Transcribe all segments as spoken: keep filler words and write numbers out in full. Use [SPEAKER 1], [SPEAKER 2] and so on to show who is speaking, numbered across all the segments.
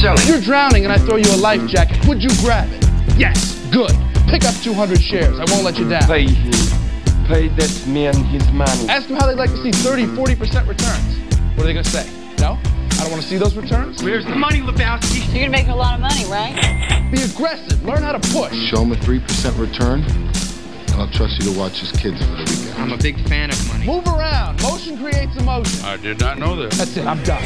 [SPEAKER 1] selling.
[SPEAKER 2] If you're drowning and I throw you a life jacket, would you grab it? Yes. Good. Pick up two hundred shares. I won't let you down.
[SPEAKER 1] Pay him. Pay that man his money.
[SPEAKER 2] Ask them how they'd like to see thirty, forty percent returns. What are they going to say? No? I don't want to see those returns?
[SPEAKER 1] Where's the money, Lebowski?
[SPEAKER 3] You're going to make a lot of money, right?
[SPEAKER 2] Be aggressive. Learn how to push.
[SPEAKER 4] Show him a three percent return, and I'll trust you to watch his kids for the weekend.
[SPEAKER 1] I'm a big fan of money.
[SPEAKER 2] Move around. Motion creates emotion.
[SPEAKER 5] I did not know this.
[SPEAKER 2] That's it. I'm done.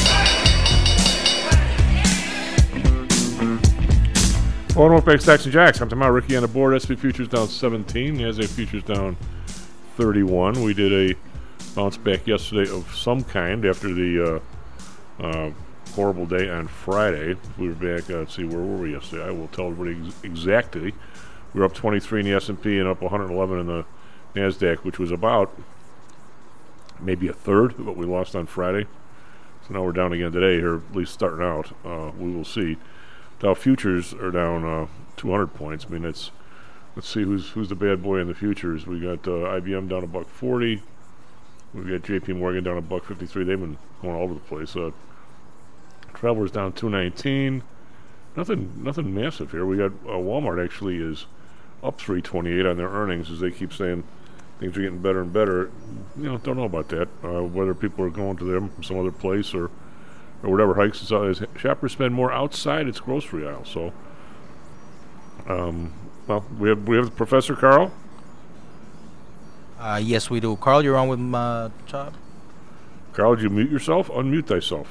[SPEAKER 6] Well, welcome back to Stacks and Jacks. I'm talking about Ricky on the board. S and P futures down seventeen. The NASDAQ futures down thirty-one. We did a bounce back yesterday of some kind after the uh, uh, horrible day on Friday. We were back. Uh, let's see, where were we yesterday? I will tell everybody ex- exactly. We were up twenty-three in the S and P and up one hundred eleven in the NASDAQ, which was about maybe a third of what we lost on Friday. So now we're down again today, or at least starting out. Uh, we will see. Dow futures are down uh, two hundred points. I mean, it's let's see who's who's the bad boy in the futures. We got uh, I B M down a buck forty. We've got J P Morgan down a buck fifty-three. They've been going all over the place. Uh, Travelers down two nineteen. Nothing, nothing massive here. We got uh, Walmart actually is up three twenty-eight on their earnings, as they keep saying things are getting better and better. You know, don't know about that. Uh, whether people are going to them from some other place or. or whatever hikes it's out. Shoppers spend more outside its grocery aisle. So, um, well, we have we have Professor Carl.
[SPEAKER 7] Uh, yes, we do. Carl, you're on with my job.
[SPEAKER 6] Carl, did you mute yourself? Unmute thyself.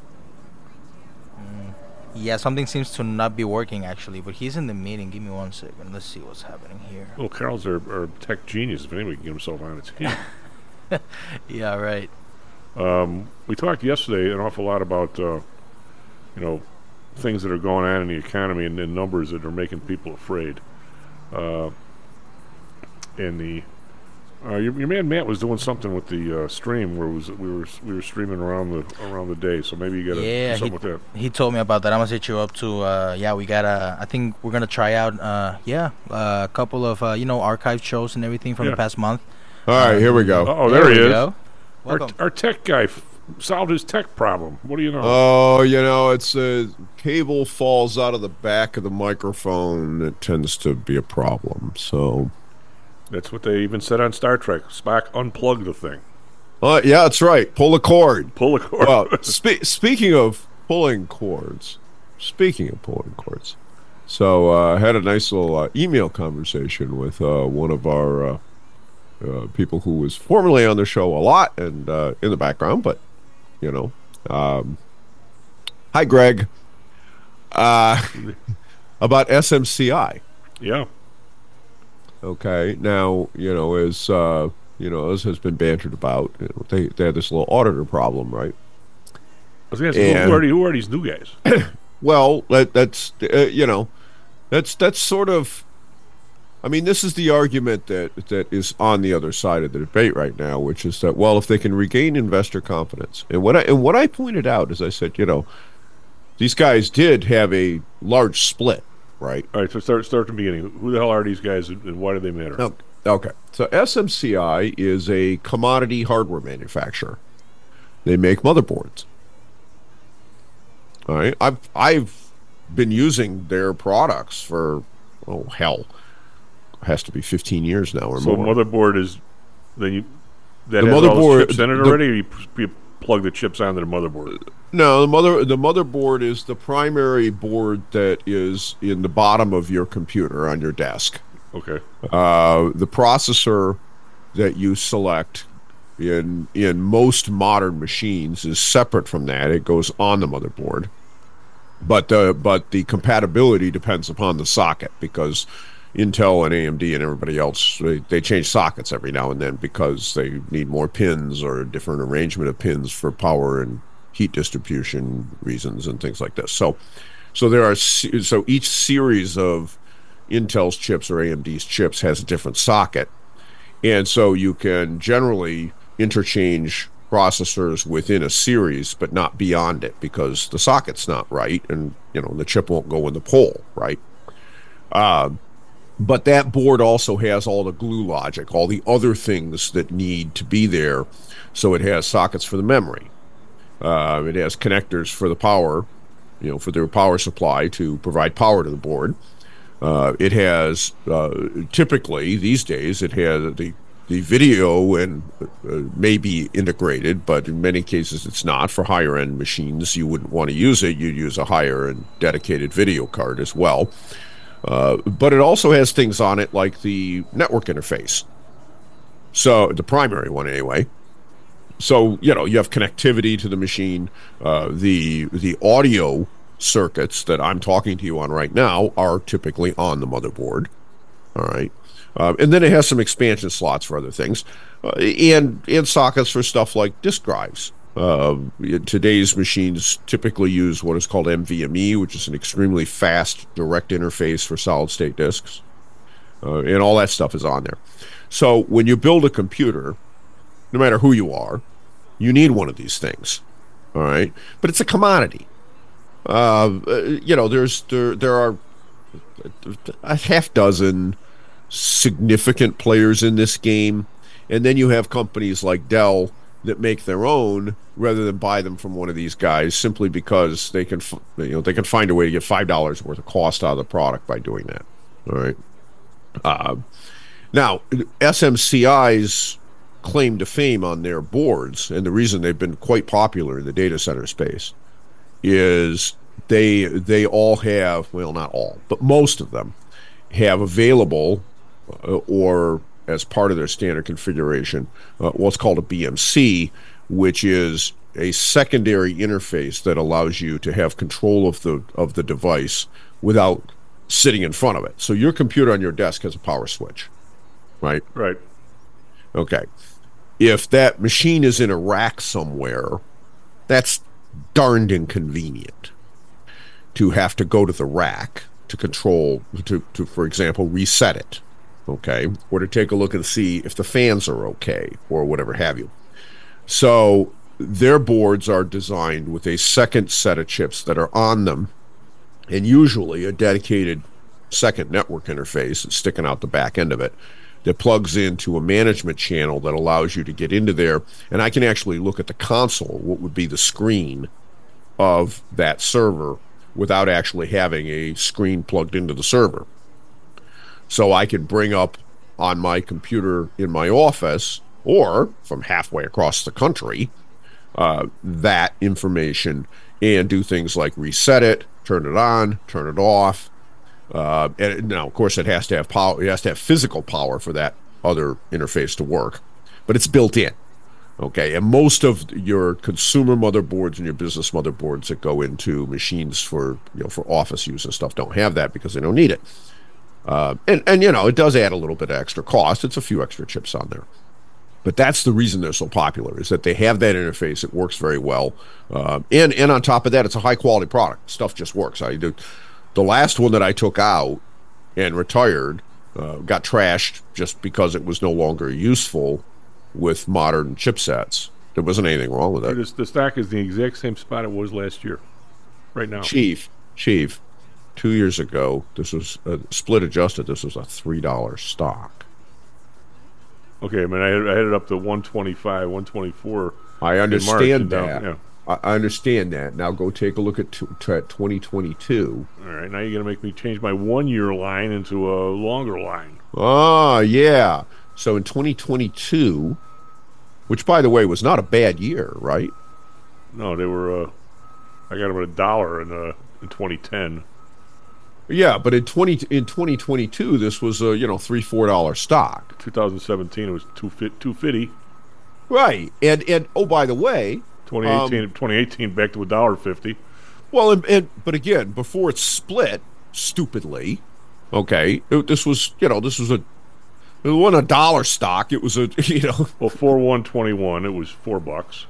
[SPEAKER 7] Mm, yeah, something seems to not be working actually, but he's in the meeting. Give me one second. Let's see what's happening here.
[SPEAKER 6] Well, Carl's our, our tech genius. If anybody can get himself on, it's him.
[SPEAKER 7] Yeah, right.
[SPEAKER 6] Um, we talked yesterday an awful lot about, uh, you know, things that are going on in the economy and, and numbers that are making people afraid. Uh, and the uh, your, your man Matt was doing something with the uh, stream where it was we were we were streaming around the around the day. So maybe you got to
[SPEAKER 7] yeah,
[SPEAKER 6] do something
[SPEAKER 7] he,
[SPEAKER 6] with that.
[SPEAKER 7] He told me about that. I'm gonna set you up to. Uh, yeah, we got to I think we're gonna try out. Uh, yeah, uh, a couple of uh, you know archived shows and everything from
[SPEAKER 6] yeah.
[SPEAKER 7] the past month.
[SPEAKER 8] All right, uh, here we go.
[SPEAKER 6] Oh, there, there he is.
[SPEAKER 7] Go.
[SPEAKER 6] Our, our tech guy f- solved his tech problem. What do you know?
[SPEAKER 8] Oh, you know, it's a cable falls out of the back of the microphone. It tends to be a problem. So
[SPEAKER 6] that's what they even said on Star Trek. Spock unplugged the thing.
[SPEAKER 8] Uh, yeah, that's right. Pull the cord.
[SPEAKER 6] Pull the cord.
[SPEAKER 8] Well, spe- speaking of pulling cords, speaking of pulling cords, so uh, I had a nice little uh, email conversation with uh, one of our. Uh, Uh, people who was formerly on the show a lot and uh, in the background, but you know, um, hi Greg, uh, about S M C I.
[SPEAKER 6] Yeah.
[SPEAKER 8] Okay. Now you know, as uh, you know, as has been bantered about, you know, they they had this little auditor problem, right?
[SPEAKER 6] I was gonna say, who, are, who are these new guys?
[SPEAKER 8] Well, that, that's uh, you know, that's that's sort of. I mean, this is the argument that, that is on the other side of the debate right now, which is that, well, if they can regain investor confidence, and what I, and what I pointed out is I said, you know, these guys did have a large split, right?
[SPEAKER 6] All right, so start start from the beginning. Who the hell are these guys, and why do they matter?
[SPEAKER 8] Okay, okay. So S M C I is a commodity hardware manufacturer. They make motherboards. All right, I've I've been using their products for oh hell. Has to be fifteen years now or
[SPEAKER 6] so
[SPEAKER 8] more.
[SPEAKER 6] So motherboard is then you that
[SPEAKER 8] the
[SPEAKER 6] has
[SPEAKER 8] motherboard
[SPEAKER 6] all the chips in it
[SPEAKER 8] the,
[SPEAKER 6] already, or you, you plug the chips onto the motherboard?
[SPEAKER 8] No, the mother the motherboard is the primary board that is in the bottom of your computer on your desk.
[SPEAKER 6] Okay.
[SPEAKER 8] Uh, the processor that you select in in most modern machines is separate from that. It goes on the motherboard, but the but the compatibility depends upon the socket because. Intel and A M D and everybody else, they, they change sockets every now and then because they need more pins or a different arrangement of pins for power and heat distribution reasons and things like this. So, so there are so each series of Intel's chips or A M D's chips has a different socket, and so you can generally interchange processors within a series, but not beyond it because the socket's not right, and you know the chip won't go in the pole, right? Uh, But that board also has all the glue logic, all the other things that need to be there. So it has sockets for the memory. Uh, it has connectors for the power. you know, for their power supply to provide power to the board. Uh, it has uh, typically these days it has the the video and uh, may be integrated, but in many cases it's not. For higher end machines, you wouldn't want to use it. You'd use a higher and dedicated video card as well. Uh, but it also has things on it like the network interface. So the primary one anyway. So, you know, you have connectivity to the machine. Uh, the the audio circuits that I'm talking to you on right now are typically on the motherboard. All right. Uh, and then it has some expansion slots for other things. Uh, and, and sockets for stuff like disk drives. Uh, today's machines typically use what is called N V M E, which is an extremely fast direct interface for solid-state disks. Uh, and all that stuff is on there. So when you build a computer, no matter who you are, you need one of these things. All right? But it's a commodity. Uh, you know, there's there there are a half dozen significant players in this game, and then you have companies like Dell that make their own rather than buy them from one of these guys simply because they can, you know, they can find a way to get five dollars worth of cost out of the product by doing that. All right. Uh, now, S M C I's claim to fame on their boards, and the reason they've been quite popular in the data center space, is they they all have, well, not all, but most of them have available uh, or as part of their standard configuration uh, what's called a B M C, which is a secondary interface that allows you to have control of the of the device without sitting in front of it. So your computer on your desk has a power switch, right?
[SPEAKER 6] Right.
[SPEAKER 8] Okay. If that machine is in a rack somewhere, that's darned inconvenient to have to go to the rack to control, to, to for example, reset it, okay? Or to take a look and see if the fans are okay, or whatever have you. So their boards are designed with a second set of chips that are on them, and usually a dedicated second network interface that's sticking out the back end of it that plugs into a management channel that allows you to get into there, and I can actually look at the console, what would be the screen of that server, without actually having a screen plugged into the server. So I can bring up on my computer in my office, or from halfway across the country, uh, that information, and do things like reset it, turn it on, turn it off. Uh, and now, of course, it has to have power. It has to have physical power for that other interface to work, but it's built in. Okay, and most of your consumer motherboards and your business motherboards that go into machines for, you know, for office use and stuff don't have that because they don't need it. Uh, and and you know, it does add a little bit of extra cost. It's a few extra chips on there, but that's the reason they're so popular, is that they have that interface. It works very well, uh, and and on top of that, it's a high quality product. Stuff just works. I do. The last one that I took out and retired uh, got trashed just because it was no longer useful with modern chipsets. There wasn't anything wrong with it.
[SPEAKER 6] This, the stock is the exact same spot it was last year, right now.
[SPEAKER 8] Chief, Chief, two years ago, this was uh, split adjusted. This was a three dollar stock.
[SPEAKER 6] Okay, I mean, I had, I had it up to one twenty-five, one twenty-four.
[SPEAKER 8] I understand that.
[SPEAKER 6] Down, yeah.
[SPEAKER 8] I understand that. Now go take a look at, t- t- at twenty twenty-two.
[SPEAKER 6] All right, now you're going to make me change my one-year line into a longer line.
[SPEAKER 8] Oh, yeah. So in twenty twenty-two, which, by the way, was not a bad year, right?
[SPEAKER 6] No, they were, uh, I got them at a dollar in, uh, in twenty ten.
[SPEAKER 8] Yeah, but in twenty in twenty twenty-two, this was a, you know, three, four dollar stock.
[SPEAKER 6] twenty seventeen, it was two fifty.
[SPEAKER 8] Right. And, and oh, by the way,
[SPEAKER 6] twenty eighteen, um, twenty eighteen back to a dollar fifty.
[SPEAKER 8] Well, and, and but again, before it split, stupidly, okay, it, this was, you know, this was a, it wasn't a dollar stock. It was a, you know.
[SPEAKER 6] Well, four one twenty-one, it was four bucks.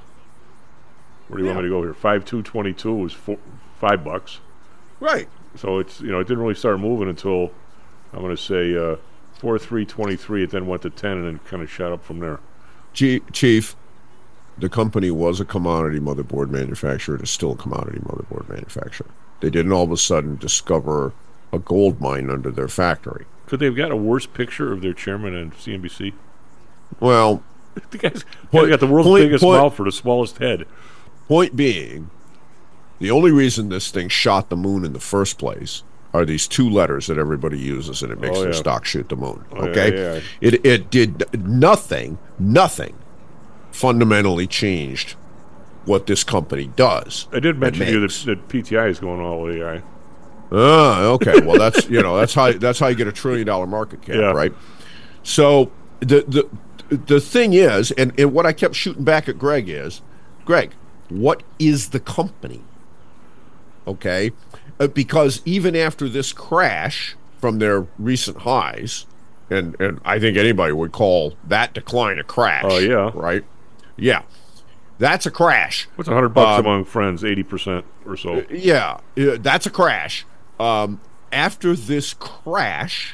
[SPEAKER 6] Where do you yeah. want me to go here? five two twenty-two was four, five bucks.
[SPEAKER 8] Right.
[SPEAKER 6] So it's, you know, it didn't really start moving until, I'm going to say, uh, four three twenty-three. It then went to ten and then kind of shot up from there.
[SPEAKER 8] G- Chief, the company was a commodity motherboard manufacturer. It is still a commodity motherboard manufacturer. They didn't all of a sudden discover a gold mine under their factory.
[SPEAKER 6] Could they have got a worse picture of their chairman on C N B C?
[SPEAKER 8] Well,
[SPEAKER 6] the guy's, point, got the world's point, biggest point, mouth for the smallest head.
[SPEAKER 8] Point being, The only reason this thing shot the moon in the first place are these two letters that everybody uses, and it makes
[SPEAKER 6] Oh,
[SPEAKER 8] their
[SPEAKER 6] yeah.
[SPEAKER 8] stock shoot the moon.
[SPEAKER 6] Oh, yeah,
[SPEAKER 8] Okay,
[SPEAKER 6] yeah.
[SPEAKER 8] it it did nothing, nothing fundamentally changed what this company does.
[SPEAKER 6] I did mention to you
[SPEAKER 8] makes.
[SPEAKER 6] that, that P T I is going all A I.
[SPEAKER 8] Ah, okay. Well, that's you know that's how that's how you get a trillion dollar market cap,
[SPEAKER 6] Yeah.
[SPEAKER 8] right? So the the the thing is, and, and what I kept shooting back at Greg is, Greg, what is the company? Okay, uh, because even after this crash from their recent highs, and and I think anybody would call that decline a crash.
[SPEAKER 6] Oh, yeah.
[SPEAKER 8] right. Yeah, that's a crash.
[SPEAKER 6] What's a hundred bucks
[SPEAKER 8] Um,
[SPEAKER 6] among friends? Eighty percent or so.
[SPEAKER 8] Yeah, uh, that's a crash. Um, after this crash,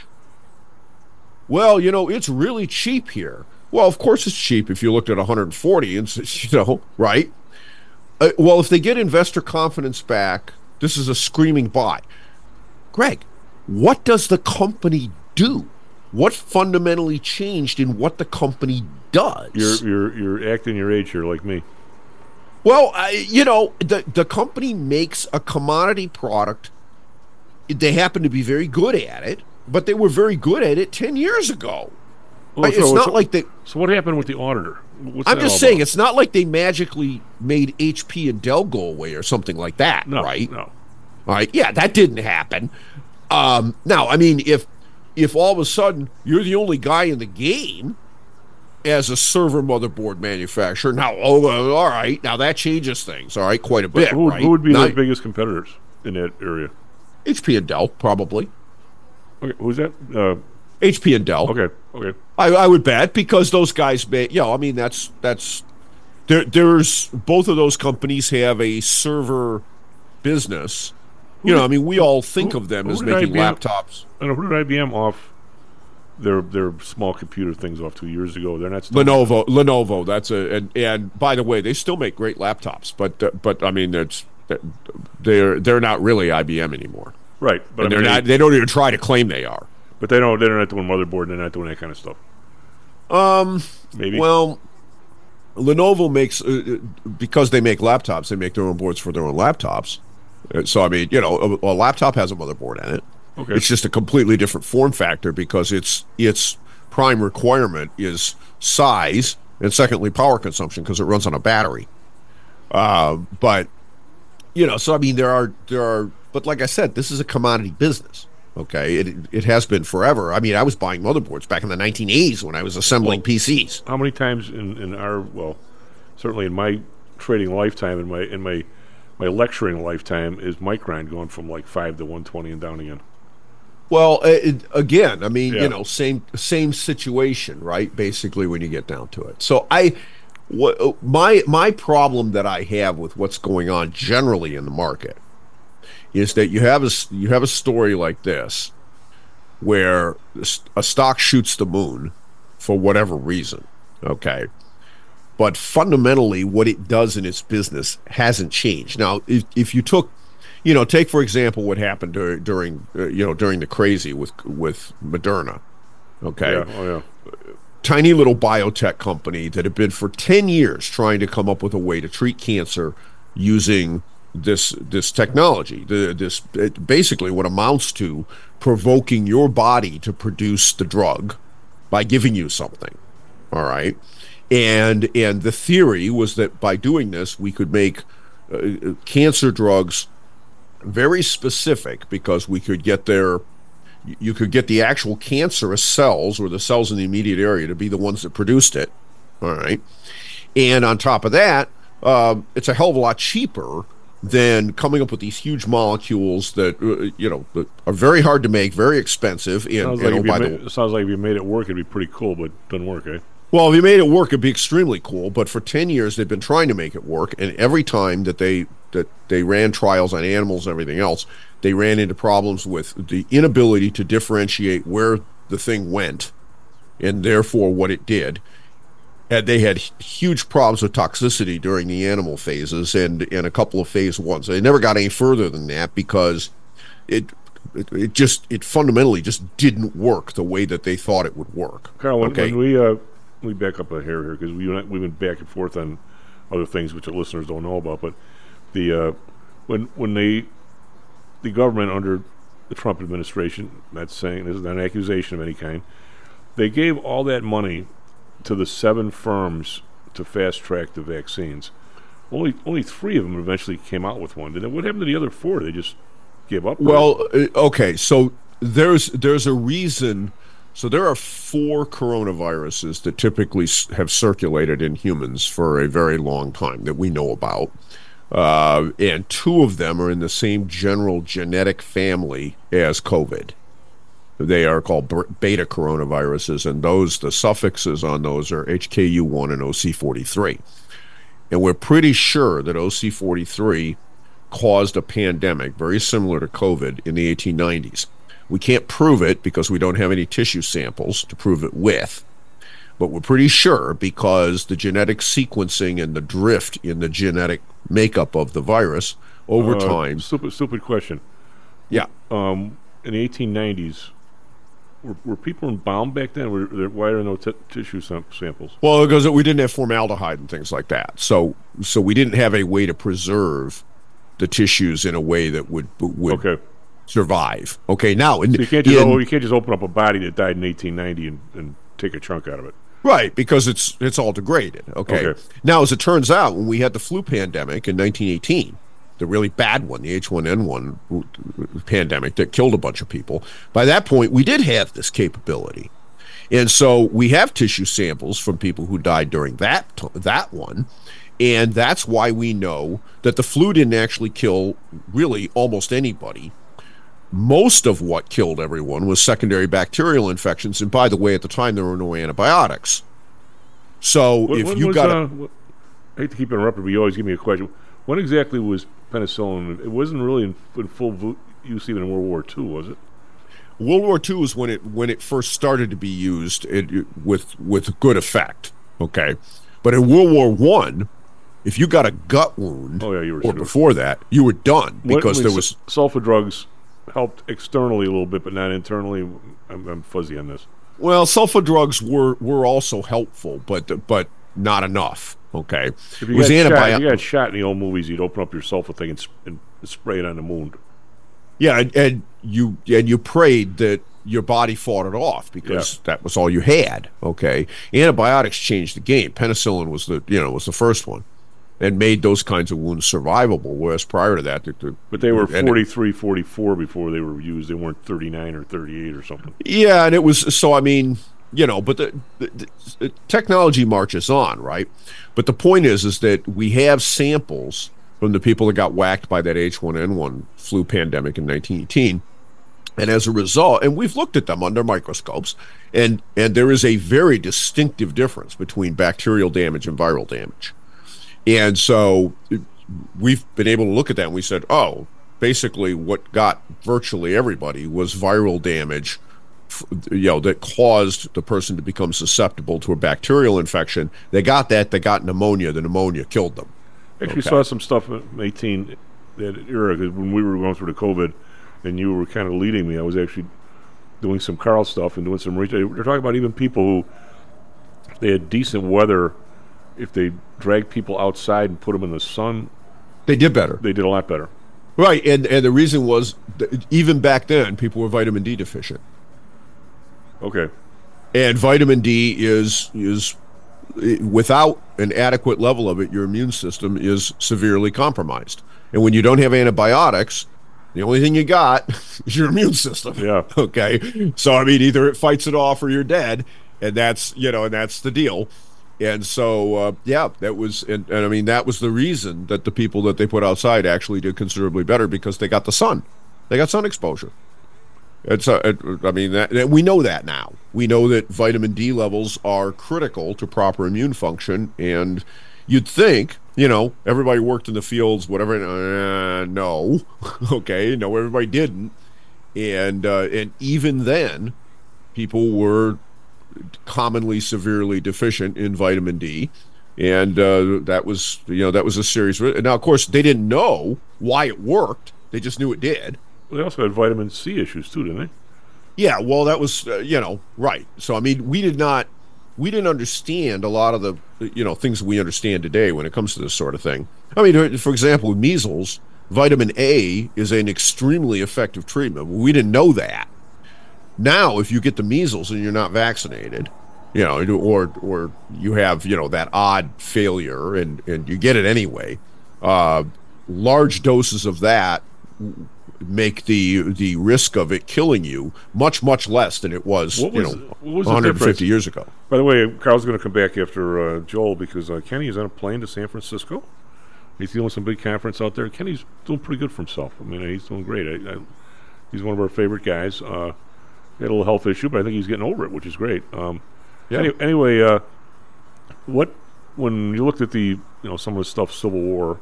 [SPEAKER 8] well, you know, it's really cheap here. Well, of course it's cheap if you looked at one hundred forty and, s- you know, right? Uh, well, if they get investor confidence back, this is a screaming buy. Greg, what does the company do? What fundamentally changed in what the company does?
[SPEAKER 6] You're you're you're acting your age here, like me.
[SPEAKER 8] Well, I, you know, the the company makes a commodity product. They happen to be very good at it, but they were very good at it ten years ago.
[SPEAKER 6] Well,
[SPEAKER 8] it's
[SPEAKER 6] so-
[SPEAKER 8] not
[SPEAKER 6] so-
[SPEAKER 8] like they.
[SPEAKER 6] So what happened with the auditor? What's
[SPEAKER 8] I'm
[SPEAKER 6] that
[SPEAKER 8] just
[SPEAKER 6] all
[SPEAKER 8] saying,
[SPEAKER 6] about?
[SPEAKER 8] it's not like they magically made H P and Dell go away or something like that,
[SPEAKER 6] No,
[SPEAKER 8] right?
[SPEAKER 6] no.
[SPEAKER 8] All right, yeah, that didn't happen. Um, now, I mean, if if all of a sudden you're the only guy in the game as a server motherboard manufacturer, now, oh, uh, all right, now that changes things, all right, quite a
[SPEAKER 6] But
[SPEAKER 8] bit.
[SPEAKER 6] who, would-
[SPEAKER 8] right?
[SPEAKER 6] who would be
[SPEAKER 8] Now,
[SPEAKER 6] their biggest competitors in that area?
[SPEAKER 8] H P and Dell, probably.
[SPEAKER 6] Okay, who's that? Uh,
[SPEAKER 8] H P and Dell.
[SPEAKER 6] okay, okay.
[SPEAKER 8] I, I would bet because those guys may, you know, I mean, that's that's there. There's both of those companies have a server business. You know, I mean, we all think
[SPEAKER 6] who-
[SPEAKER 8] of them
[SPEAKER 6] who
[SPEAKER 8] as
[SPEAKER 6] did
[SPEAKER 8] making
[SPEAKER 6] I B M
[SPEAKER 8] laptops.
[SPEAKER 6] I don't know, who did I B M off their their small computer things off two years ago? They're not still
[SPEAKER 8] Lenovo, Lenovo. That's a and, and by the way, they still make great laptops, but uh, but I mean, it's they're they're not really I B M anymore,
[SPEAKER 6] right, but
[SPEAKER 8] and
[SPEAKER 6] I
[SPEAKER 8] they're
[SPEAKER 6] mean,
[SPEAKER 8] not.
[SPEAKER 6] They,
[SPEAKER 8] They don't even try to claim they are.
[SPEAKER 6] but they don't. They're not doing motherboard. They're not doing that kind of stuff.
[SPEAKER 8] Um.
[SPEAKER 6] Maybe.
[SPEAKER 8] Well, Lenovo makes uh, because they make laptops. They make their own boards for their own laptops. Uh, So I mean, you know, a, a laptop has a motherboard in it.
[SPEAKER 6] okay.
[SPEAKER 8] It's just a completely different form factor because its its prime requirement is size and secondly power consumption because it runs on a battery. Uh, but you know, so I mean, there are there are, but like I said, this is a commodity business. Okay, it it has been forever. I mean, I was buying motherboards back in the nineteen eighties when I was assembling P Cs.
[SPEAKER 6] How many times in, in our well, certainly in my trading lifetime, in my in my my lecturing lifetime, is Micron going from like five to one twenty and down again?
[SPEAKER 8] Well, it, again, I mean,
[SPEAKER 6] Yeah.
[SPEAKER 8] you know, same same situation, right? Basically, when you get down to it. So I, what my my problem that I have with what's going on generally in the market is that you have a s- you have a story like this where s- a stock shoots the moon for whatever reason, okay? But fundamentally, what it does in its business hasn't changed. Now, if if you took, you know, take for example what happened dur- during, uh, you know, during the crazy with with Moderna, okay?
[SPEAKER 6] Yeah. Oh yeah.
[SPEAKER 8] Tiny little biotech company that had been for ten years trying to come up with a way to treat cancer using this this technology, the, this it basically what amounts to provoking your body to produce the drug by giving you something. All right, and and the theory was that by doing this we could make uh, cancer drugs very specific because we could get their you could get the actual cancerous cells or the cells in the immediate area to be the ones that produced it. All right, and on top of that, um, it's a hell of a lot cheaper than coming up with these huge molecules that uh, you know that are very hard to make, very expensive. And,
[SPEAKER 6] Sounds
[SPEAKER 8] and
[SPEAKER 6] like,
[SPEAKER 8] oh,
[SPEAKER 6] if you
[SPEAKER 8] by
[SPEAKER 6] ma-
[SPEAKER 8] the,
[SPEAKER 6] it sounds like if you made it work, it'd be pretty cool, but it doesn't work, eh?
[SPEAKER 8] well, if you made it work, it'd be extremely cool. But for ten years, they've been trying to make it work, and every time that they that they ran trials on animals and everything else, they ran into problems with the inability to differentiate where the thing went, and therefore what it did. And they had huge problems with toxicity during the animal phases and, and a couple of phase ones. They never got any further than that because it, it it just it fundamentally just didn't work the way that they thought it would work.
[SPEAKER 6] Carl, when,
[SPEAKER 8] okay.
[SPEAKER 6] when we uh, we back up a hair here because we we've been back and forth on other things which our listeners don't know about, but the uh, when when they the government under the Trump administration, not saying this is not an accusation of any kind, they gave all that money to the seven firms to fast track the vaccines. Only only three of them eventually came out with one. Did it, what happened to the other four? They just gave up?
[SPEAKER 8] Well, uh, okay, so there's there's a reason. So there are four coronaviruses that typically s- have circulated in humans for a very long time that we know about. Uh, and two of them are in the same general genetic family as COVID. They are called b- beta coronaviruses, and those, the suffixes on those are H K U one and O C forty-three. And we're pretty sure that O C forty-three caused a pandemic very similar to COVID in the eighteen nineties. We can't prove it because we don't have any tissue samples to prove it with, but we're pretty sure because the genetic sequencing and the drift in the genetic makeup of the virus over
[SPEAKER 6] Uh,
[SPEAKER 8] time.
[SPEAKER 6] Stupid, stupid question.
[SPEAKER 8] Yeah.
[SPEAKER 6] Um, in the eighteen nineties, were, were people embalmed back then? Were there, why are there no t- tissue sam- samples?
[SPEAKER 8] Well, because we didn't have formaldehyde and things like that, so so we didn't have a way to preserve the tissues in a way that would would
[SPEAKER 6] Okay.
[SPEAKER 8] survive. Okay, now in,
[SPEAKER 6] So you can't just
[SPEAKER 8] in-
[SPEAKER 6] oh, you can't just open up a body that died in eighteen ninety and, and take a chunk out of it.
[SPEAKER 8] right, because it's it's all degraded. Okay?
[SPEAKER 6] Okay.
[SPEAKER 8] Now, as it turns out, when we had the flu pandemic in nineteen eighteen, the really bad one, the H one N one pandemic that killed a bunch of people, by that point we did have this capability, and so we have tissue samples from people who died during that t- that one. And that's why we know that the flu didn't actually kill really almost anybody. Most of what killed everyone was secondary bacterial infections. And by the way, at the time, there were no antibiotics. So
[SPEAKER 6] What,
[SPEAKER 8] if
[SPEAKER 6] when
[SPEAKER 8] you
[SPEAKER 6] was,
[SPEAKER 8] got
[SPEAKER 6] uh,
[SPEAKER 8] a,
[SPEAKER 6] what, I hate to keep interrupting, but you always give me a question. When exactly was penicillin? It wasn't really in, in full vo- use even in World War Two, was it?
[SPEAKER 8] World War Two is when it when it first started to be used it, it- with with good effect. Okay, but in World War One, if you got a gut wound,
[SPEAKER 6] Oh, yeah, you were
[SPEAKER 8] or
[SPEAKER 6] screwed.
[SPEAKER 8] before that, you were done
[SPEAKER 6] What-
[SPEAKER 8] because
[SPEAKER 6] I mean,
[SPEAKER 8] there
[SPEAKER 6] su-
[SPEAKER 8] was.
[SPEAKER 6] sulfa drugs helped externally a little bit, but not internally. I'm, I'm fuzzy on this.
[SPEAKER 8] Well, sulfa drugs were, were also helpful, but but not enough. Okay,
[SPEAKER 6] If
[SPEAKER 8] it
[SPEAKER 6] you,
[SPEAKER 8] was
[SPEAKER 6] got shot,
[SPEAKER 8] antibiotic.
[SPEAKER 6] if you got shot in the old movies, you'd open up your sulfa thing and, sp- and spray it on the wound.
[SPEAKER 8] Yeah, and, and you and you prayed that your body fought it off because
[SPEAKER 6] Yeah.
[SPEAKER 8] that was all you had. Okay, antibiotics changed the game. Penicillin was the you know was the first one, and made those kinds of wounds survivable. Whereas prior to that, the, the,
[SPEAKER 6] But they were
[SPEAKER 8] and-
[SPEAKER 6] forty-three, forty-four before they were used. They weren't thirty-nine or thirty-eight or something.
[SPEAKER 8] Yeah, and it was so. I mean, you know, but the, the, the technology marches on, right? But the point is, is that we have samples from the people that got whacked by that H one N one flu pandemic in nineteen eighteen, and as a result, and we've looked at them under microscopes, and and there is a very distinctive difference between bacterial damage and viral damage, and so we've been able to look at that, and we said, oh, basically, what got virtually everybody was viral damage, you know, that caused the person to become susceptible to a bacterial infection. They got that. They got pneumonia. The pneumonia killed them.
[SPEAKER 6] Actually,
[SPEAKER 8] Okay.
[SPEAKER 6] saw some stuff in eighteen that era 'cause when we were going through the COVID, and you were kind of leading me. I was actually doing some Carl stuff and doing some research. They're talking about even people who, if they had decent weather, if they dragged people outside and put them in the sun,
[SPEAKER 8] They did better.
[SPEAKER 6] they did a lot better.
[SPEAKER 8] Right, and, and the reason was, that even back then, people were vitamin D deficient.
[SPEAKER 6] Okay.
[SPEAKER 8] And vitamin D is is without an adequate level of it, your immune system is severely compromised. And when you don't have antibiotics, the only thing you got is your immune system.
[SPEAKER 6] Yeah.
[SPEAKER 8] Okay. So I mean, either it fights it off or you're dead, and that's you know, and that's the deal. And so uh, yeah, that was, and, and I mean, that was the reason that the people that they put outside actually did considerably better because they got the sun, they got sun exposure. It's a, it, I mean, that, that- we know that now. We know that vitamin D levels are critical to proper immune function, and you'd think, you know, everybody worked in the fields, whatever. Uh, no, okay, no, everybody didn't, and uh, and even then, people were commonly severely deficient in vitamin D, and uh, that was, you know, that was a serious. Now, of course, they didn't know why it worked; they just knew it did.
[SPEAKER 6] They also had vitamin C issues too, didn't they?
[SPEAKER 8] Yeah, well, that was, uh, you know, right. So, I mean, we did not, we didn't understand a lot of the, you know, things we understand today when it comes to this sort of thing. I mean, for example, with measles, vitamin A is an extremely effective treatment. We didn't know that. Now, if you get the measles and you're not vaccinated, you know, or or you have, you know, that odd failure and, and you get it anyway, uh, large doses of that make the the risk of it killing you much, much less than it was,
[SPEAKER 6] What
[SPEAKER 8] you
[SPEAKER 6] was-
[SPEAKER 8] know,
[SPEAKER 6] what was the
[SPEAKER 8] one hundred fifty
[SPEAKER 6] difference?
[SPEAKER 8] years ago.
[SPEAKER 6] By the way, Carl's going to come back after uh, Joel because uh, Kenny is on a plane to San Francisco. He's doing some big conference out there. Kenny's doing pretty good for himself. I mean, he's doing great. I, I, he's one of our favorite guys. Uh, he had a little health issue, but I think he's getting over it, which is great. Um,
[SPEAKER 8] Yeah.
[SPEAKER 6] any, anyway, uh, what when you looked at the you know some of the stuff Civil War,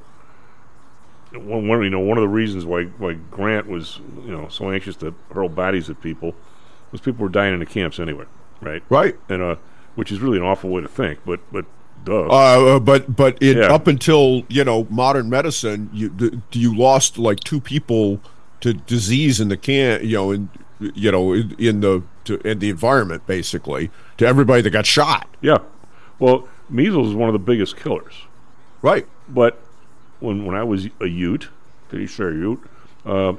[SPEAKER 6] one, one you know one of the reasons why why Grant was you know so anxious to hurl bodies at people was people were dying in the camps anyway, right?
[SPEAKER 8] Right.
[SPEAKER 6] And uh, which is really an awful way to think, but but duh.
[SPEAKER 8] Uh, but but it,
[SPEAKER 6] Yeah.
[SPEAKER 8] up until, you know, modern medicine, you th- you lost like two people to disease in the can, you know, in you know in, in the to, in the environment, basically, to everybody that got shot.
[SPEAKER 6] Yeah. Well, measles is one of the biggest killers.
[SPEAKER 8] Right.
[SPEAKER 6] But when when I was a Ute, did he say Ute? Uh,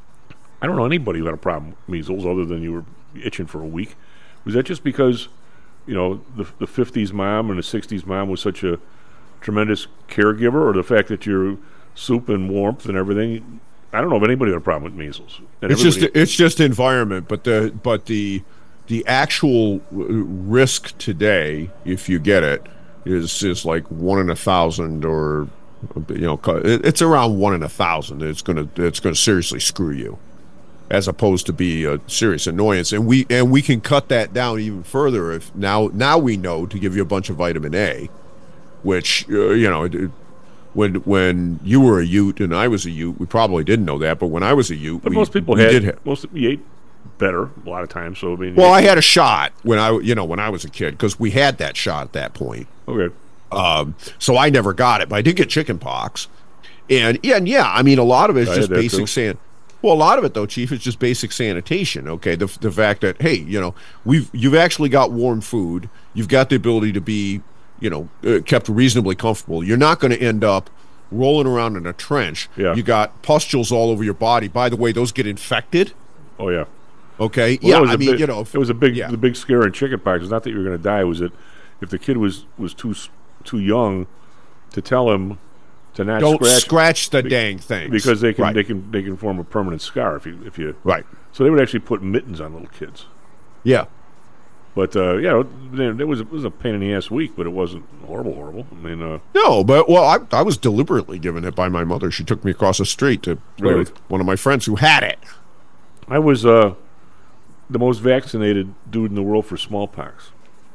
[SPEAKER 6] I don't know anybody who had a problem with measles other than you were itching for a week. Was that just because, you know, the the fifties mom and the sixties mom was such a tremendous caregiver, or the fact that you're soup and warmth and everything? I don't know if anybody had a problem with measles. And
[SPEAKER 8] It's just
[SPEAKER 6] everybody-
[SPEAKER 8] it's just environment, but the but the the actual w- risk today, if you get it, is is like one in a thousand, or you know, co- it- it's around one in a thousand. It's gonna it's gonna seriously screw you, as opposed to be a serious annoyance. And we and we can cut that down even further if now now we know to give you a bunch of vitamin A, which uh, you know. It, it, when when you were a Ute and I was a Ute, we probably didn't know that. But when I was a Ute,
[SPEAKER 6] but
[SPEAKER 8] we,
[SPEAKER 6] most people
[SPEAKER 8] we
[SPEAKER 6] had
[SPEAKER 8] did have.
[SPEAKER 6] most we ate better a lot of times. So I mean,
[SPEAKER 8] Well, I had a shot when I you know when I was a kid, because we had that shot at that point.
[SPEAKER 6] okay.
[SPEAKER 8] Um, so I never got it, but I did get chicken pox. And yeah, and yeah, I mean, a lot of it is
[SPEAKER 6] I
[SPEAKER 8] just
[SPEAKER 6] had that
[SPEAKER 8] basic
[SPEAKER 6] too.
[SPEAKER 8] san. Well, a lot of it though, Chief, is just basic sanitation. Okay, the the fact that hey, you know, we've you've actually got warm food, you've got the ability to be, you know, uh, kept reasonably comfortable. You're not going to end up rolling around in a trench.
[SPEAKER 6] Yeah.
[SPEAKER 8] You got pustules all over your body. By the way, those get infected.
[SPEAKER 6] Oh yeah.
[SPEAKER 8] Okay,
[SPEAKER 6] Well, that
[SPEAKER 8] yeah,
[SPEAKER 6] was
[SPEAKER 8] I
[SPEAKER 6] a
[SPEAKER 8] mean,
[SPEAKER 6] big-
[SPEAKER 8] you know,
[SPEAKER 6] it was a big
[SPEAKER 8] yeah.
[SPEAKER 6] the big scare in chickenpox. It's not that you were going to die. It was that if the kid was was too s- too young to tell him to not
[SPEAKER 8] don't
[SPEAKER 6] scratch,
[SPEAKER 8] scratch, the dang things
[SPEAKER 6] because they can
[SPEAKER 8] right.
[SPEAKER 6] they can they can form a permanent scar if you if you
[SPEAKER 8] right.
[SPEAKER 6] So they would actually put mittens on little kids.
[SPEAKER 8] Yeah.
[SPEAKER 6] But uh, yeah, it, it was it was a pain in the ass week, but it wasn't horrible horrible. I mean, uh,
[SPEAKER 8] No, but well, I I was deliberately given it by my mother. She took me across the street to play
[SPEAKER 6] Really?
[SPEAKER 8] with one of my friends who had it.
[SPEAKER 6] I was uh, the most vaccinated dude in the world for smallpox.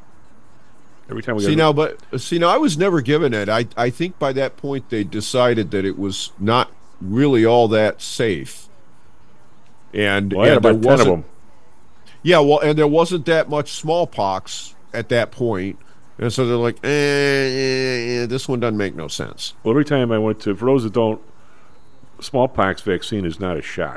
[SPEAKER 6] Every time we
[SPEAKER 8] See
[SPEAKER 6] got
[SPEAKER 8] now, but see now, I was never given it. I I think by that point they decided that it was not really all that safe. And,
[SPEAKER 6] well, I had
[SPEAKER 8] and there
[SPEAKER 6] about ten of
[SPEAKER 8] wasn't-
[SPEAKER 6] them.
[SPEAKER 8] Yeah, well, and there wasn't that much smallpox at that point, and so they're like, eh, eh, eh, this one doesn't make no sense.
[SPEAKER 6] Well, every time I went to, for those that don't, smallpox vaccine is not a shot.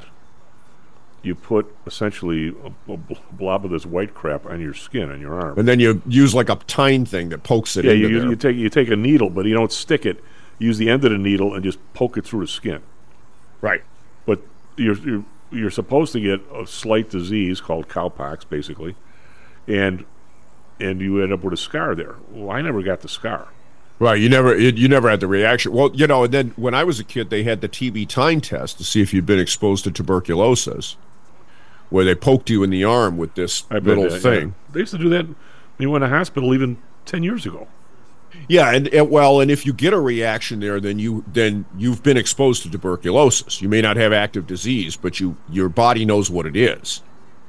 [SPEAKER 6] You put essentially a, a blob of this white crap on your skin, on your arm.
[SPEAKER 8] And then you use like a tine thing that pokes it
[SPEAKER 6] Yeah,
[SPEAKER 8] into
[SPEAKER 6] you,
[SPEAKER 8] there.
[SPEAKER 6] you take you take a needle, but you don't stick it. You use the end of the needle and just poke it through the skin.
[SPEAKER 8] Right.
[SPEAKER 6] But you're you're, you're supposed to get a slight disease called cowpox, basically, and and you end up with a scar there. Well, I never got the scar.
[SPEAKER 8] Right, you never it, you never had the reaction. Well, you know, and then when I was a kid, they had the T B time test to see if you'd been exposed to tuberculosis, where they poked you in the arm with this
[SPEAKER 6] I bet
[SPEAKER 8] little
[SPEAKER 6] that,
[SPEAKER 8] thing.
[SPEAKER 6] yeah. They used to do that when you went to hospital even ten years ago.
[SPEAKER 8] Yeah, and, and well, and if you get a reaction there, then you then you've been exposed to tuberculosis. You may not have active disease, but you your body knows what it is.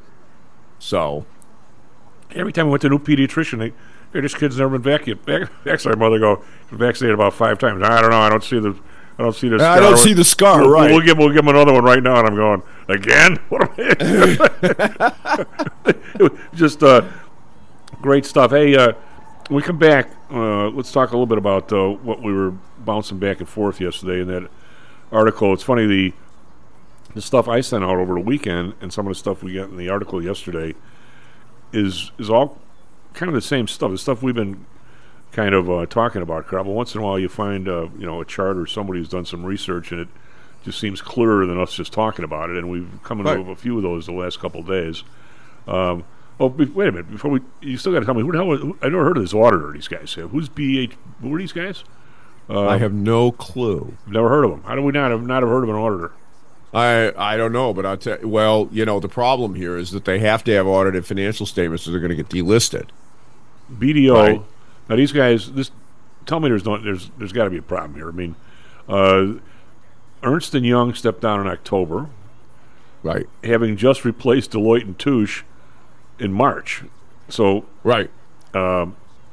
[SPEAKER 8] So,
[SPEAKER 6] Every time I went to a new pediatrician, they, hey, this kid's never been vaccinated. Actually, my mother go, "He's vaccinated about five times." I don't know. I don't see the. I don't see the.
[SPEAKER 8] I
[SPEAKER 6] scar.
[SPEAKER 8] don't see the scar,
[SPEAKER 6] We'll,
[SPEAKER 8] right.
[SPEAKER 6] We'll give. We'll give him another one right now, and I'm going again. What am I? It was just uh, great stuff. Hey, uh, when we come back, uh, let's talk a little bit about uh, what we were bouncing back and forth yesterday in that article. It's funny the the stuff I sent out over the weekend and some of the stuff we got in the article yesterday is is all kind of the same stuff. The stuff we've been kind of uh, talking about, Carl. But once in a while, you find uh, you know a chart or somebody who's done some research, and it just seems clearer than us just talking about it, and we've come into
[SPEAKER 8] Right.
[SPEAKER 6] a few of those the last couple of days. Um, oh, be, wait a minute! Before we, you still got to tell me who the hell? Who, I never heard of this auditor. These guys have. Who's B H? Who are these guys? Uh,
[SPEAKER 8] I have no clue.
[SPEAKER 6] Never heard of them. How do we not have not have heard of an auditor?
[SPEAKER 8] I I don't know, but I'll tell. Well, you know, the problem here is that they have to have audited financial statements, or they're going to get delisted.
[SPEAKER 6] B D O.
[SPEAKER 8] Right.
[SPEAKER 6] Now these guys. This. Tell me, there's no. There's there's got to be a problem here. I mean, uh, Ernst and Young stepped down in October,
[SPEAKER 8] Right.
[SPEAKER 6] having just replaced Deloitte and Touche in March. So
[SPEAKER 8] Right.
[SPEAKER 6] when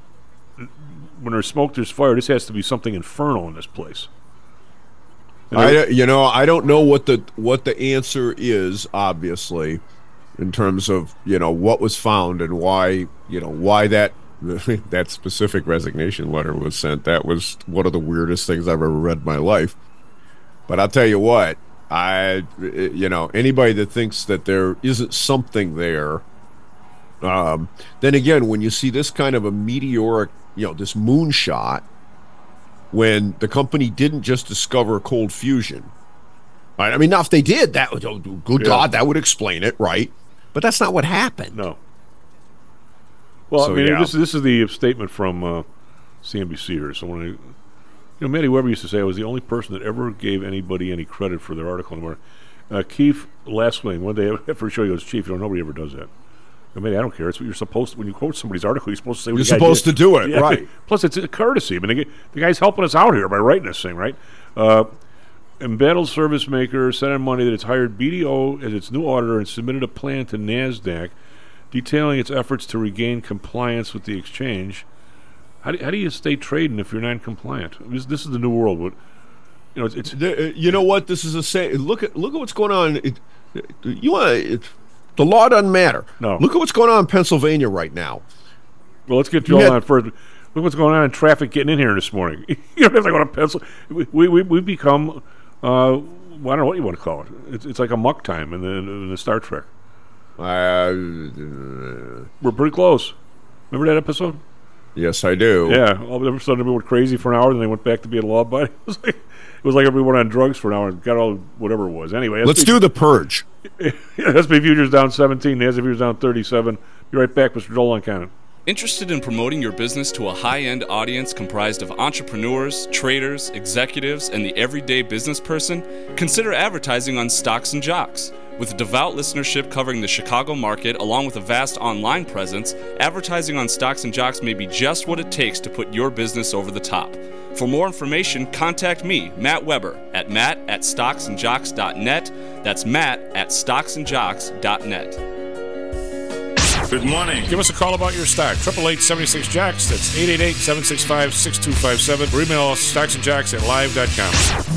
[SPEAKER 6] there's smoke, there's fire. This has to be something infernal in this place. And
[SPEAKER 8] I,
[SPEAKER 6] there-
[SPEAKER 8] you know, I don't know what the what the answer is, obviously, in terms of, you know, what was found and why, you know, why that that specific resignation letter was sent. That was one of the weirdest things I've ever read in my life. But I'll tell you what, I, you know, anybody that thinks that there isn't something there, um, then again, when you see this kind of a meteoric, you know, this moonshot, when the company didn't just discover cold fusion. Right? I mean, now if they did, that would, oh, good
[SPEAKER 6] Yeah.
[SPEAKER 8] God, that would explain it, right? But that's not what happened.
[SPEAKER 6] No. Well,
[SPEAKER 8] So,
[SPEAKER 6] I mean,
[SPEAKER 8] yeah.
[SPEAKER 6] this this is the statement from uh, C N B C here. So when I, you know, Matty Weber used to say I was the only person that ever gave anybody any credit for their article anymore. Uh, Keith last week, one day after a show, he goes, "Chief, you know, nobody ever does that." I mean, I don't care. It's what you're supposed to, when you quote somebody's article, you're supposed to say what
[SPEAKER 8] You're
[SPEAKER 6] the guy
[SPEAKER 8] supposed
[SPEAKER 6] did.
[SPEAKER 8] to do it,
[SPEAKER 6] Yeah.
[SPEAKER 8] right.
[SPEAKER 6] Plus, it's a courtesy. I mean, the, guy- the guy's helping us out here by writing this thing, right? Uh, Embattled Service Maker said on Monday that it's hired B D O as its new auditor and submitted a plan to NASDAQ detailing its efforts to regain compliance with the exchange. How do, how do you stay trading if you're non-compliant? This, this is the new world. What, you know, it's, it's
[SPEAKER 8] The- uh, you know what? This is a say. Look at look at what's going on. It, you want it, the law doesn't matter.
[SPEAKER 6] No.
[SPEAKER 8] Look at what's going on in Pennsylvania right now.
[SPEAKER 6] well, let's get Joel
[SPEAKER 8] had-
[SPEAKER 6] on first. Look what's going on in traffic getting in here this morning. You don't have to go to Pencil. We we we we've become. Uh, well, I don't know what you want to call it. It's, it's like a muck time in the in the Star Trek.
[SPEAKER 8] Uh,
[SPEAKER 6] We're pretty close. Remember that episode?
[SPEAKER 8] yes, I do.
[SPEAKER 6] Yeah. All of a sudden, everyone went crazy for an hour, then they went back to being law-abiding. It was like it was like everyone on drugs for an hour and got all whatever it was. Anyway,
[SPEAKER 8] Let's do the purge.
[SPEAKER 6] S and P futures down seventeen. NASDAQ futures down thirty-seven. Be right back, Mister Joel Uncannon.
[SPEAKER 5] Interested in promoting your business to a high-end audience comprised of entrepreneurs, traders, executives, and the everyday business person? Consider advertising on Stocks and Jocks. With a devout listenership covering the Chicago market, along with a vast online presence, advertising on Stocks and Jocks may be just what it takes to put your business over the top. For more information, contact me, Matt Weber, at matt at stocks and jocks dot net. That's matt at stocks and jocks dot net.
[SPEAKER 9] Good morning.
[SPEAKER 6] Give us a call about your stock. eight eight eight, seven six, jocks. That's eight eight eight, seven six five, six two five seven. Or email us, stocksandjocks at live dot com.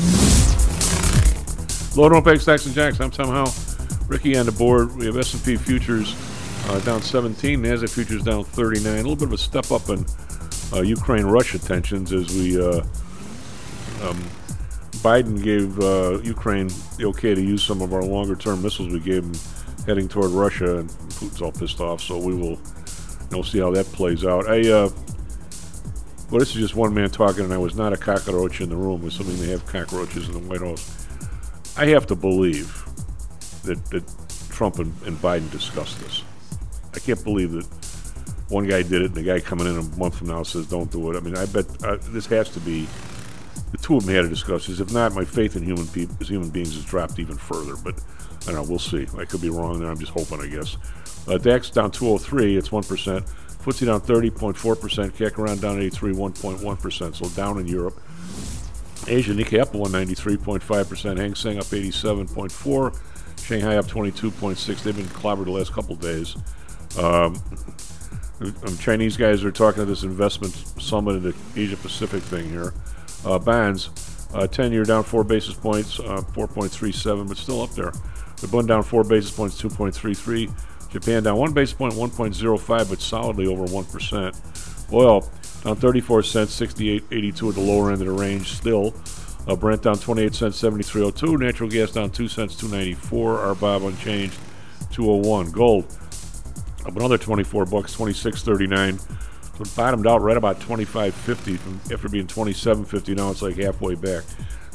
[SPEAKER 6] Low don't pay Stocks and Jocks. I'm Tom Howell. Ricky on the board. We have S and P futures uh, down seventeen. NASDAQ futures down thirty-nine. A little bit of a step up in uh, Ukraine-Russia tensions as we uh, um, Biden gave uh, Ukraine the okay to use some of our longer-term missiles we gave them heading toward Russia, and Putin's all pissed off. So we will, you know, see how that plays out. I, uh, well, this is just one man talking, and I was not a cockroach in the room. Assuming they have cockroaches in the White House. I have to believe that, that Trump and, and Biden discussed this. I can't believe that one guy did it, and the guy coming in a month from now says don't do it. I mean, I bet uh, this has to be. The two of them had to discuss this. If not, my faith in human people, as human beings has dropped even further. But I don't know. We'll see. I could be wrong there. I'm just hoping, I guess. Uh, DAX down two oh three. It's one percent. F T S E down thirty point four percent. C A C around down eighty-three, one point one percent. So down in Europe. Asia, Nikkei up one ninety-three point five percent. Hang Seng up eighty-seven point four. Shanghai up twenty-two point six. They've been clobbered the last couple of days. Um, um, Chinese guys are talking to this investment summit in the Asia Pacific thing here. Uh, bonds, uh, ten-year down four basis points, uh, four point three seven, but still up there. The Bund down four basis points, two point three three. Japan down one basis point, one point zero five, but solidly over one percent. Oil down thirty-four cents, sixty-eight eighty-two at the lower end of the range still. Uh, Brent down twenty-eight cents, seventy-three oh two. Natural gas down two cents, two ninety-four. R B O B unchanged, two oh one. Gold up another twenty-four bucks, twenty-six thirty-nine. So it bottomed out right about twenty-five fifty from after being twenty-seven fifty. Now it's like halfway back.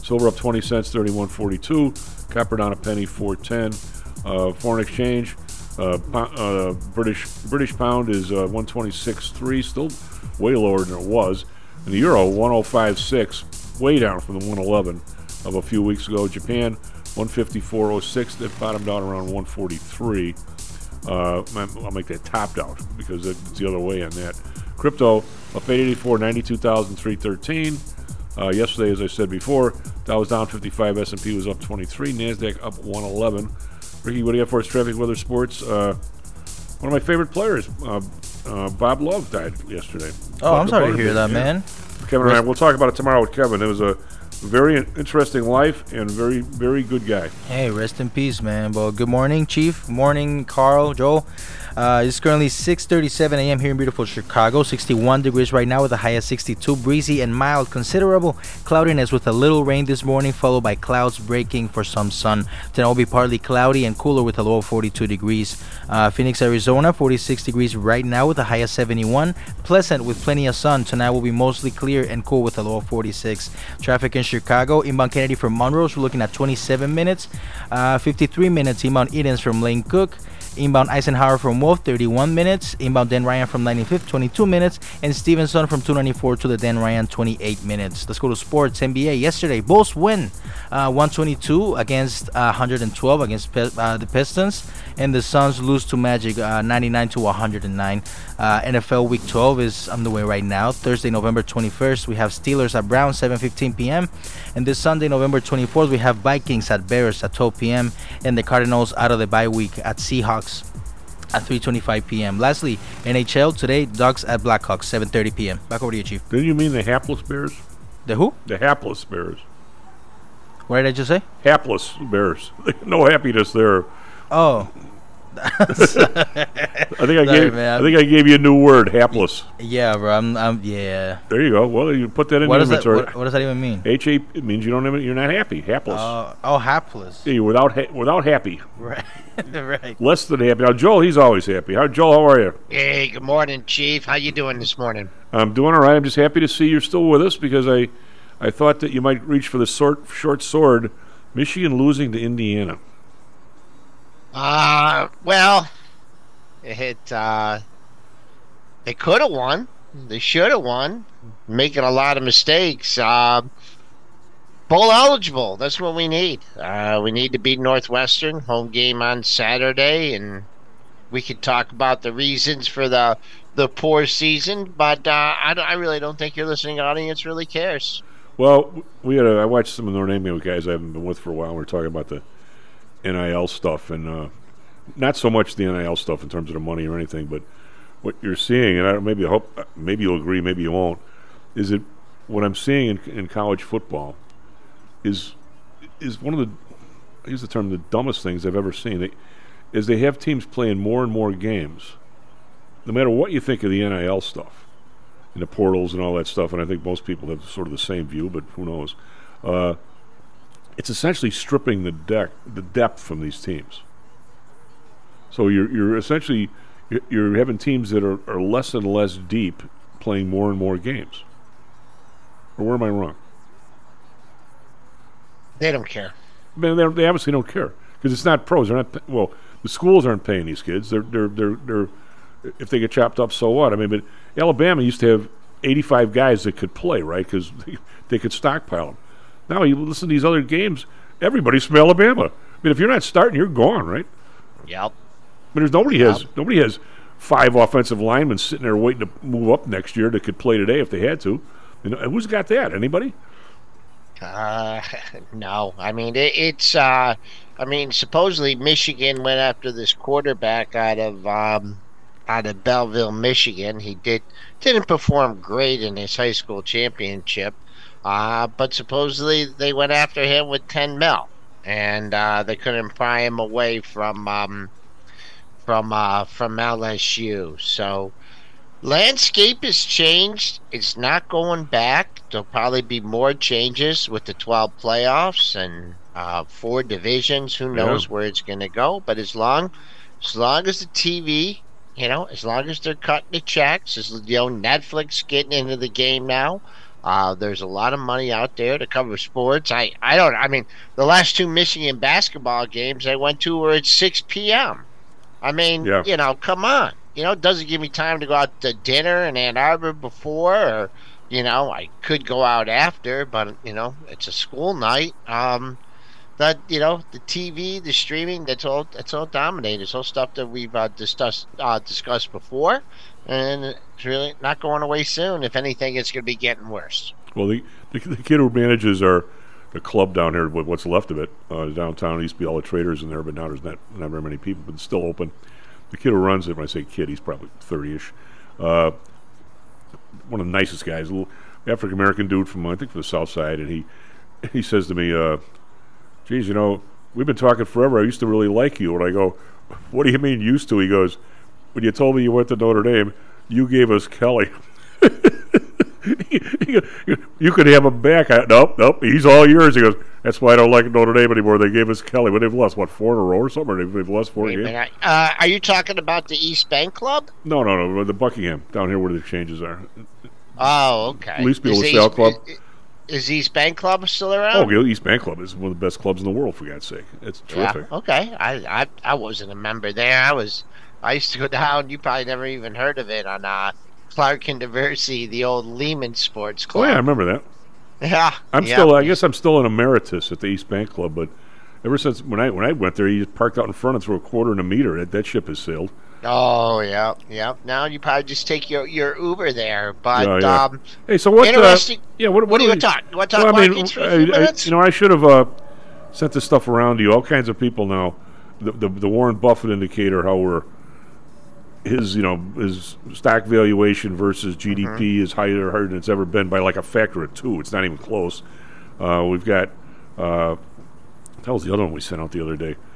[SPEAKER 6] Silver up twenty cents, thirty-one forty-two. Copper down a penny, four ten. Uh, foreign exchange, uh, uh, British British pound is uh, one twenty-six three, still way lower than it was. And the euro, one oh five six, way down from the one eleven of a few weeks ago. Japan, one fifty-four oh six, that bottomed out around one forty-three. Uh, I'll make that topped out because it's the other way on that. Crypto up eight eighty-four, ninety-two thousand three hundred thirteen. Uh, yesterday, as I said before, Dow was down fifty-five, S and P was up twenty-three, NASDAQ up one eleven. Ricky, what do you have for us? Traffic, weather, sports. Uh, one of my favorite players, uh, uh, Bob Love, died yesterday.
[SPEAKER 7] Oh,
[SPEAKER 6] Bob
[SPEAKER 7] I'm sorry to hear
[SPEAKER 6] yeah.
[SPEAKER 7] that, man.
[SPEAKER 6] Kevin and I, we'll talk about it tomorrow with Kevin. It was a very interesting life and very, very good guy.
[SPEAKER 7] Hey, rest in peace, man. Well, good morning, Chief. Good morning, Carl, Joel. Uh, it's currently six thirty-seven a.m. here in beautiful Chicago. sixty-one degrees right now with a high of sixty-two. Breezy and mild. Considerable cloudiness with a little rain this morning, followed by clouds breaking for some sun. Then it will be partly cloudy and cooler with a low of forty-two degrees. Uh, Phoenix, Arizona, forty-six degrees right now with a high of seventy-one. Pleasant with plenty of sun. Tonight will be mostly clear and cool with a low of forty-six. Traffic in Chicago. Inbound Kennedy from Monroe, we're looking at twenty-seven minutes. Uh, fifty-three minutes. Inbound Edens from Lane Cook. Inbound Eisenhower from Wolf, thirty-one minutes. Inbound Dan Ryan from ninety-fifth, twenty-two minutes. And Stevenson from two ninety-four to the Dan Ryan, twenty-eight minutes. Let's go to sports. N B A yesterday. Bulls win uh, one twenty-two against uh, one twelve against uh, the Pistons. And the Suns lose to Magic uh, ninety-nine to one oh nine. Uh, N F L Week twelve is underway right now. Thursday, November twenty-first, we have Steelers at Browns, seven fifteen p.m. And this Sunday, November twenty-fourth, we have Vikings at Bears at twelve p.m. And the Cardinals out of the bye week at Seahawks at three twenty-five p.m. Lastly, N H L today, Ducks at Blackhawks, seven thirty p.m. Back over to you, Chief.
[SPEAKER 6] Didn't you mean the hapless Bears?
[SPEAKER 7] The who?
[SPEAKER 6] The hapless Bears.
[SPEAKER 7] What did I just say?
[SPEAKER 6] Hapless Bears. No happiness there.
[SPEAKER 7] Oh.
[SPEAKER 6] I think I
[SPEAKER 7] Sorry,
[SPEAKER 6] gave.
[SPEAKER 7] man.
[SPEAKER 6] I think I gave you a new word, hapless.
[SPEAKER 7] Yeah, bro. I'm. I'm yeah.
[SPEAKER 6] There you go. Well, you put that in
[SPEAKER 7] What
[SPEAKER 6] the
[SPEAKER 7] does that?
[SPEAKER 6] inventory.
[SPEAKER 7] What, what does that even mean?
[SPEAKER 6] H A it means you don't have, you're not happy. Hapless.
[SPEAKER 7] Uh, oh, hapless.
[SPEAKER 6] Yeah, you're without ha- without happy.
[SPEAKER 7] Right. Right.
[SPEAKER 6] Less than happy. Now, Joel, he's always happy. How, Joel, how are you?
[SPEAKER 10] Hey, good morning, Chief. How you doing this morning?
[SPEAKER 6] I'm doing all right. I'm just happy to see you're still with us because I, I thought that you might reach for the short short sword. Michigan losing to Indiana.
[SPEAKER 10] Uh, well, it uh, they could have won. They should have won. Making a lot of mistakes. Uh, bowl eligible. That's what we need. Uh, we need to beat Northwestern. Home game on Saturday, and we could talk about the reasons for the the poor season. But uh, I, I really don't think your listening audience really cares.
[SPEAKER 6] Well, we had a, I watched some of the Notre Dame guys I haven't been with for a while. We were talking about the N I L stuff, and uh, not so much the N I L stuff in terms of the money or anything, but what you're seeing, and I don't, maybe I hope maybe you'll agree, maybe you won't, is that what I'm seeing in, in college football is is one of the I use the term the dumbest things I've ever seen. They, is they have teams playing more and more games, no matter what you think of the N I L stuff. And the portals and all that stuff, and I think most people have sort of the same view, but who knows? Uh, it's essentially stripping the deck, the depth from these teams. So you're you're essentially you're, you're having teams that are, are less and less deep, playing more and more games. Or where am I wrong?
[SPEAKER 10] They don't care.
[SPEAKER 6] I mean, they, they obviously don't care because it's not pros. They're not well. The schools aren't paying these kids. They're they're they're they're. If they get chopped up, so what? I mean, but Alabama used to have eighty-five guys that could play, right? Because they, they could stockpile them. Now you listen to these other games, everybody's from Alabama. I mean, if you're not starting, you're gone, right?
[SPEAKER 10] Yep.
[SPEAKER 6] I mean, there's nobody
[SPEAKER 10] yep.
[SPEAKER 6] has nobody has five offensive linemen sitting there waiting to move up next year that could play today if they had to. You know, who's got that? Anybody?
[SPEAKER 10] Uh, no. I mean, it, it's. Uh, I mean, supposedly Michigan went after this quarterback out of. Um, out of Belleville, Michigan. He did, didn't perform great in his high school championship, uh, but supposedly they went after him with ten mil, and uh, they couldn't pry him away from um, from uh, from L S U. So landscape has changed. It's not going back. There'll probably be more changes with the twelve playoffs and uh, four divisions. Who knows yeah. where it's going to go? But as long as long as the T V, you know, as long as they're cutting the checks, as you know, Netflix getting into the game now, Uh, there's a lot of money out there to cover sports. I, I don't. I mean, the last two Michigan basketball games I went to were at six p.m. I mean,
[SPEAKER 6] Yeah.
[SPEAKER 10] you know, come on. You know, it doesn't give me time to go out to dinner in Ann Arbor before, or, you know, I could go out after, but, you know, it's a school night. Um, that, you know, the T V, the streaming, that's all, that's all dominated. It's all stuff that we've uh, discussed, uh, discussed before, and it's really not going away soon. If anything, it's going to be getting worse.
[SPEAKER 6] Well, the, the the kid who manages our the club down here, what- what's left of it, uh, downtown, used to be all the traders in there, but now there's not, not very many people, but it's still open. The kid who runs it, when I say kid, he's probably thirty-ish. Uh, one of the nicest guys, a little African-American dude from, I think, from the South Side, and he he says to me, uh, geez, you know, we've been talking forever. I used to really like you. And I go, what do you mean used to? He goes, when you told me you went to Notre Dame, you gave us Kelly. You could have him back. I, nope, nope. He's all yours. He goes, that's why I don't like Notre Dame anymore. They gave us Kelly. But they've lost, what, four in a row or something? Or they've, they've lost four
[SPEAKER 10] Wait a
[SPEAKER 6] games?
[SPEAKER 10] minute. Uh, are you talking about the East Bank Club?
[SPEAKER 6] No, no, no. The Buckingham, down here where the exchanges are.
[SPEAKER 10] Oh, okay.
[SPEAKER 6] Used to be
[SPEAKER 10] Is
[SPEAKER 6] a
[SPEAKER 10] the
[SPEAKER 6] LaSalle
[SPEAKER 10] East-
[SPEAKER 6] club.
[SPEAKER 10] Is, is East Bank Club still around?
[SPEAKER 6] Oh, Gil- East Bank Club is one of the best clubs in the world, for God's sake. It's terrific.
[SPEAKER 10] Yeah, okay. I, I I wasn't a member there. I was. I used to go down. You probably never even heard of it on uh, Clark and Diversey, the old Lehman Sports
[SPEAKER 6] Oh,
[SPEAKER 10] Club.
[SPEAKER 6] yeah, I remember that.
[SPEAKER 10] Yeah,
[SPEAKER 6] I'm
[SPEAKER 10] yeah.
[SPEAKER 6] still. I guess I'm still an emeritus at the East Bank Club, but ever since when I when I went there, you just parked out in front and threw a quarter and a meter. That, that ship has sailed.
[SPEAKER 10] Oh yeah, yeah. Now you probably just take your, your Uber there, but
[SPEAKER 6] Yeah, yeah.
[SPEAKER 10] um,
[SPEAKER 6] Hey, so what?
[SPEAKER 10] interesting.
[SPEAKER 6] Uh, yeah, what?
[SPEAKER 10] What do you
[SPEAKER 6] we-
[SPEAKER 10] want to talk? You want to talk
[SPEAKER 6] Well, I mean,
[SPEAKER 10] markets for a
[SPEAKER 6] I-
[SPEAKER 10] few
[SPEAKER 6] I-
[SPEAKER 10] minutes?
[SPEAKER 6] you know, I should have uh, sent this stuff around to you. All kinds of people now. The, the the Warren Buffett indicator, how we're his you know his stock valuation versus G D P
[SPEAKER 10] Mm-hmm.
[SPEAKER 6] is higher, higher than it's ever been by like a factor of two. It's not even close. Uh, we've got uh, that was the other one we sent out the other day.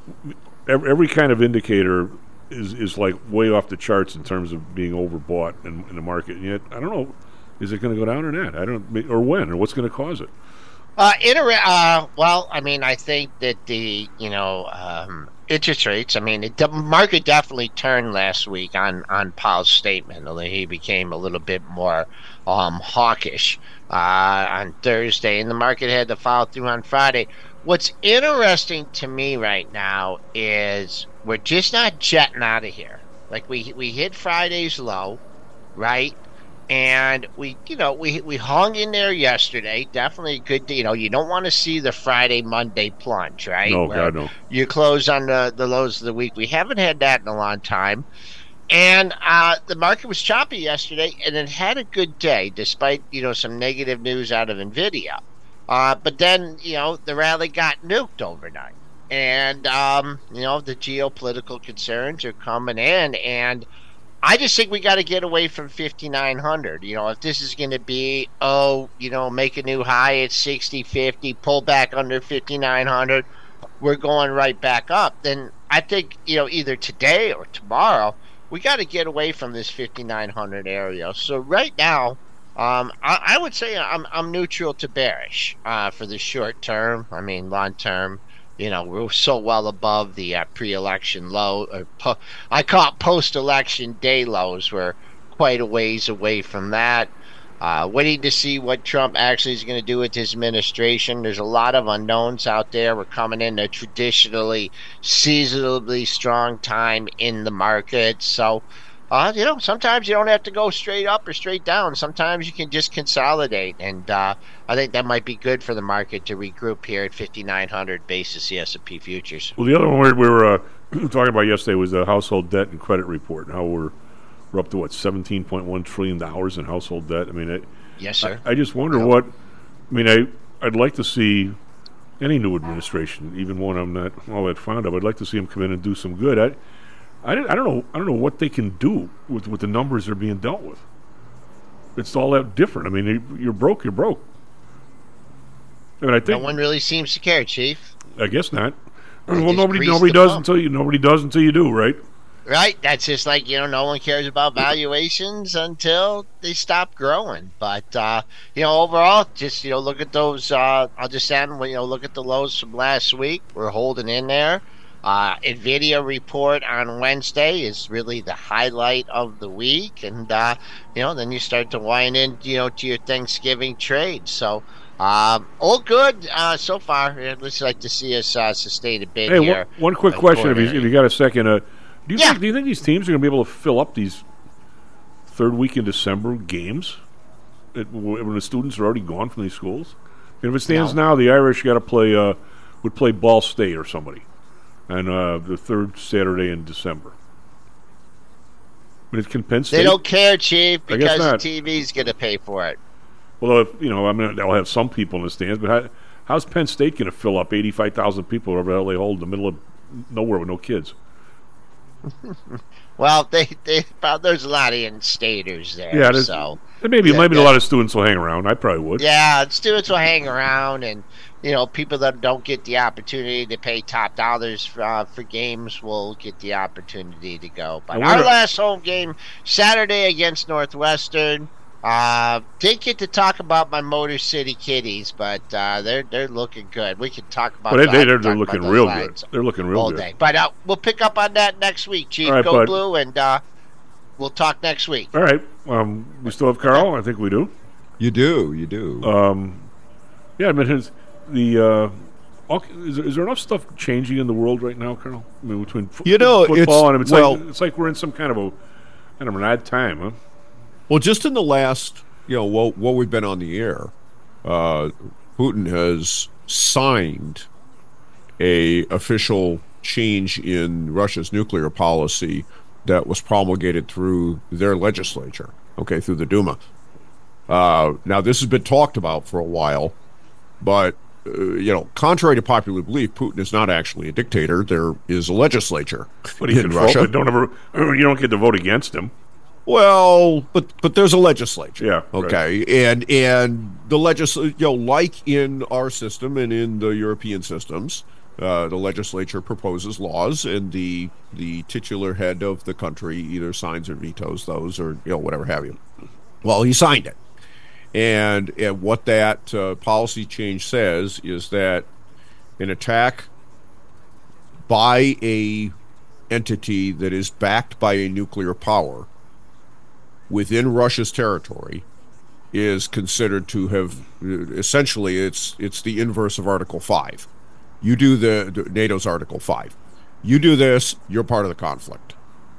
[SPEAKER 6] Every, every kind of indicator is is like way off the charts in terms of being overbought in, in the market. And yet, I don't know, is it going to go down or not? I don't, or when, or what's going to cause it?
[SPEAKER 10] Uh, inter- uh, well, I mean, I think that the, you know, um, interest rates, I mean, it, the market definitely turned last week on, on Powell's statement, although he became a little bit more um, hawkish uh, on Thursday, and the market had to follow through on Friday. What's interesting to me right now is we're just not jetting out of here. Like, we we hit Friday's low, right? And we, you know, we we hung in there yesterday. Definitely a good, you know, you don't want to see the Friday, Monday plunge, right?
[SPEAKER 6] No,
[SPEAKER 10] Where
[SPEAKER 6] God, no.
[SPEAKER 10] You close on the, the lows of the week. We haven't had that in a long time. And uh, the market was choppy yesterday, and it had a good day, despite, you know, some negative news out of NVIDIA. Uh, but then, you know, the rally got nuked overnight. And, um, you know, the geopolitical concerns are coming in, and I just think we got to get away from fifty-nine hundred. You know, if this is going to be, oh, you know, make a new high at sixty, fifty, pull back under fifty-nine hundred, we're going right back up, then I think, you know, either today or tomorrow, we got to get away from this fifty-nine hundred area. So right now, um, I, I would say I'm, I'm neutral to bearish uh, for the short term. I mean, long term, you know, we're so well above the uh, pre-election low. Or po- I call it post-election day lows. We're quite a ways away from that. Uh, waiting to see what Trump actually is going to do with his administration. There's a lot of unknowns out there. We're coming in a traditionally seasonably strong time in the market. So, uh, you know, sometimes you don't have to go straight up or straight down. Sometimes you can just consolidate. And uh, I think that might be good for the market to regroup here at fifty-nine hundred basis the S and P futures.
[SPEAKER 6] Well, the other one we we were uh, talking about yesterday was the household debt and credit report, and how we're, we're up to, what, seventeen point one trillion dollars in household debt. I mean, it,
[SPEAKER 10] Yes, sir.
[SPEAKER 6] I, I just wonder what, I mean, I, I'd like to see any new administration, even one I'm not all that fond of, I'd like to see them come in and do some good. I, I, I don't know I don't know what they can do with, with the numbers they're being dealt with. It's all that different. I mean, you- you're broke, you're broke. I mean, I
[SPEAKER 10] No
[SPEAKER 6] think
[SPEAKER 10] one really seems to care, Chief.
[SPEAKER 6] I guess not.
[SPEAKER 10] They
[SPEAKER 6] Well,
[SPEAKER 10] just
[SPEAKER 6] nobody
[SPEAKER 10] grease
[SPEAKER 6] nobody
[SPEAKER 10] the
[SPEAKER 6] does
[SPEAKER 10] pump.
[SPEAKER 6] until you nobody does until you do, right?
[SPEAKER 10] Right? That's just like, you know, no one cares about valuations until they stop growing. But, uh, you know, overall, just, you know, look at those, uh, I'll just end, you know, look at the lows from last week. We're holding in there. Uh, NVIDIA report on Wednesday is really the highlight of the week, and uh, you know, then you start to wind in, you know, to your Thanksgiving trade. So, um, all good uh, so far. I'd just like to see us uh, sustain a bit
[SPEAKER 6] hey,
[SPEAKER 10] here.
[SPEAKER 6] One, one quick
[SPEAKER 10] uh,
[SPEAKER 6] question, if you, if you got a second. Uh, do you
[SPEAKER 10] yeah.
[SPEAKER 6] think do you think these teams are going to be able to fill up these third week in December games it, when the students are already gone from these schools? And if it stands
[SPEAKER 10] No.
[SPEAKER 6] now, the Irish got to play uh, would play Ball State or somebody. And uh, the third Saturday in December. But it can Penn State.
[SPEAKER 10] They don't care, Chief,
[SPEAKER 6] I guess
[SPEAKER 10] because the
[SPEAKER 6] not.
[SPEAKER 10] T V's going to pay for it.
[SPEAKER 6] Well, if, you know, I mean, they'll have some people in the stands, but how, how's Penn State going to fill up eighty-five thousand people, wherever the hell they hold, in the middle of nowhere with no kids?
[SPEAKER 10] Well, they, they there's a lot of in-staters there.
[SPEAKER 6] Yeah, there's,
[SPEAKER 10] so
[SPEAKER 6] maybe
[SPEAKER 10] yeah,
[SPEAKER 6] maybe
[SPEAKER 10] yeah.
[SPEAKER 6] a lot of students will hang around. I probably would.
[SPEAKER 10] Yeah, students will hang around, and you know, people that don't get the opportunity to pay top dollars for, uh, for games will get the opportunity to go. But our last home game Saturday against Northwestern. Uh, didn't get to talk about my Motor City Kitties, but uh, they're they're looking good. We can talk about.
[SPEAKER 6] But they,
[SPEAKER 10] I
[SPEAKER 6] they,
[SPEAKER 10] can
[SPEAKER 6] they're,
[SPEAKER 10] talk
[SPEAKER 6] they're
[SPEAKER 10] about
[SPEAKER 6] looking
[SPEAKER 10] those
[SPEAKER 6] real
[SPEAKER 10] lines
[SPEAKER 6] good. They're looking real
[SPEAKER 10] all
[SPEAKER 6] good.
[SPEAKER 10] day. But uh, we'll pick up on that next week, Chief.
[SPEAKER 6] All right,
[SPEAKER 10] Go
[SPEAKER 6] bud.
[SPEAKER 10] Blue, and uh, we'll talk next week.
[SPEAKER 6] All right. Um, we still have Carl. I think we do.
[SPEAKER 8] You do. You do.
[SPEAKER 6] Um, yeah, I mean, his, the uh, all, is, there, is there enough stuff changing in the world right now, Carl? I mean, between fo-
[SPEAKER 8] You know,
[SPEAKER 6] football
[SPEAKER 8] it's-
[SPEAKER 6] and it's
[SPEAKER 8] well-
[SPEAKER 6] like it's like we're in some kind of a kind of an odd time, huh?
[SPEAKER 8] Well, just in the last, you know, while, while we've been on the air, uh, Putin has signed a official change in Russia's nuclear policy that was promulgated through their legislature, okay, through the Duma. Uh, now, this has been talked about for a while, but, uh, you know, contrary to popular belief, Putin is not actually a dictator. There is a legislature
[SPEAKER 6] But he
[SPEAKER 8] in
[SPEAKER 6] can
[SPEAKER 8] Russia.
[SPEAKER 6] vote, but don't ever you don't get to vote against him.
[SPEAKER 8] Well, but but there's a legislature.
[SPEAKER 6] Yeah.
[SPEAKER 8] Okay.
[SPEAKER 6] Right.
[SPEAKER 8] And and the legislature, you know, like in our system and in the European systems, uh, the legislature proposes laws, and the the titular head of the country either signs or vetoes those, or you know, whatever have you. Well, he signed it, and and what that uh, policy change says is that an attack by a entity that is backed by a nuclear power within Russia's territory is considered to have essentially it's it's the inverse of Article Five. You do the, the NATO's Article Five. You do this, you're part of the conflict.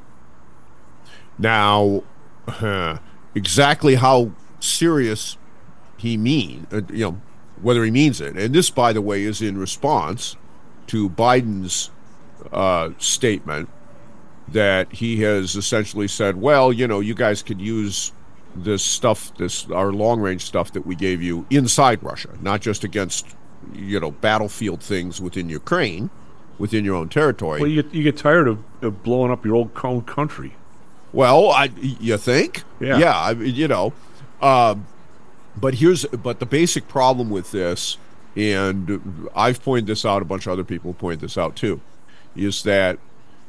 [SPEAKER 8] Now, uh, exactly how serious he mean, uh, you know, whether he means it, and this, by the way, is in response to Biden's uh, statement that he has essentially said, well, you know, you guys could use this stuff, this our long-range stuff that we gave you inside Russia, not just against, you know, battlefield things within Ukraine, within your own territory.
[SPEAKER 6] Well, you get, you get tired of, of blowing up your old own country.
[SPEAKER 8] Well, I, you think?
[SPEAKER 6] Yeah.
[SPEAKER 8] Yeah, I, you know. Um, but here's, but the basic problem with this, and I've pointed this out, a bunch of other people point this out too, is that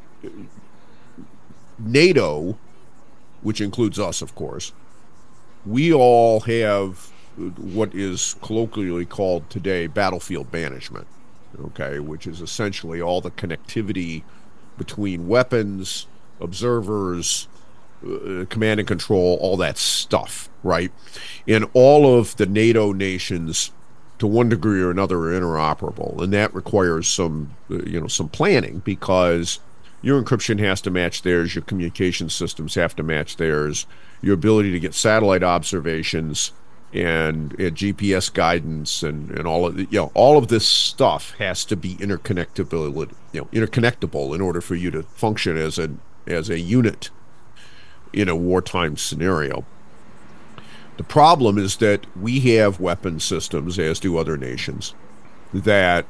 [SPEAKER 8] NATO, which includes us, of course, we all have what is colloquially called today battlefield management, okay, which is essentially all the connectivity between weapons, observers, uh, command and control, all that stuff, right? And all of the NATO nations, to one degree or another, are interoperable, and that requires some, uh, you know, some planning, because your encryption has to match theirs, your communication systems have to match theirs, your ability to get satellite observations and, and G P S guidance and, and all of the, you know, all of this stuff has to be interconnectable, you know, interconnectable in order for you to function as a as a unit in a wartime scenario. The problem is that we have weapon systems, as do other nations, that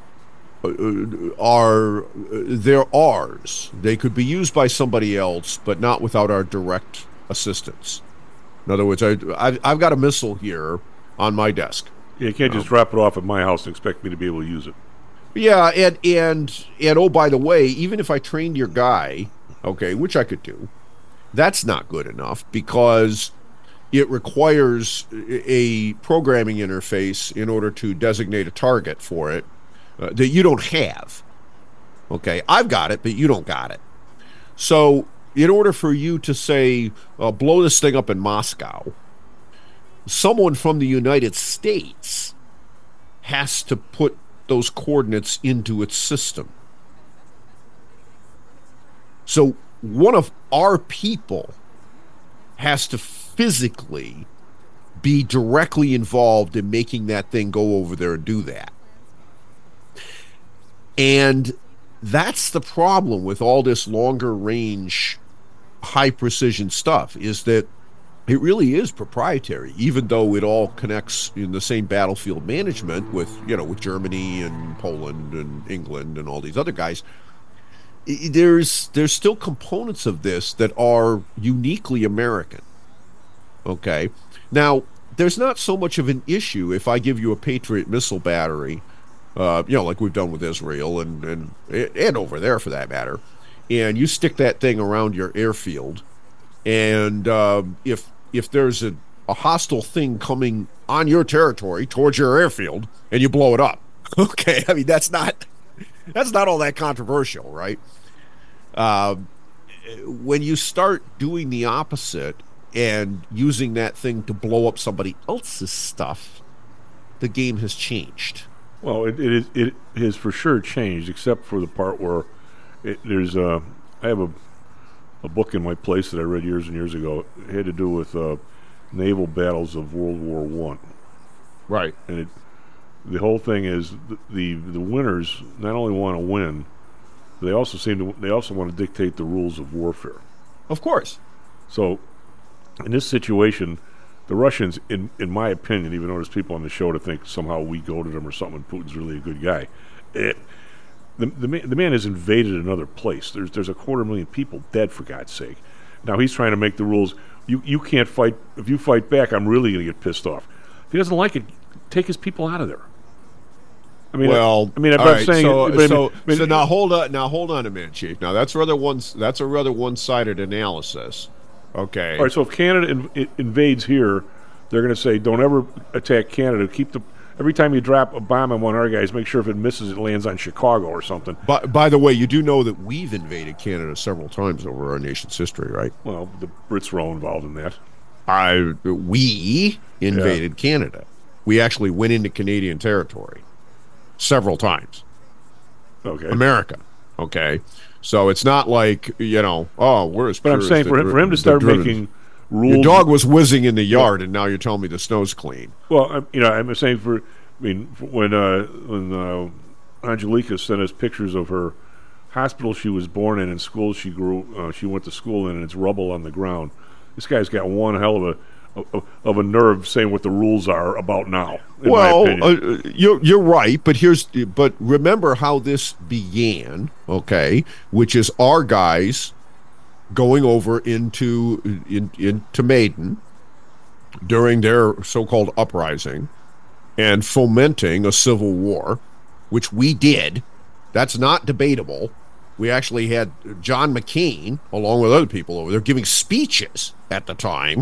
[SPEAKER 8] are they're ours. They could be used by somebody else, but not without our direct assistance. In other words, I, I've, I've got a missile here on my desk.
[SPEAKER 6] Yeah, you can't just um, drop it off at my house and expect me to be able to use it.
[SPEAKER 8] Yeah, and and and oh, by the way, even if I trained your guy, okay, which I could do, that's not good enough, because it requires a programming interface in order to designate a target for it uh, that you don't have. Okay, I've got it, but you don't got it. So in order for you to say, uh, blow this thing up in Moscow, someone from the United States has to put those coordinates into its system. So one of our people has to physically be directly involved in making that thing go over there and do that. And that's the problem with all this longer range, high precision stuff, is that it really is proprietary, even though it all connects in the same battlefield management with, you know, with Germany and Poland and England and all these other guys. There's there's still components of this that are uniquely American. Okay. Now, there's not so much of an issue if I give you a Patriot missile battery, uh, you know, like we've done with Israel and, and and over there for that matter, and you stick that thing around your airfield, and um, if if there's a, a hostile thing coming on your territory towards your airfield, and you blow it up, okay, I mean, that's not that's not all that controversial, right? Uh, when you start doing the opposite and using that thing to blow up somebody else's stuff, the game has changed.
[SPEAKER 6] Well, it it, is, it has for sure changed, except for the part where it, there's a. I have a a book in my place that I read years and years ago. It had to do with uh, naval battles of World War One.
[SPEAKER 8] Right,
[SPEAKER 6] and it, the whole thing is the, the the winners not only want to win, they also seem to they also want to dictate the rules of warfare.
[SPEAKER 8] Of course.
[SPEAKER 6] So, in this situation, the Russians, in in my opinion, even though there's people on the show to think somehow we goaded them or something, Putin's really a good guy. It, the the man, the man has invaded another place. There's there's a quarter million people dead, for God's sake. Now he's trying to make the rules. You you can't fight. If you fight back, I'm really going to get pissed off. If he doesn't like it, take his people out of there. I mean,
[SPEAKER 8] well,
[SPEAKER 6] I, I mean, I'm
[SPEAKER 8] all
[SPEAKER 6] not
[SPEAKER 8] right,
[SPEAKER 6] saying.
[SPEAKER 8] So,
[SPEAKER 6] it, but
[SPEAKER 8] so,
[SPEAKER 6] I mean,
[SPEAKER 8] so now hold on. Now hold on a minute, Chief. Now that's rather one. That's a rather one-sided analysis. Okay.
[SPEAKER 6] All right. So if Canada in, invades here, they're going to say, "Don't ever attack Canada. Keep the every time you drop a bomb on one of our guys, make sure if it misses, it lands on Chicago or something."
[SPEAKER 8] But by the way, you do know that we've invaded Canada several times over our nation's history, right?
[SPEAKER 6] Well, the Brits were all involved in that.
[SPEAKER 8] I we invaded yeah. Canada. We actually went into Canadian territory several times.
[SPEAKER 6] Okay.
[SPEAKER 8] America. Okay. So it's not like, you know, oh, we're as
[SPEAKER 6] But I'm saying for him, for him to start making rules.
[SPEAKER 8] Your dog was whizzing in the yard, and now you're telling me the snow's clean.
[SPEAKER 6] Well, I'm, you know, I'm saying for, I mean, when uh, when uh, Angelica sent us pictures of her hospital she was born in and school she grew, uh, she went to school in, and it's rubble on the ground. This guy's got one hell of a of, of a nerve saying what the rules are about now. In
[SPEAKER 8] well,
[SPEAKER 6] my opinion.
[SPEAKER 8] Uh, you're you're right, but here's but remember how this began, okay? Which is our guys going over into in, into Maiden during their so-called uprising and fomenting a civil war, which we did. That's not debatable. We actually had John McCain, along with other people over there, giving speeches at the time.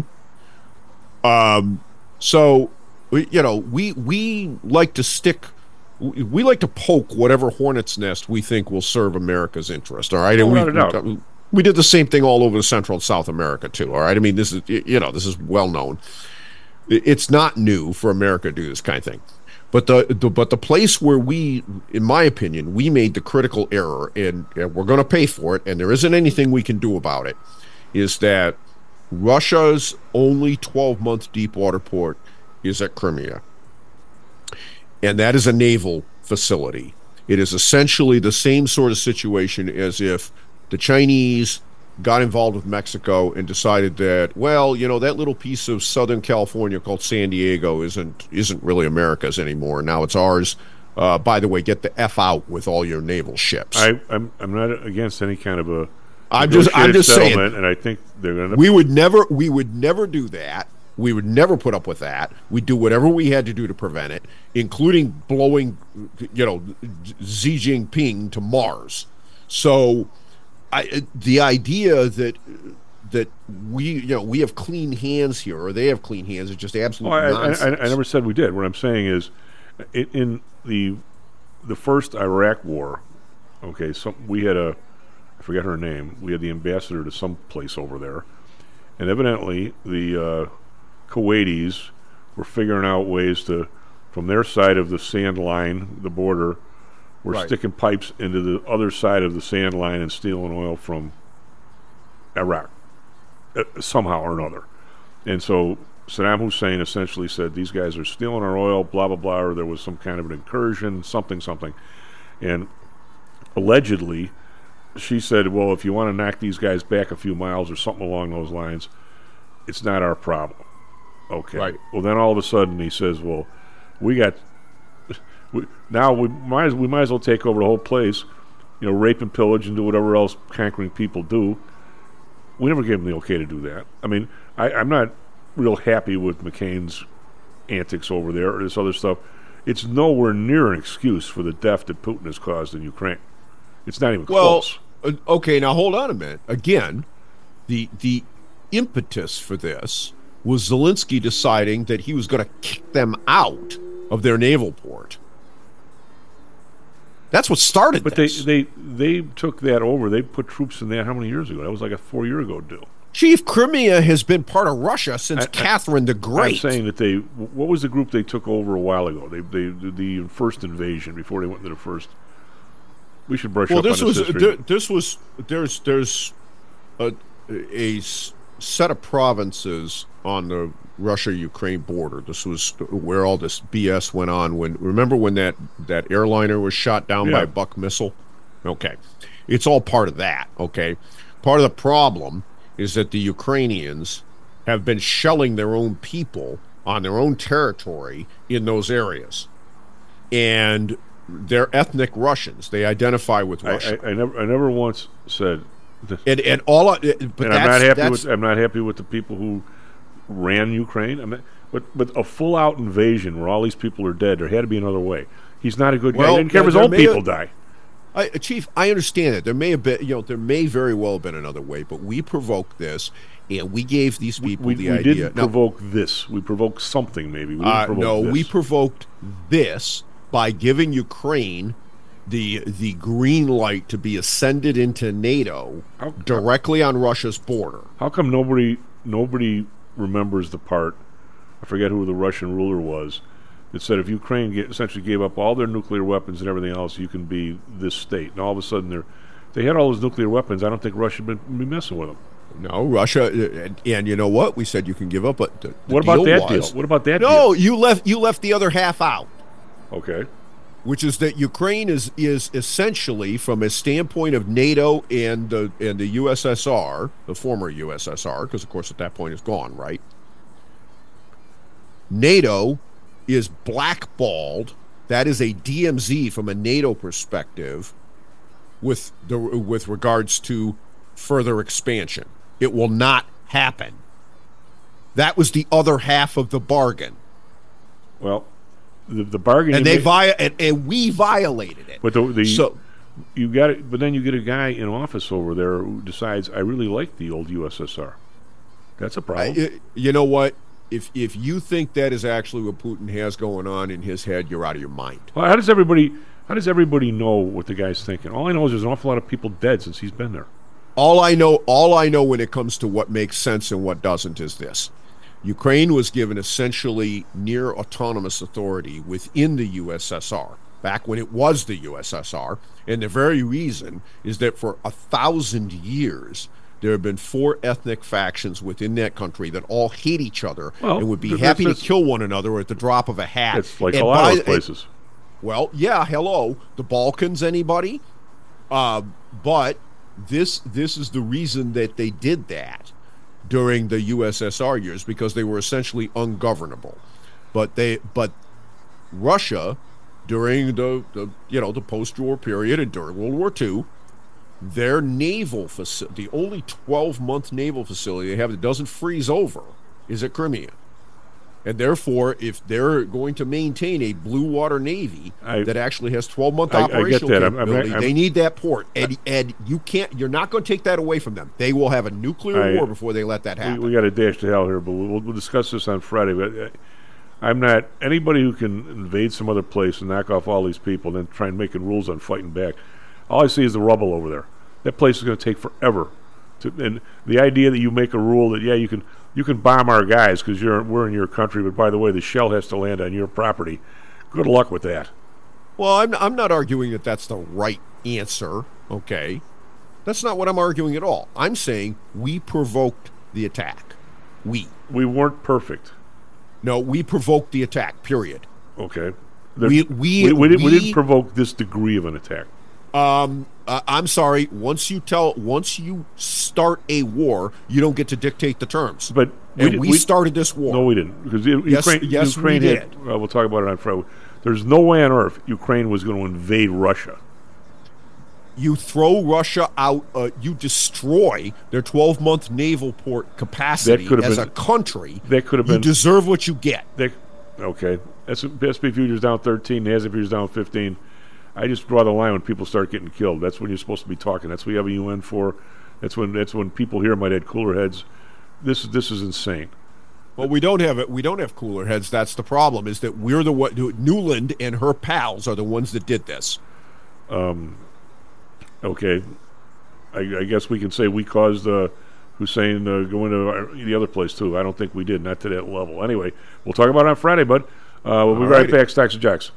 [SPEAKER 8] Um, so, you know, we we like to stick, we, we like to poke whatever hornet's nest we think will serve America's interest. All right,
[SPEAKER 6] oh,
[SPEAKER 8] and we, we, we did the same thing all over Central and South America too. All right, I mean, this is you know this is well known. It's not new for America to do this kind of thing. But the, the but the place where we, in my opinion, we made the critical error, and, and we're going to pay for it, and there isn't anything we can do about it, is that Russia's only twelve-month deep water port is at Crimea. And that is a naval facility. It is essentially the same sort of situation as if the Chinese got involved with Mexico and decided that, well, you know, that little piece of Southern California called San Diego isn't isn't really America's anymore. Now it's ours. Uh, by the way, get the F out with all your naval ships.
[SPEAKER 6] I, I'm I'm not against any kind of a
[SPEAKER 8] I'm just I'm just saying,
[SPEAKER 6] and I think they're going to.
[SPEAKER 8] We would never we would never do that. We would never put up with that. We'd do whatever we had to do to prevent it, including blowing, you know, Xi Jinping to Mars. So. I, the idea that that we you know we have clean hands here or they have clean hands is just absolute
[SPEAKER 6] well,
[SPEAKER 8] nonsense.
[SPEAKER 6] I, I, I never said we did. What I'm saying is, in, in the the first Iraq war, Okay, so we had a, I forget her name. We had the ambassador to some place over there, and evidently the uh, Kuwaitis were figuring out ways to, from their side of the sand line, the border, were
[SPEAKER 8] Right.
[SPEAKER 6] sticking pipes into the other side of the sand line and stealing oil from Iraq, uh, somehow or another. And so Saddam Hussein essentially said, these guys are stealing our oil, blah, blah, blah, or there was some kind of an incursion, something, something. And allegedly, she said, well, if you want to knock these guys back a few miles or something along those lines, it's not our problem. Okay.
[SPEAKER 8] Right.
[SPEAKER 6] Well, then all of a sudden he says, well, we got... We, now we might as, we might as well take over the whole place, you know, rape and pillage and do whatever else conquering people do. We never gave them the okay to do that. I mean, I, I'm not real happy with McCain's antics over there or this other stuff. It's nowhere near an excuse for the death that Putin has caused in Ukraine. It's not even
[SPEAKER 8] Well,
[SPEAKER 6] close.
[SPEAKER 8] uh, okay, now hold on a minute. Again, the the impetus for this was Zelensky deciding that he was going to kick them out of their naval port. That's what started
[SPEAKER 6] But
[SPEAKER 8] this.
[SPEAKER 6] they, they they took that over. They put troops in that how many years ago? That was like a four year ago deal.
[SPEAKER 8] Chief, Crimea has been part of Russia since
[SPEAKER 6] I- I-
[SPEAKER 8] Catherine the Great.
[SPEAKER 6] I'm saying that they. What was the group they took over a while ago? They they the first invasion before they went into the first. We should brush
[SPEAKER 8] well,
[SPEAKER 6] up
[SPEAKER 8] this
[SPEAKER 6] on this
[SPEAKER 8] was
[SPEAKER 6] history.
[SPEAKER 8] th- this was there's there's a, a s- set of provinces on the Russia-Ukraine border. This was where all this B S went on. When remember when that that airliner was shot down by
[SPEAKER 6] Yeah.
[SPEAKER 8] a Buck missile? Okay, it's all part of that. Okay, part of the problem is that the Ukrainians have been shelling their own people on their own territory in those areas, and they're ethnic Russians. They identify with
[SPEAKER 6] I,
[SPEAKER 8] Russia.
[SPEAKER 6] I, I never I never once said. That,
[SPEAKER 8] and and all, I- but
[SPEAKER 6] and
[SPEAKER 8] that's,
[SPEAKER 6] I'm not happy
[SPEAKER 8] that's,
[SPEAKER 6] with I'm not happy with the people who ran Ukraine. I mean, but but a full out invasion where all these people are dead, there had to be another way. He's not a good guy.
[SPEAKER 8] Well,
[SPEAKER 6] He didn't care if his
[SPEAKER 8] there
[SPEAKER 6] own
[SPEAKER 8] may
[SPEAKER 6] people
[SPEAKER 8] have-
[SPEAKER 6] die.
[SPEAKER 8] I, Chief, I understand it. There may have been, you know, there may very well have been another way, but we provoked this, and we gave these people
[SPEAKER 6] We,
[SPEAKER 8] the
[SPEAKER 6] we
[SPEAKER 8] idea.
[SPEAKER 6] didn't
[SPEAKER 8] Now,
[SPEAKER 6] provoke this. We provoked something. Maybe we didn't
[SPEAKER 8] uh,
[SPEAKER 6] provoke
[SPEAKER 8] no,
[SPEAKER 6] this.
[SPEAKER 8] we provoked this by giving Ukraine the the green light to be ascended into NATO
[SPEAKER 6] How-
[SPEAKER 8] directly on Russia's border.
[SPEAKER 6] How come nobody nobody remembers the part? I forget who the Russian ruler was that said if Ukraine get, essentially gave up all their nuclear weapons and everything else, you can be this state. And all of a sudden, they're they had all those nuclear weapons. I don't think Russia would be messing with them.
[SPEAKER 8] No, Russia, uh, and, and you know what? We said you can give up, but the, the
[SPEAKER 6] What about
[SPEAKER 8] deal
[SPEAKER 6] that
[SPEAKER 8] was-
[SPEAKER 6] deal? What about that
[SPEAKER 8] No, you left you left the other half out.
[SPEAKER 6] deal? Okay.
[SPEAKER 8] Which is that Ukraine is is essentially, from a standpoint of NATO and the and the U S S R, the former U S S R, because of course at that point it's gone, right? NATO is blackballed. That is a D M Z from a NATO perspective, with the with regards to further expansion. It will not happen. That was the other half of the bargain.
[SPEAKER 6] Well, the the bargain
[SPEAKER 8] And
[SPEAKER 6] you
[SPEAKER 8] they
[SPEAKER 6] made-
[SPEAKER 8] vi- and, and we violated it.
[SPEAKER 6] But the, the
[SPEAKER 8] So-
[SPEAKER 6] you got it. But then you get a guy in office over there who decides I really like the old U S S R. That's a problem.
[SPEAKER 8] I- you know what? If if you think that is actually what Putin has going on in his head, you're out of your mind.
[SPEAKER 6] Well, how does everybody how does everybody know what the guy's thinking? All I know is there's an awful lot of people dead since he's been there.
[SPEAKER 8] All I know, all I know when it comes to what makes sense and what doesn't is this: Ukraine was given essentially near autonomous authority within the U S S R back when it was the U S S R, and the very reason is that for a thousand years there have been four ethnic factions within that country that all hate each other
[SPEAKER 6] Well,
[SPEAKER 8] and would be
[SPEAKER 6] th-
[SPEAKER 8] happy
[SPEAKER 6] that's-
[SPEAKER 8] to kill one another at the drop of a hat.
[SPEAKER 6] It's like
[SPEAKER 8] And
[SPEAKER 6] a lot
[SPEAKER 8] by-
[SPEAKER 6] of those places.
[SPEAKER 8] Well, yeah, hello, the Balkans, anybody? Uh, but this this is the reason that they did that during the U S S R years, because they were essentially ungovernable. But they but Russia during the, the you know the post-war period and during World War Two, their naval facility, the only twelve-month naval facility they have that doesn't freeze over, is at Crimea. And therefore, if they're going to maintain a blue water navy
[SPEAKER 6] I-
[SPEAKER 8] that actually has twelve-month
[SPEAKER 6] I- I get
[SPEAKER 8] operational
[SPEAKER 6] that. I'm- I'm-
[SPEAKER 8] capability,
[SPEAKER 6] I'm-
[SPEAKER 8] they need that port. And, and you can't, you're not going to take that away from them. They will have a nuclear
[SPEAKER 6] I-
[SPEAKER 8] war before they let that happen.
[SPEAKER 6] We, we got to dash to hell here, but we'll, we'll discuss this on Friday. But uh, I'm not anybody who can invade some other place and knock off all these people, and then try and making rules on fighting back. All I see is the rubble over there. That place is going to take forever. To, and the idea that you make a rule that, yeah, you can you can bomb our guys because you're we're in your country, but by the way, the shell has to land on your property. Good luck with that.
[SPEAKER 8] Well, I'm I'm not arguing that that's the right answer, okay? That's not what I'm arguing at all. I'm saying we provoked the attack. We.
[SPEAKER 6] We weren't perfect.
[SPEAKER 8] No, we provoked the attack, period.
[SPEAKER 6] Okay.
[SPEAKER 8] We we,
[SPEAKER 6] we, we,
[SPEAKER 8] we,
[SPEAKER 6] didn't, we didn't provoke this degree of an attack.
[SPEAKER 8] Um, uh, I'm sorry. Once you tell, once you start a war, you don't get to dictate the terms.
[SPEAKER 6] But we,
[SPEAKER 8] and
[SPEAKER 6] did,
[SPEAKER 8] we,
[SPEAKER 6] we
[SPEAKER 8] started this war.
[SPEAKER 6] No, we didn't. Because
[SPEAKER 8] yes,
[SPEAKER 6] Ukraine,
[SPEAKER 8] yes,
[SPEAKER 6] Ukraine
[SPEAKER 8] we
[SPEAKER 6] had,
[SPEAKER 8] did.
[SPEAKER 6] Well, we'll talk about it on Friday. There's no way on earth Ukraine was going to invade Russia.
[SPEAKER 8] You throw Russia out. Uh, you destroy their twelve-month naval port capacity as
[SPEAKER 6] been,
[SPEAKER 8] a country.
[SPEAKER 6] That could have been.
[SPEAKER 8] You deserve what you get.
[SPEAKER 6] That, okay. S and P futures down thirteen. The NASDAQ futures down fifteen. I just draw the line when people start getting killed. That's when you're supposed to be talking. That's what you have a U N for. That's when that's when people here might have cooler heads. This this is insane.
[SPEAKER 8] Well, we don't have it. We don't have cooler heads. That's the problem. Is that we're the what? Newland and her pals are the ones that did this.
[SPEAKER 6] Um. Okay. I, I guess we can say we caused uh, Hussein uh, going to our, the other place too. I don't think we did. Not to that level. Anyway, we'll talk about it on Friday, bud. Uh, we'll be Alrighty. right back. Stocks and Jocks.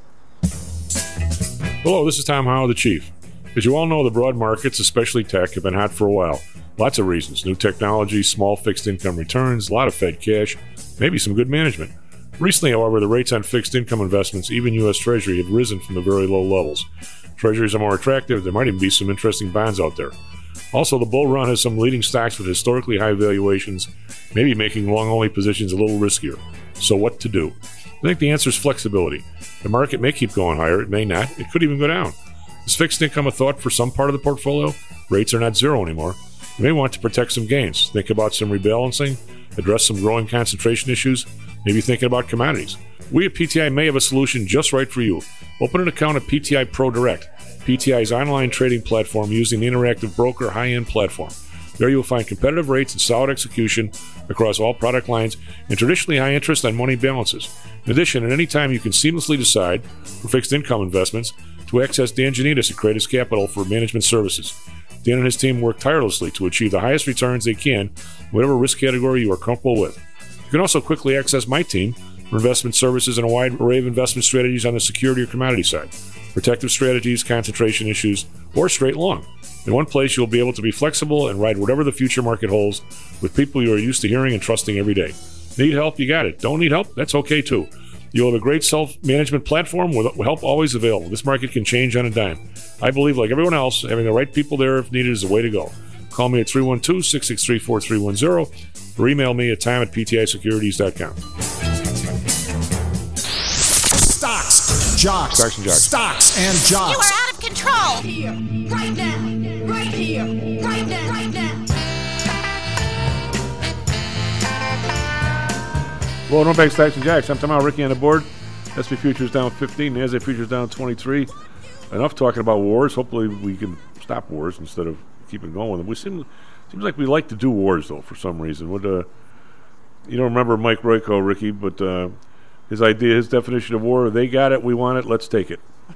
[SPEAKER 6] Hello, this is Tom Howell, the Chief. As you all know, the broad markets, especially tech, have been hot for a while. Lots of reasons. New technology, small fixed income returns, a lot of Fed cash, maybe some good management. Recently, however, the rates on fixed income investments, even U S Treasury, have risen from the very low levels. Treasuries are more attractive. There might even be some interesting bonds out there. Also, the bull run has some leading stocks with historically high valuations, maybe making long-only positions a little riskier. So what to do? I think the answer is flexibility. The market may keep going higher. It may not. It could even go down. Is fixed income a thought for some part of the portfolio? Rates are not zero anymore. You may want to protect some gains. Think about some rebalancing, address some growing concentration issues, maybe thinking about commodities. We at P T I may have a solution just right for you. Open an account at P T I Pro Direct, P T I's online trading platform using the Interactive Broker high-end platform. There you will find competitive rates and solid execution across all product lines and traditionally high interest on money balances. In addition, at any time you can seamlessly decide for fixed income investments to access Dan Janitas at Kratos Capital for management services. Dan and his team work tirelessly to achieve the highest returns they can, whatever risk category you are comfortable with. You can also quickly access my team for investment services and a wide array of investment strategies on the security or commodity side, protective strategies, concentration issues, or straight long. In one place, you'll be able to be flexible and ride whatever the future market holds with people you are used to hearing and trusting every day. Need help? You got it. Don't need help? That's okay too. You'll have a great self-management platform with help always available. This market can change on a dime. I believe, like everyone else, having the right people there if needed is the way to go. Call me at three one two, six six three, four three one zero or email me at tom at p t i securities dot com.
[SPEAKER 11] Stocks, jocks,
[SPEAKER 6] Stocks and jocks.
[SPEAKER 11] Stocks and jocks.
[SPEAKER 3] You are out of control.
[SPEAKER 12] Here, right now, right here, right now, right now.
[SPEAKER 6] Well, no back Stocks and Jocks. I'm talking about Ricky on the board. S and P futures down fifteen. NASDAQ futures down twenty-three. Enough talking about wars. Hopefully we can stop wars instead of keeping going with them. We seem seems like we like to do wars though for some reason. What uh, you don't remember Mike Royko, Ricky, but uh, his idea, his definition of war: they got it, we want it, let's take it.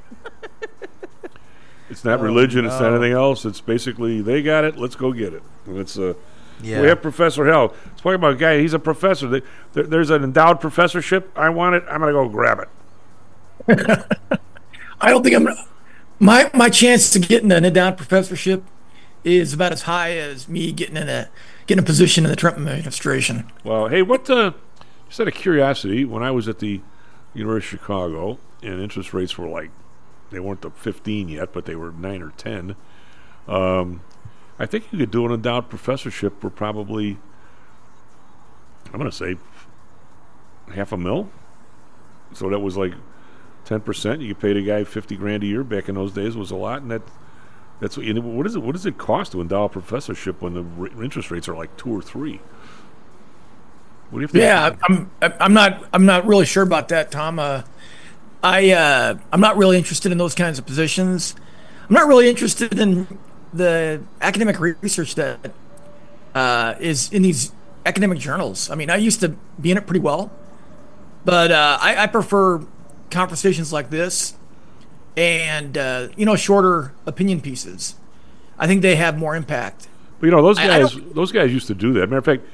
[SPEAKER 6] It's not
[SPEAKER 7] oh,
[SPEAKER 6] religion.
[SPEAKER 7] no.
[SPEAKER 6] It's not anything else. It's basically they got it, let's go get it. And it's uh,
[SPEAKER 7] yeah.
[SPEAKER 6] we have Professor Hell. Talking about a guy, he's a professor. They, there, there's an endowed professorship. I want it. I'm gonna go grab it.
[SPEAKER 13] I don't think I'm gonna. My my chance to getting an endowed professorship is about as high as me getting in a getting a position in the Trump administration.
[SPEAKER 6] Well, hey, what? Uh, just out of curiosity, when I was at the University of Chicago, and interest rates were like, they weren't the fifteen yet, but they were nine or ten. Um, I think you could do an endowed professorship for probably, I'm going to say, half a mil. So that was like ten percent. You could pay the guy fifty grand a year. Back in those days was a lot, and that that's what. You know, what is it? What does it cost to endow a professorship when the r- interest rates are like two or three? What do you think?
[SPEAKER 13] Yeah, I'm. I'm not. I'm not really sure about that, Tom. Uh, I. Uh, I'm not really interested in those kinds of positions. I'm not really interested in the academic research that uh, is in these academic journals. I mean, I used to be in it pretty well, but uh, I, I prefer conversations like this and uh, you know, shorter opinion pieces. I think they have more impact.
[SPEAKER 6] But you know, those
[SPEAKER 13] I- I
[SPEAKER 6] guys,
[SPEAKER 13] don't-
[SPEAKER 6] those guys used to do that. Matter of fact,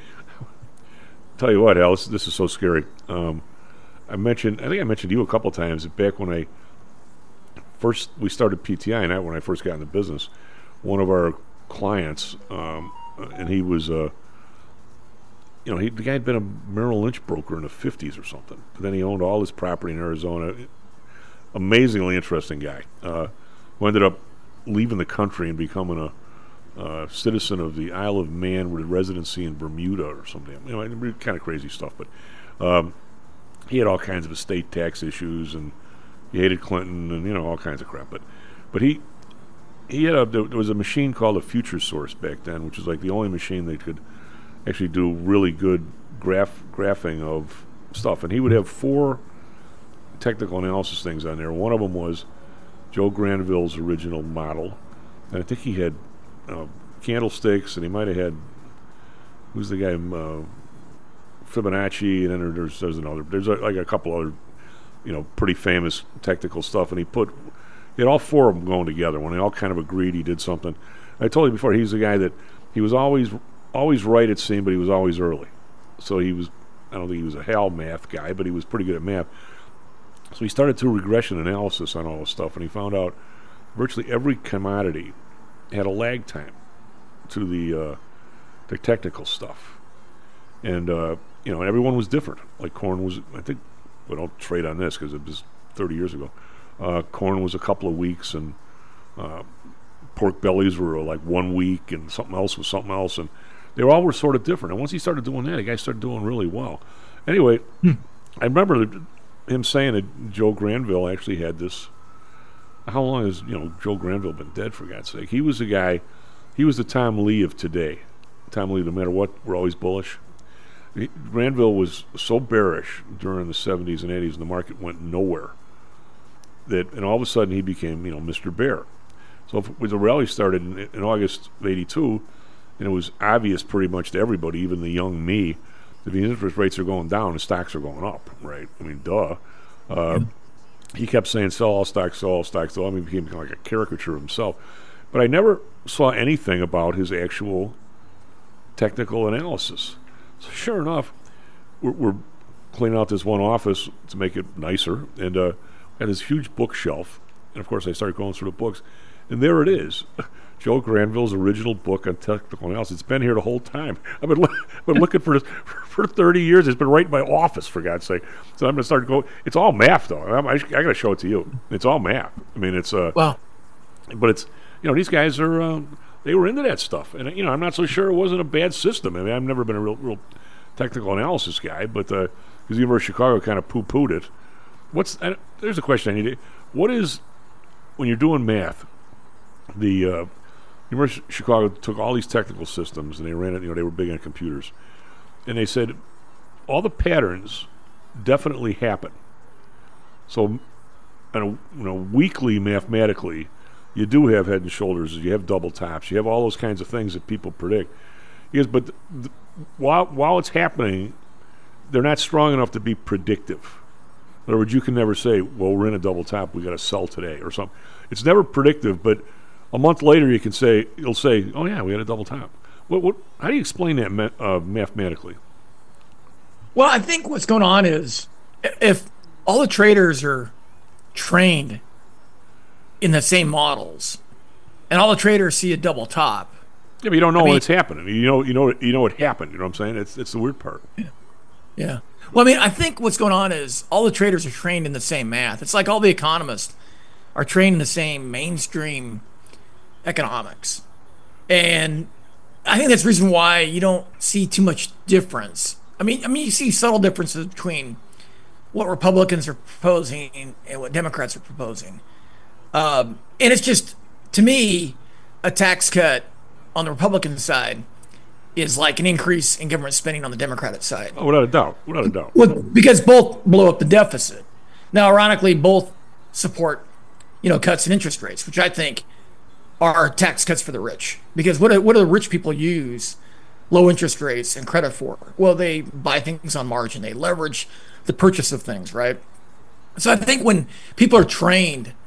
[SPEAKER 6] tell you what, Alice, this is so scary. Um, I mentioned, I think I mentioned to you a couple times that back when I first we started P T I, not when I first got in the business. One of our clients, um, and he was, uh, you know, he the guy had been a Merrill Lynch broker in the fifties or something. But then he owned all his property in Arizona. Amazingly interesting guy. Uh, who ended up leaving the country and becoming a uh, citizen of the Isle of Man with a residency in Bermuda or something. You know, kind of crazy stuff. But um, he had all kinds of estate tax issues, and he hated Clinton, and you know, all kinds of crap. But but he he had a there was a machine called a Future Source back then, which was like the only machine that could actually do really good graph graphing of stuff. And he would have four technical analysis things on there. One of them was Joe Granville's original model, and I think he had uh, candlesticks, and he might have had who's the guy uh, Fibonacci, and then there's there's another there's a, like a couple other you know pretty famous technical stuff, and he put he had all four of them going together. When they all kind of agreed, he did something. I told you before, he's the guy that he was always always right at seeing, but he was always early. So he was I don't think he was a Hal math guy, but he was pretty good at math. So he started to regression analysis on all this stuff, and he found out virtually every commodity had a lag time to the uh, the technical stuff, and uh, you know, and everyone was different. Like corn was, I think, we don't trade on this because it was thirty years ago. Uh, corn was a couple of weeks, and uh, pork bellies were like one week, and something else was something else, and they all were sort of different. And once he started doing that, the guy started doing really well. Anyway, hmm. I remember the, him saying that Joe Granville actually had this. How long has you know Joe Granville been dead, for God's sake? He was the guy. He was the Tom Lee of today. Tom Lee, no matter what, we're always bullish. He, Granville was so bearish during the seventies and eighties, and the market went nowhere. That and all of a sudden he became you know Mister Bear. So if, when the rally started in, in August of eighty-two, and it was obvious pretty much to everybody, even the young me, that the interest rates are going down and stocks are going up, right? I mean, duh. Uh, yeah. He kept saying, sell all stocks, sell all stocks. So I mean, he became like a caricature of himself. But I never saw anything about his actual technical analysis. So sure enough, we're, we're cleaning out this one office to make it nicer, and uh, had this huge bookshelf. And, of course, I started going through the books, and there it is. Joe Granville's original book on technical analysis. It's been here the whole time. I've been, lo- been looking for this for thirty years. It's been right in my office, for God's sake. So I'm going to start going. It's all math, though. I'm, I, I got to show it to you. It's all math. I mean, it's uh,
[SPEAKER 13] wow.
[SPEAKER 6] But it's you know these guys are uh, they were into that stuff, and you know I'm not so sure it wasn't a bad system. I mean, I've never been a real real technical analysis guy, but because uh, the University of Chicago kind of poo-pooed it. What's I, there's a question I need. To, what is when you're doing math? The uh, University of Chicago took all these technical systems and they ran it, you know, they were big on computers. And they said, all the patterns definitely happen. So, on a, you know, weekly mathematically, you do have head and shoulders, you have double tops, you have all those kinds of things that people predict. Yes, but th- th- while, while it's happening, they're not strong enough to be predictive. In other words, you can never say, well, we're in a double top, we got to sell today or something. It's never predictive, but a month later, you can say you'll say, "Oh yeah, we had a double top." What? What? How do you explain that ma- uh, mathematically?
[SPEAKER 13] Well, I think what's going on is if all the traders are trained in the same models, and all the traders see a double top.
[SPEAKER 6] Yeah, but you don't know
[SPEAKER 13] I mean,
[SPEAKER 6] when it's happening. You know, you know, you know it happened. You know what I'm saying? It's it's the weird part.
[SPEAKER 13] Yeah. Yeah. Well, I mean, I think what's going on is all the traders are trained in the same math. It's like all the economists are trained in the same mainstream economics. And I think that's the reason why you don't see too much difference. I mean, I mean, you see subtle differences between what Republicans are proposing and what Democrats are proposing. Um, and it's just, to me, a tax cut on the Republican side is like an increase in government spending on the Democratic side.
[SPEAKER 6] Oh, without a doubt. Without a doubt.
[SPEAKER 13] Well, because both blow up the deficit. Now, ironically, both support, you know, cuts in interest rates, which I think are tax cuts for the rich. Because what do, what do the rich people use low interest rates and credit for? Well, they buy things on margin. They leverage the purchase of things, right? So I think when people are trained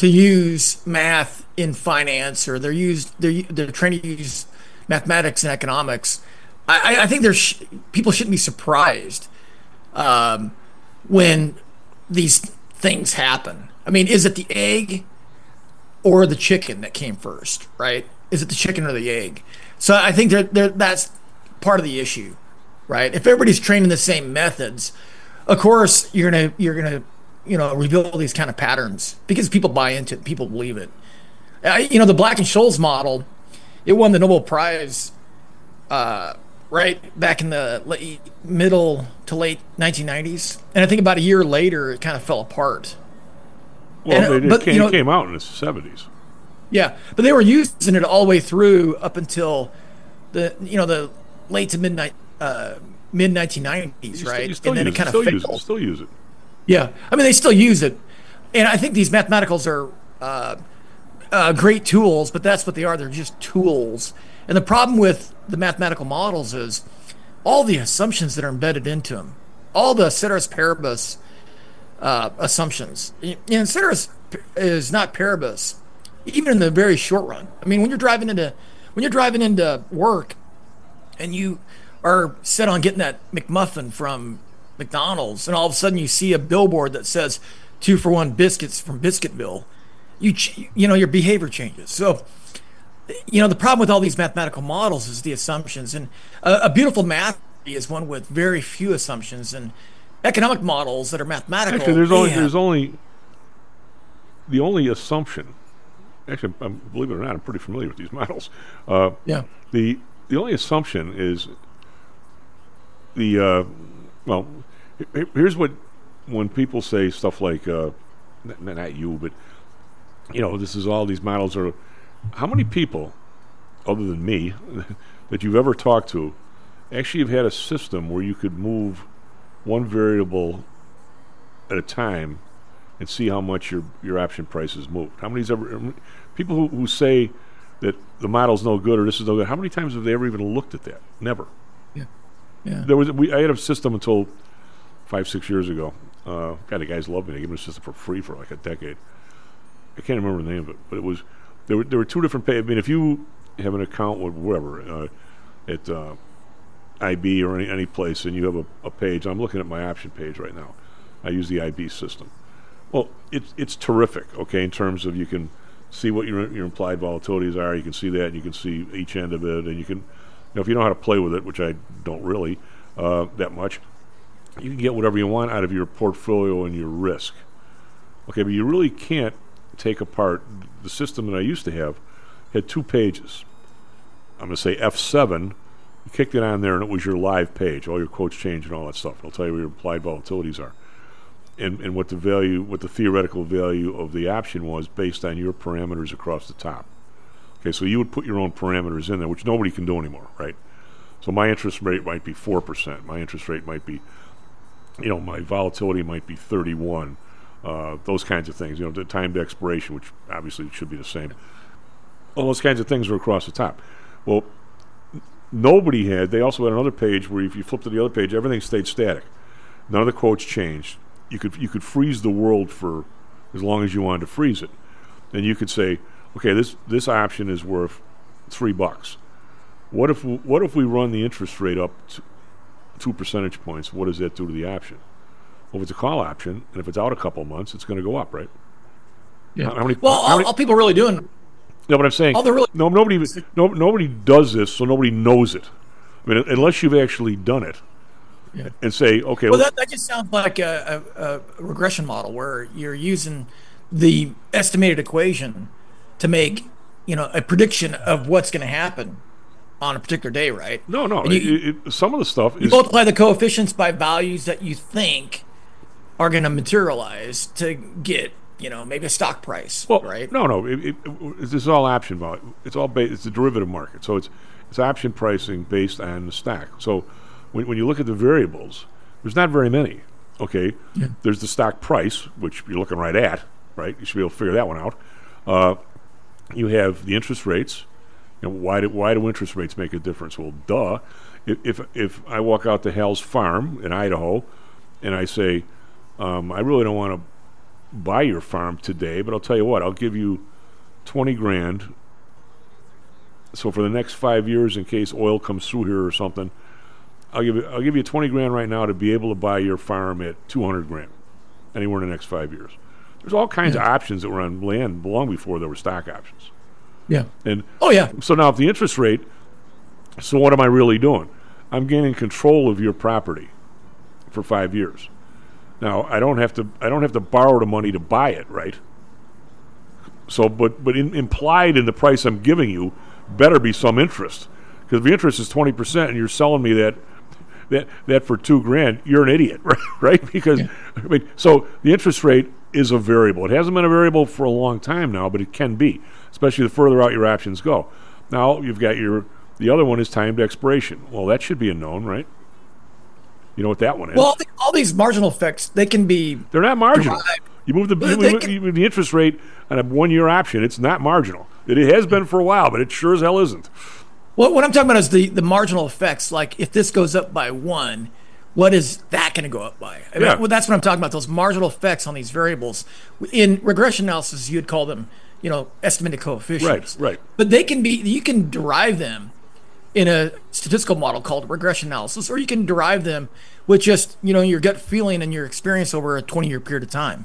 [SPEAKER 13] to use math in finance, or they're used they're they're trying to use mathematics and economics. I, I think there's sh- people shouldn't be surprised um, when these things happen. I mean, is it the egg or the chicken that came first, right? Is it the chicken or the egg? So I think they're, they're, that's part of the issue, right? If everybody's training the same methods, of course you're gonna you're gonna you know reveal these kind of patterns because people buy into it, people believe it. Uh, you know, the Black and Scholes model, it won the Nobel Prize. Uh, right back in the late, middle to late nineteen nineties, and I think about a year later it kind of fell apart.
[SPEAKER 6] Well,
[SPEAKER 13] and,
[SPEAKER 6] they, it,
[SPEAKER 13] but,
[SPEAKER 6] came,
[SPEAKER 13] you know,
[SPEAKER 6] it came out in the seventies.
[SPEAKER 13] Yeah, but they were using it all the way through up until the you know the late to midnight uh, mid nineteen nineties, right?
[SPEAKER 6] You still
[SPEAKER 13] and then
[SPEAKER 6] use
[SPEAKER 13] it kind
[SPEAKER 6] still
[SPEAKER 13] of
[SPEAKER 6] use
[SPEAKER 13] failed.
[SPEAKER 6] it. Still use it.
[SPEAKER 13] Yeah, I mean they still use it, and I think these mathematicals are uh, uh, great tools, but that's what they are. They're just tools. And the problem with the mathematical models is all the assumptions that are embedded into them, all the ceteris paribus uh, assumptions. And ceteris is not paribus, even in the very short run. I mean, when you're driving into when you're driving into work, and you are set on getting that McMuffin from McDonald's, and all of a sudden you see a billboard that says two for one biscuits from Biscuitville, you you know your behavior changes. So. You know, the problem with all these mathematical models is the assumptions. And a, a beautiful math is one with very few assumptions. And economic models that are mathematical.
[SPEAKER 6] Actually, there's only
[SPEAKER 13] have,
[SPEAKER 6] there's only the only assumption. Actually, I'm, believe it or not, I'm pretty familiar with these models. Uh,
[SPEAKER 13] yeah.
[SPEAKER 6] The the only assumption is the uh, well. Here, here's what when people say stuff like uh, not, not you, but you know, this is all these models are. How many people, other than me, that you've ever talked to, actually have had a system where you could move one variable at a time and see how much your, your option price has moved? How many's ever people who, who say that the model's no good or this is no good? How many times have they ever even looked at that? Never.
[SPEAKER 13] Yeah. Yeah.
[SPEAKER 6] There was we I had a system until five six years ago. Uh, God, the guys loved me. They gave me a system for free for like a decade. I can't remember the name of it, but it was. There were there were two different pay. I mean, if you have an account with wherever uh, at uh, I B or any any place, and you have a, a page, I'm looking at my option page right now. I use the I B system. Well, it's it's terrific. Okay, in terms of you can see what your your implied volatilities are. You can see that, and you can see each end of it, and you can, you know, if you know how to play with it, which I don't really uh, that much, you can get whatever you want out of your portfolio and your risk. Okay, but you really can't take apart the system that I used to have. Had two pages. I'm going to say F seven. You kicked it on there, and it was your live page. All your quotes change and all that stuff. It'll tell you what your implied volatilities are, and and what the value, what the theoretical value of the option was based on your parameters across the top. Okay, so you would put your own parameters in there, which nobody can do anymore, right? So my interest rate might be four percent. My interest rate might be, you know, my volatility might be thirty-one. Uh, those kinds of things, you know, the timed expiration, which obviously should be the same. All those kinds of things are across the top. Well, n- nobody had. They also had another page where if you flip to the other page, everything stayed static. None of the quotes changed. You could you could freeze the world for as long as you wanted to freeze it, and you could say, okay, this this option is worth three bucks. What if w- what if we run the interest rate up to two percentage points? What does that do to the option? Well, if it's a call option, and if it's out a couple months, it's going to go up, right?
[SPEAKER 13] Yeah.
[SPEAKER 6] How, how many,
[SPEAKER 13] well,
[SPEAKER 6] how
[SPEAKER 13] all,
[SPEAKER 6] many,
[SPEAKER 13] all people really doing.
[SPEAKER 6] No, but I'm saying
[SPEAKER 13] all they're really
[SPEAKER 6] no, nobody, no, nobody does this, so nobody knows it. I mean, unless you've actually done it,
[SPEAKER 13] yeah.
[SPEAKER 6] and say, okay.
[SPEAKER 13] Well, that, that just sounds like a, a, a regression model where you're using the estimated equation to make, you know, a prediction of what's going to happen on a particular day, right?
[SPEAKER 6] No, no.
[SPEAKER 13] And you,
[SPEAKER 6] it, it, some of the stuff
[SPEAKER 13] you
[SPEAKER 6] is
[SPEAKER 13] multiply the coefficients by values that you think are going to materialize to get, you know, maybe a stock price,
[SPEAKER 6] well,
[SPEAKER 13] right?
[SPEAKER 6] No, no. It, it, it, this is all option value. It's all based. It's a derivative market, so it's it's option pricing based on the stock. So when when you look at the variables, there's not very many. Okay,
[SPEAKER 13] yeah.
[SPEAKER 6] There's the stock price, which you're looking right at, right? You should be able to figure that one out. Uh, you have the interest rates. You know, why do why do interest rates make a difference? Well, duh. If if, if I walk out to Hal's farm in Idaho, and I say, um, I really don't want to buy your farm today, but I'll tell you what, I'll give you twenty grand. So for the next five years, in case oil comes through here or something, I'll give you, I'll give you twenty grand right now to be able to buy your farm at two hundred grand anywhere in the next five years. There's all kinds
[SPEAKER 13] Yeah.
[SPEAKER 6] of options that were on land long before there were stock options.
[SPEAKER 13] Yeah.
[SPEAKER 6] And
[SPEAKER 13] Oh, yeah.
[SPEAKER 6] so now if the interest rate, so what am I really doing? I'm gaining control of your property for five years. Now I don't have to I don't have to borrow the money to buy it, right? So, but but in, implied in the price I'm giving you better be some interest, because if the interest is twenty percent and you're selling me that that that for two grand, you're an idiot, right? Right? Because
[SPEAKER 13] Yeah.
[SPEAKER 6] I mean, so the interest rate is a variable. It hasn't been a variable for a long time now, but it can be, especially the further out your options go. Now you've got your the other one is timed expiration. Well, that should be a known, right? You know what that one is?
[SPEAKER 13] Well, all the- all these marginal effects, they can be.
[SPEAKER 6] They're not marginal.
[SPEAKER 13] derived.
[SPEAKER 6] You move the
[SPEAKER 13] But
[SPEAKER 6] you
[SPEAKER 13] they
[SPEAKER 6] move,
[SPEAKER 13] can-
[SPEAKER 6] you move the interest rate on a one-year option. It's not marginal. It, it has been for a while, but it sure as hell isn't.
[SPEAKER 13] What, what I'm talking about is the, the marginal effects. Like if this goes up by one, what is that going to go up by? I mean,
[SPEAKER 6] Yeah.
[SPEAKER 13] well, that's what I'm talking about. Those marginal effects on these variables. In regression analysis, you'd call them, you know, estimated coefficients.
[SPEAKER 6] Right, right.
[SPEAKER 13] But they can be. You can derive them in a statistical model called regression analysis, or you can derive them with just, you know, your gut feeling and your experience over a twenty-year period of time.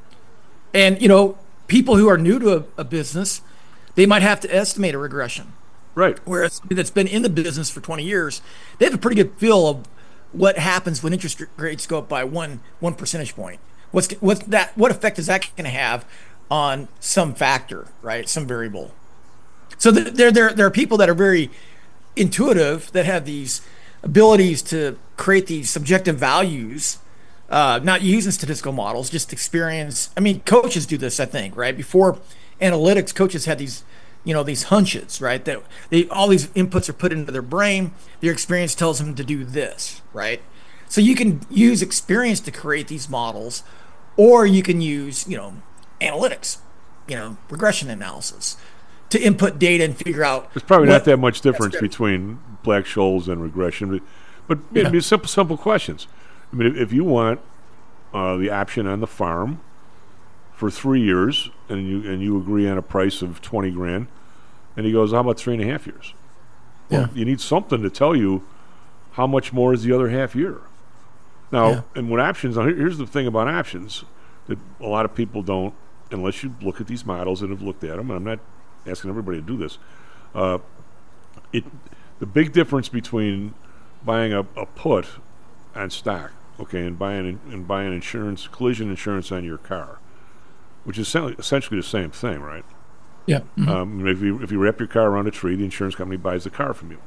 [SPEAKER 13] And, you know, people who are new to a, a business, they might have to estimate a regression.
[SPEAKER 6] Right.
[SPEAKER 13] Whereas somebody that's been in the business for twenty years, they have a pretty good feel of what happens when interest rates go up by one one percentage point. What's what's that? What effect is that going to have on some factor, right? Some variable. So th- there there there are people that are very intuitive that have these abilities to create these subjective values, uh, not using statistical models, just experience. I mean, coaches do this, I think, right? Before analytics, coaches had these, you know, these hunches, right? That they all these inputs are put into their brain. Their experience tells them to do this, right? So you can use experience to create these models, or you can use, you know, analytics, you know, regression analysis to input data and figure out.
[SPEAKER 6] There's probably
[SPEAKER 13] what-
[SPEAKER 6] not that much difference
[SPEAKER 13] That's good.
[SPEAKER 6] between Black-Scholes and regression, but, but
[SPEAKER 13] Yeah.
[SPEAKER 6] it'd be simple, simple questions. I mean, if, if you want uh, the option on the farm for three years, and you and you agree on a price of twenty grand, and he goes, "How about three and a half years?" Well,
[SPEAKER 13] Yeah.
[SPEAKER 6] you need something to tell you how much more is the other half year. Now,
[SPEAKER 13] Yeah.
[SPEAKER 6] and with options, now here- here's the thing about options that a lot of people don't, unless you look at these models and have looked at them. And I'm not asking everybody to do this. Uh, it the big difference between buying a, a put on stock, okay, and buying and buying insurance, collision insurance on your car, which is essentially, essentially the same thing, right?
[SPEAKER 13] Yeah. Mhm.
[SPEAKER 6] Um, if you if you wrap your car around a tree, the insurance company buys the car from you.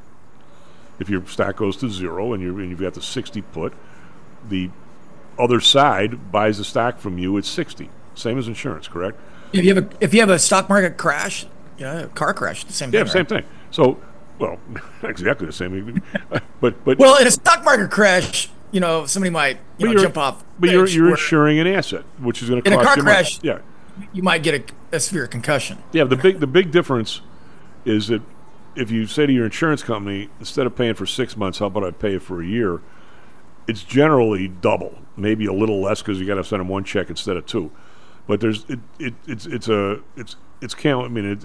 [SPEAKER 6] If your stock goes to zero and you and you've got the sixty put, the other side buys the stock from you at sixty. Same as insurance, correct?
[SPEAKER 13] If you have a if you have a stock market crash, yeah, a car crash, the same
[SPEAKER 6] Yeah,
[SPEAKER 13] thing.
[SPEAKER 6] same
[SPEAKER 13] right?
[SPEAKER 6] thing. So, well, not exactly the same, but but
[SPEAKER 13] Well, in a stock market crash, you know, somebody might you
[SPEAKER 6] but
[SPEAKER 13] know,
[SPEAKER 6] you're,
[SPEAKER 13] jump off.
[SPEAKER 6] But you're
[SPEAKER 13] edge
[SPEAKER 6] you're
[SPEAKER 13] where
[SPEAKER 6] insuring an asset, which is going to
[SPEAKER 13] in
[SPEAKER 6] cost
[SPEAKER 13] a car
[SPEAKER 6] you money.
[SPEAKER 13] crash,
[SPEAKER 6] Yeah,
[SPEAKER 13] you might get a, a severe concussion.
[SPEAKER 6] yeah. The big the big difference is that if you say to your insurance company, instead of paying for six months, how about I pay for a year? It's generally double, maybe a little less because you got to send them one check instead of two. But there's it, it it's it's a it's it's count. I mean, it,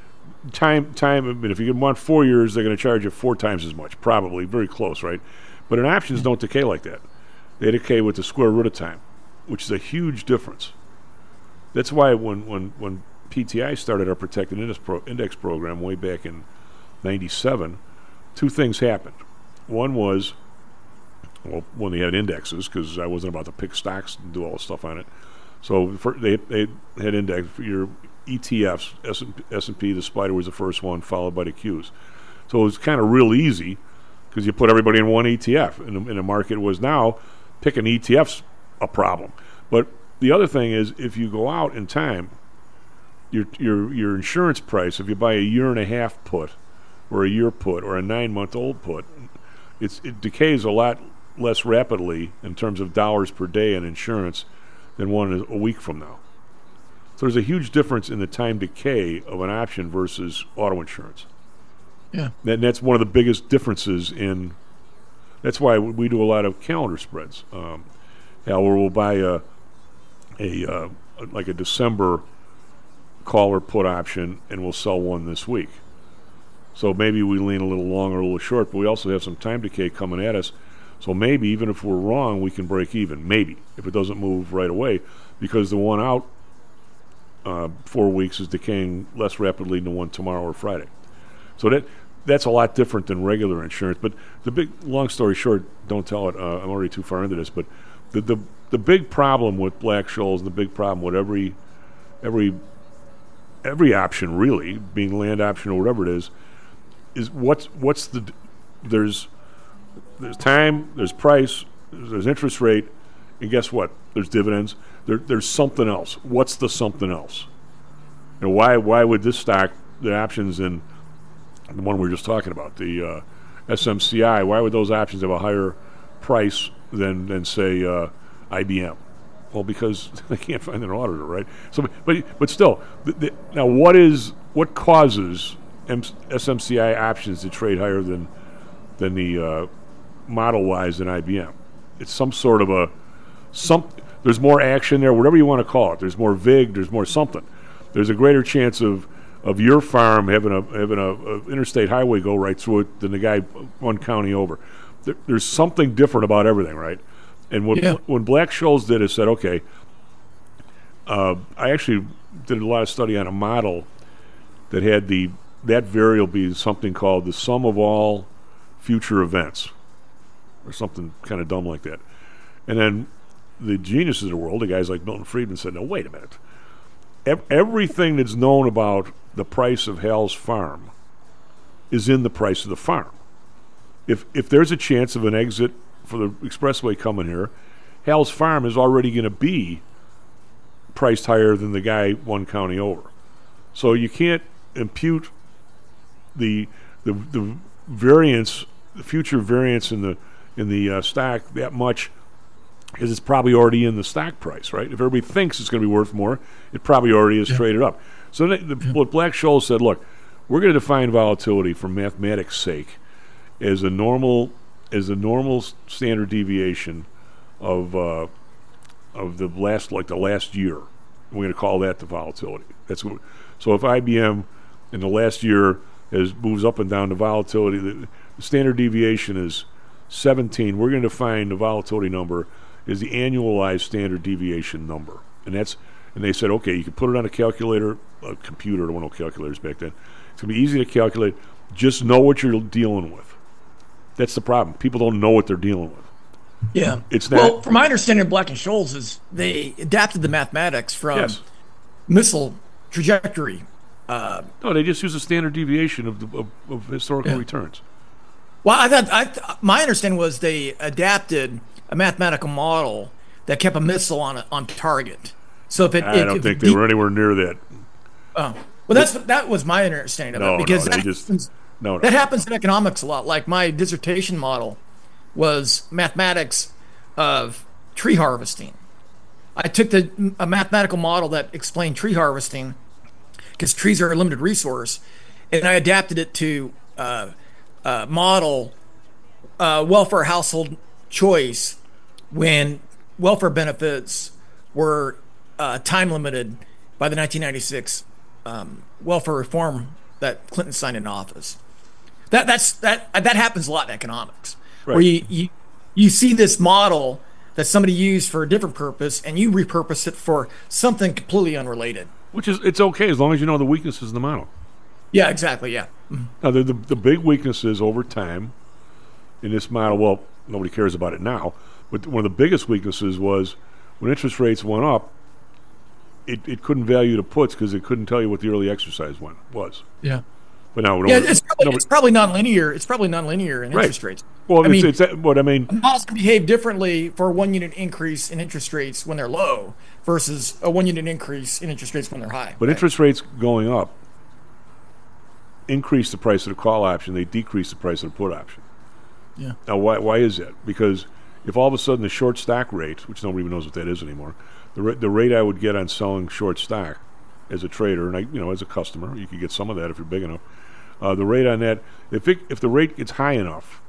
[SPEAKER 6] time time. I mean, if you want four years, they're going to charge you four times as much, probably very close, right? But in options, don't decay like that. They decay with the square root of time, which is a huge difference. That's why when when when P T I started our protected index, pro, index program way back in ninety-seven, two things happened. One was, well, when they had indexes, because I wasn't about to pick stocks and do all the stuff on it. So for, they they had index for your E T Fs, S and P, the Spider was the first one, followed by the Qs. So it was kind of real easy because you put everybody in one E T F, and the, and the market was now picking E T Fs a problem. But the other thing is, if you go out in time, your your your insurance price, if you buy a year and a half put, or a year put, or a nine month old put, it's it decays a lot less rapidly in terms of dollars per day in insurance than one a week from now. So there's a huge difference in the time decay of an option versus auto insurance.
[SPEAKER 13] Yeah.
[SPEAKER 6] And that's one of the biggest differences in. That's why we do a lot of calendar spreads. Um, yeah, where we'll buy a a, uh, like a December call or put option, and we'll sell one this week. So maybe we lean a little long or a little short, but we also have some time decay coming at us. So maybe even if we're wrong, we can break even. Maybe if it doesn't move right away, because the one out uh, four weeks is decaying less rapidly than the one tomorrow or Friday. So that that's a lot different than regular insurance. But the big, long story short, don't tell it. Uh, I'm already too far into this, but the the the big problem with Black-Scholes, and the big problem with every every every option really, being land option or whatever it is, is what's what's the there's there's time, there's price, there's interest rate, and guess what? There's dividends. There, there's something else. What's the something else? And why why would this stock, the options in the one we were just talking about, the uh, S M C I, why would those options have a higher price than than say uh, I B M? Well, because they can't find an auditor, right? So, but but still, the, the, now what is what causes M- S M C I options to trade higher than than the uh, model-wise than I B M? It's some sort of a some. There's more action there, whatever you want to call it. There's more vig. There's more something. There's a greater chance of of your farm having a having a, a interstate highway go right through it than the guy one county over. There, there's something different about everything, right? And what,
[SPEAKER 13] Yeah.
[SPEAKER 6] when Black-Scholes did is said, okay, uh, I actually did a lot of study on a model that had the that variable be something called the sum of all future events, or something kind of dumb like that. And then the geniuses of the world, the guys like Milton Friedman, said, no, wait a minute. Ev- everything that's known about the price of Hal's farm is in the price of the farm. If if there's a chance of an exit for the expressway coming here, Hal's farm is already going to be priced higher than the guy one county over. So you can't impute the the the variance, the future variance in the in the uh, stock that much, because it's probably already in the stock price, right? If everybody thinks it's going to be worth more, it probably already is yeah. traded up. So the, the, yeah. what Black-Scholes said, look, we're going to define volatility for mathematics' sake as a normal as a normal standard deviation of uh, of the last like the last year. We're going to call that the volatility. That's what, so if I B M in the last year has moves up and down the volatility, the, the standard deviation is seventeen. We're going to define the volatility number is the annualized standard deviation number, and that's and they said, okay, you can put it on a calculator, a computer. There were no calculators back then. It's going to be easy to calculate. Just know what you're dealing with. That's the problem. People don't know what they're dealing with.
[SPEAKER 13] Yeah.
[SPEAKER 6] It's not.
[SPEAKER 13] Well, from my understanding of Black and Scholes is they adapted the mathematics from
[SPEAKER 6] yes.
[SPEAKER 13] missile trajectory. Uh,
[SPEAKER 6] no, they just use a standard deviation of the, of, of historical yeah. returns.
[SPEAKER 13] Well, I thought I th- my understanding was they adapted a mathematical model that kept a missile on a, on target. So if it,
[SPEAKER 6] I
[SPEAKER 13] if,
[SPEAKER 6] don't
[SPEAKER 13] if
[SPEAKER 6] think
[SPEAKER 13] it
[SPEAKER 6] they
[SPEAKER 13] de-
[SPEAKER 6] were anywhere near that.
[SPEAKER 13] Oh, well, that's that was my understanding of
[SPEAKER 6] no,
[SPEAKER 13] it because
[SPEAKER 6] no,
[SPEAKER 13] that,
[SPEAKER 6] just,
[SPEAKER 13] happens,
[SPEAKER 6] no, no.
[SPEAKER 13] that happens in economics a lot. Like my dissertation model was mathematics of tree harvesting. I took the a mathematical model that explained tree harvesting because trees are a limited resource, and I adapted it to uh, uh, model uh, welfare household choice when welfare benefits were uh, time limited by the nineteen ninety-six um, welfare reform that Clinton signed in office. That that's that that happens a lot in economics, right. where you, you you see this model that somebody used for a different purpose, and you repurpose it for something completely unrelated.
[SPEAKER 6] Which is it's okay as long as you know the weaknesses in the model.
[SPEAKER 13] Yeah, exactly. Yeah.
[SPEAKER 6] Now the the, the big weaknesses over time in this model. Well, nobody cares about it now, but one of the biggest weaknesses was when interest rates went up. It, it couldn't value the puts because it couldn't tell you what the early exercise one was.
[SPEAKER 13] Yeah.
[SPEAKER 6] But now,
[SPEAKER 13] yeah, it's probably, nobody, it's probably nonlinear. It's probably nonlinear in
[SPEAKER 6] right.
[SPEAKER 13] interest rates.
[SPEAKER 6] Well,
[SPEAKER 13] I
[SPEAKER 6] it's,
[SPEAKER 13] mean,
[SPEAKER 6] it's what I mean.
[SPEAKER 13] Models can behave differently for a one unit increase in interest rates when they're low versus a one unit increase in interest rates when they're high.
[SPEAKER 6] But
[SPEAKER 13] right?
[SPEAKER 6] interest rates going up increase the price of the call option. They decrease the price of the put option.
[SPEAKER 13] Yeah.
[SPEAKER 6] Now, why why is that? Because if all of a sudden the short stock rate, which nobody even knows what that is anymore, the ra- the rate I would get on selling short stock as a trader, and I, you know, as a customer, you could get some of that if you're big enough. Uh, the rate on that, if it, if the rate gets high enough,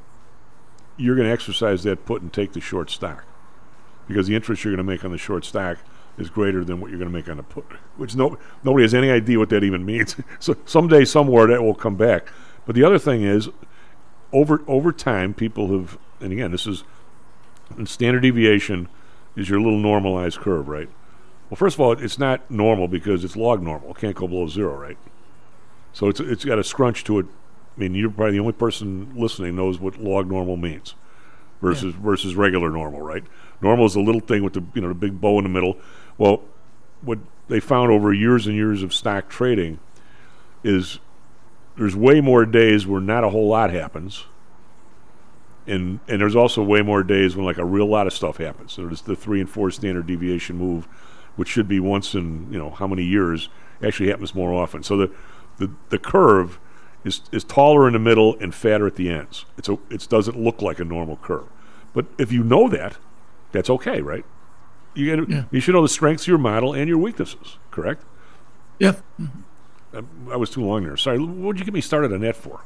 [SPEAKER 6] you're going to exercise that put and take the short stock, because the interest you're going to make on the short stock is greater than what you're going to make on the put, which no nobody has any idea what that even means. So someday, somewhere, that will come back. But the other thing is, over over time, people have, and again, this is standard deviation is your little normalized curve, right? Well, first of all, it's not normal because it's log normal. It can't go below zero, right? So it's it's got a scrunch to it. I mean, you're probably the only person listening knows what log normal means versus yeah. versus regular normal, right? Normal is a little thing with the you know the big bow in the middle. Well, what they found over years and years of stock trading is there's way more days where not a whole lot happens, and and there's also way more days when like a real lot of stuff happens. So there's the three and four standard deviation move, which should be once in you know how many years, actually happens more often. So the the, the curve is is taller in the middle and fatter at the ends. It's a, it doesn't look like a normal curve. But if you know that, that's okay, right? You gotta, yeah. you should know the strengths of your model and your weaknesses, correct?
[SPEAKER 13] Yeah.
[SPEAKER 6] I, I was too long there. Sorry, what did you get me started on that for?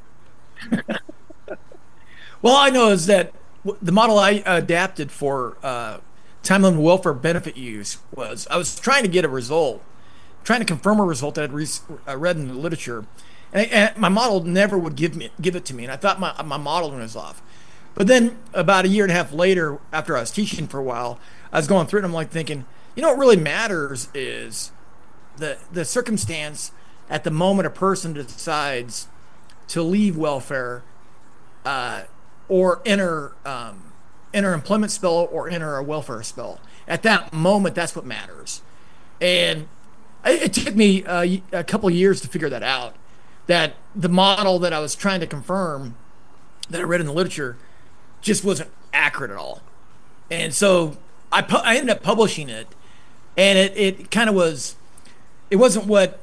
[SPEAKER 13] Well, I know is that w- the model I adapted for uh, time limit welfare benefit use was I was trying to get a result, trying to confirm a result that I'd re- uh, read in the literature, and, I, and my model never would give me give it to me, and I thought my my model was off. But then about a year and a half later, after I was teaching for a while, I was going through it and I'm like thinking, you know what really matters is the the circumstance at the moment a person decides to leave welfare uh, or enter um, enter employment spell or enter a welfare spell. At that moment, that's what matters. And it, it took me a, a couple of years to figure that out, that the model that I was trying to confirm that I read in the literature just wasn't accurate at all. And so I, pu- I ended up publishing it, and it, it kind of was, it wasn't what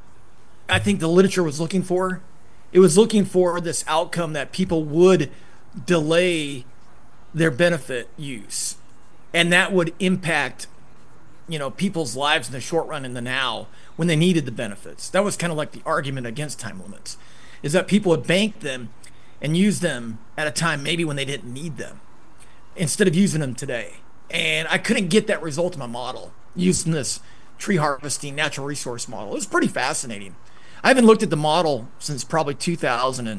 [SPEAKER 13] I think the literature was looking for. It was looking for this outcome that people would delay their benefit use, and that would impact, you know, people's lives in the short run in the now when they needed the benefits. That was kind of like the argument against time limits, is that people would bank them and use them at a time maybe when they didn't need them instead of using them today. And I couldn't get that result in my model using this tree harvesting natural resource model. It was pretty fascinating. I haven't looked at the model since probably two thousand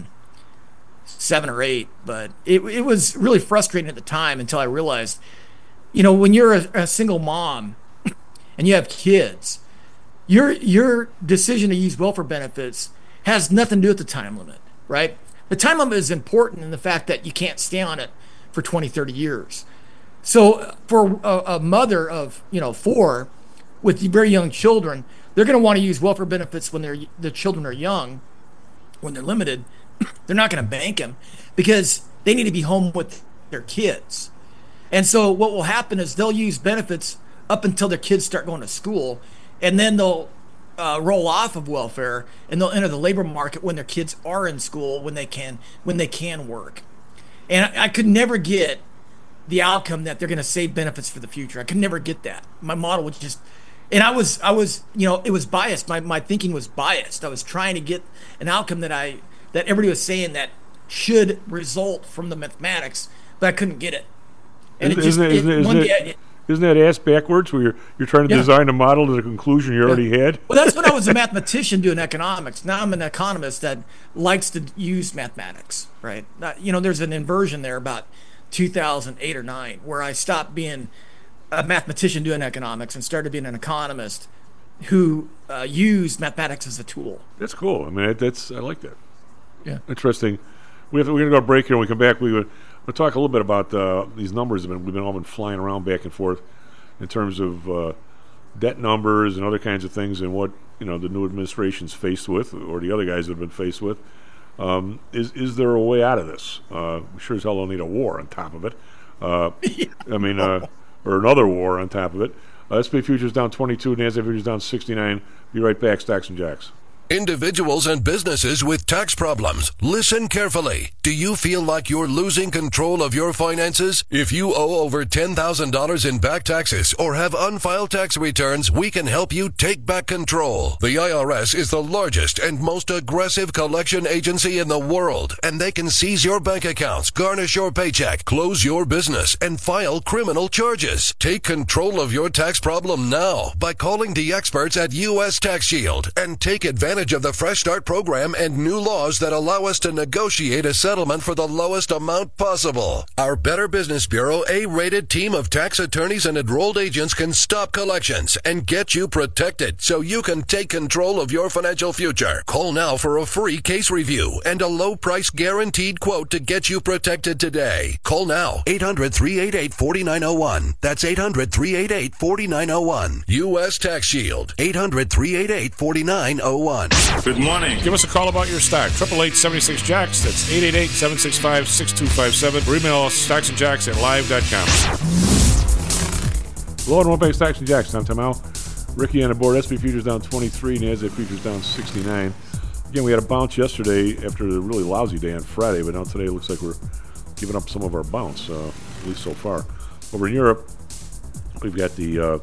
[SPEAKER 13] seven or eight, but it it was really frustrating at the time until I realized, you know, when you're a, a single mom and you have kids, your your decision to use welfare benefits has nothing to do with the time limit, right? The time limit is important in the fact that you can't stay on it for twenty, thirty years. So for a, a mother of, you know, four with very young children, they're going to want to use welfare benefits when their the children are young, when they're limited. They're not going to bank them because they need to be home with their kids. And so what will happen is they'll use benefits up until their kids start going to school, and then they'll uh, roll off of welfare and they'll enter the labor market when their kids are in school, when they can when they can work. And I, I could never get the outcome that they're going to save benefits for the future. I could never get that. My model would just, and I was, I was, you know, it was biased. My my thinking was biased. I was trying to get an outcome that I, that everybody was saying that should result from the mathematics, but I couldn't get it. And
[SPEAKER 6] isn't,
[SPEAKER 13] it just,
[SPEAKER 6] isn't,
[SPEAKER 13] it,
[SPEAKER 6] isn't, isn't,
[SPEAKER 13] one
[SPEAKER 6] it,
[SPEAKER 13] day, it,
[SPEAKER 6] isn't that ass backwards where you're you're trying to
[SPEAKER 13] Yeah.
[SPEAKER 6] design a model to the conclusion you already had?
[SPEAKER 13] Well, that's when I was a mathematician doing economics. Now I'm an economist that likes to use mathematics, right? Uh, You know, there's an inversion there about two thousand eight or nine where I stopped being a mathematician doing economics and started being an economist who uh, used mathematics as a tool.
[SPEAKER 6] That's cool. I mean, that's I like that.
[SPEAKER 13] Yeah.
[SPEAKER 6] Interesting. We have to, we're going to go to break here. When we come back, we would we'll talk a little bit about uh, these numbers. Have been, we've been all been flying around back and forth in terms of uh, debt numbers and other kinds of things, and what you know the new administration's faced with, or the other guys have been faced with. Um, is is there a way out of this? Uh, we sure as hell don't need a war on top of it. Uh, I mean, uh, or another war on top of it. Uh, S and P futures down twenty-two, NASDAQ futures down sixty-nine. Be right back, Stocks and Jocks.
[SPEAKER 14] Individuals and businesses with tax problems, listen carefully. Do you feel like you're losing control of your finances? If you owe over ten thousand dollars in back taxes or have unfiled tax returns, we can help you take back control. The I R S is the largest and most aggressive collection agency in the world, and they can seize your bank accounts, garnish your paycheck, close your business, and file criminal charges. Take control of your tax problem now by calling the experts at U S Tax Shield and take advantage of the Fresh Start program and new laws that allow us to negotiate a settlement for the lowest amount possible. Our Better Business Bureau A-rated team of tax attorneys and enrolled agents can stop collections and get you protected so you can take control of your financial future. Call now for a free case review and a low price guaranteed quote to get you protected today. Call now, eight hundred, three eight eight, four nine zero one. That's eight hundred, three eight eight, four nine zero one. U S Tax Shield, eight hundred, three eight eight, four nine zero one.
[SPEAKER 9] Good morning.
[SPEAKER 6] Give us a call about your stock. eight eight eight, seven six, Jacks. That's eight eight eight, seven six five, six two five seven. Or email us stocks and jacks at live dot com. Low and one bank Stocks and Jacks. I'm Tom Al. Ricky on the board. S and P futures down twenty-three. NASDAQ futures down sixty-nine. Again, we had a bounce yesterday after a really lousy day on Friday, but now today it looks like we're giving up some of our bounce, uh, at least so far. Over in Europe, we've got the, uh,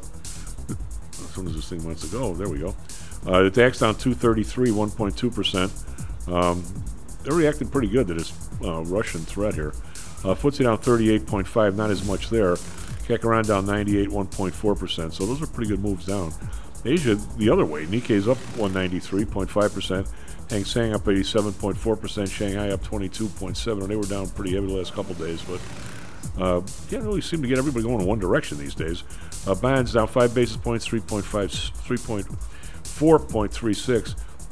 [SPEAKER 6] as soon as this thing wants to go, there we go. Uh, the DAX down two thirty-three, one point two percent. Um, they're reacting pretty good to this uh, Russian threat here. Uh, F T S E down thirty-eight point five, not as much there. C A C Iran down ninety-eight, one point four percent. So those are pretty good moves down. Asia, the other way. Nikkei's up one ninety-three point five percent. Hang Seng up eighty-seven point four percent. Shanghai up twenty-two point seven percent. They were down pretty heavy the last couple days, but uh, can't really seem to get everybody going in one direction these days. Uh, bonds down five basis points, three point five, three point four point three six.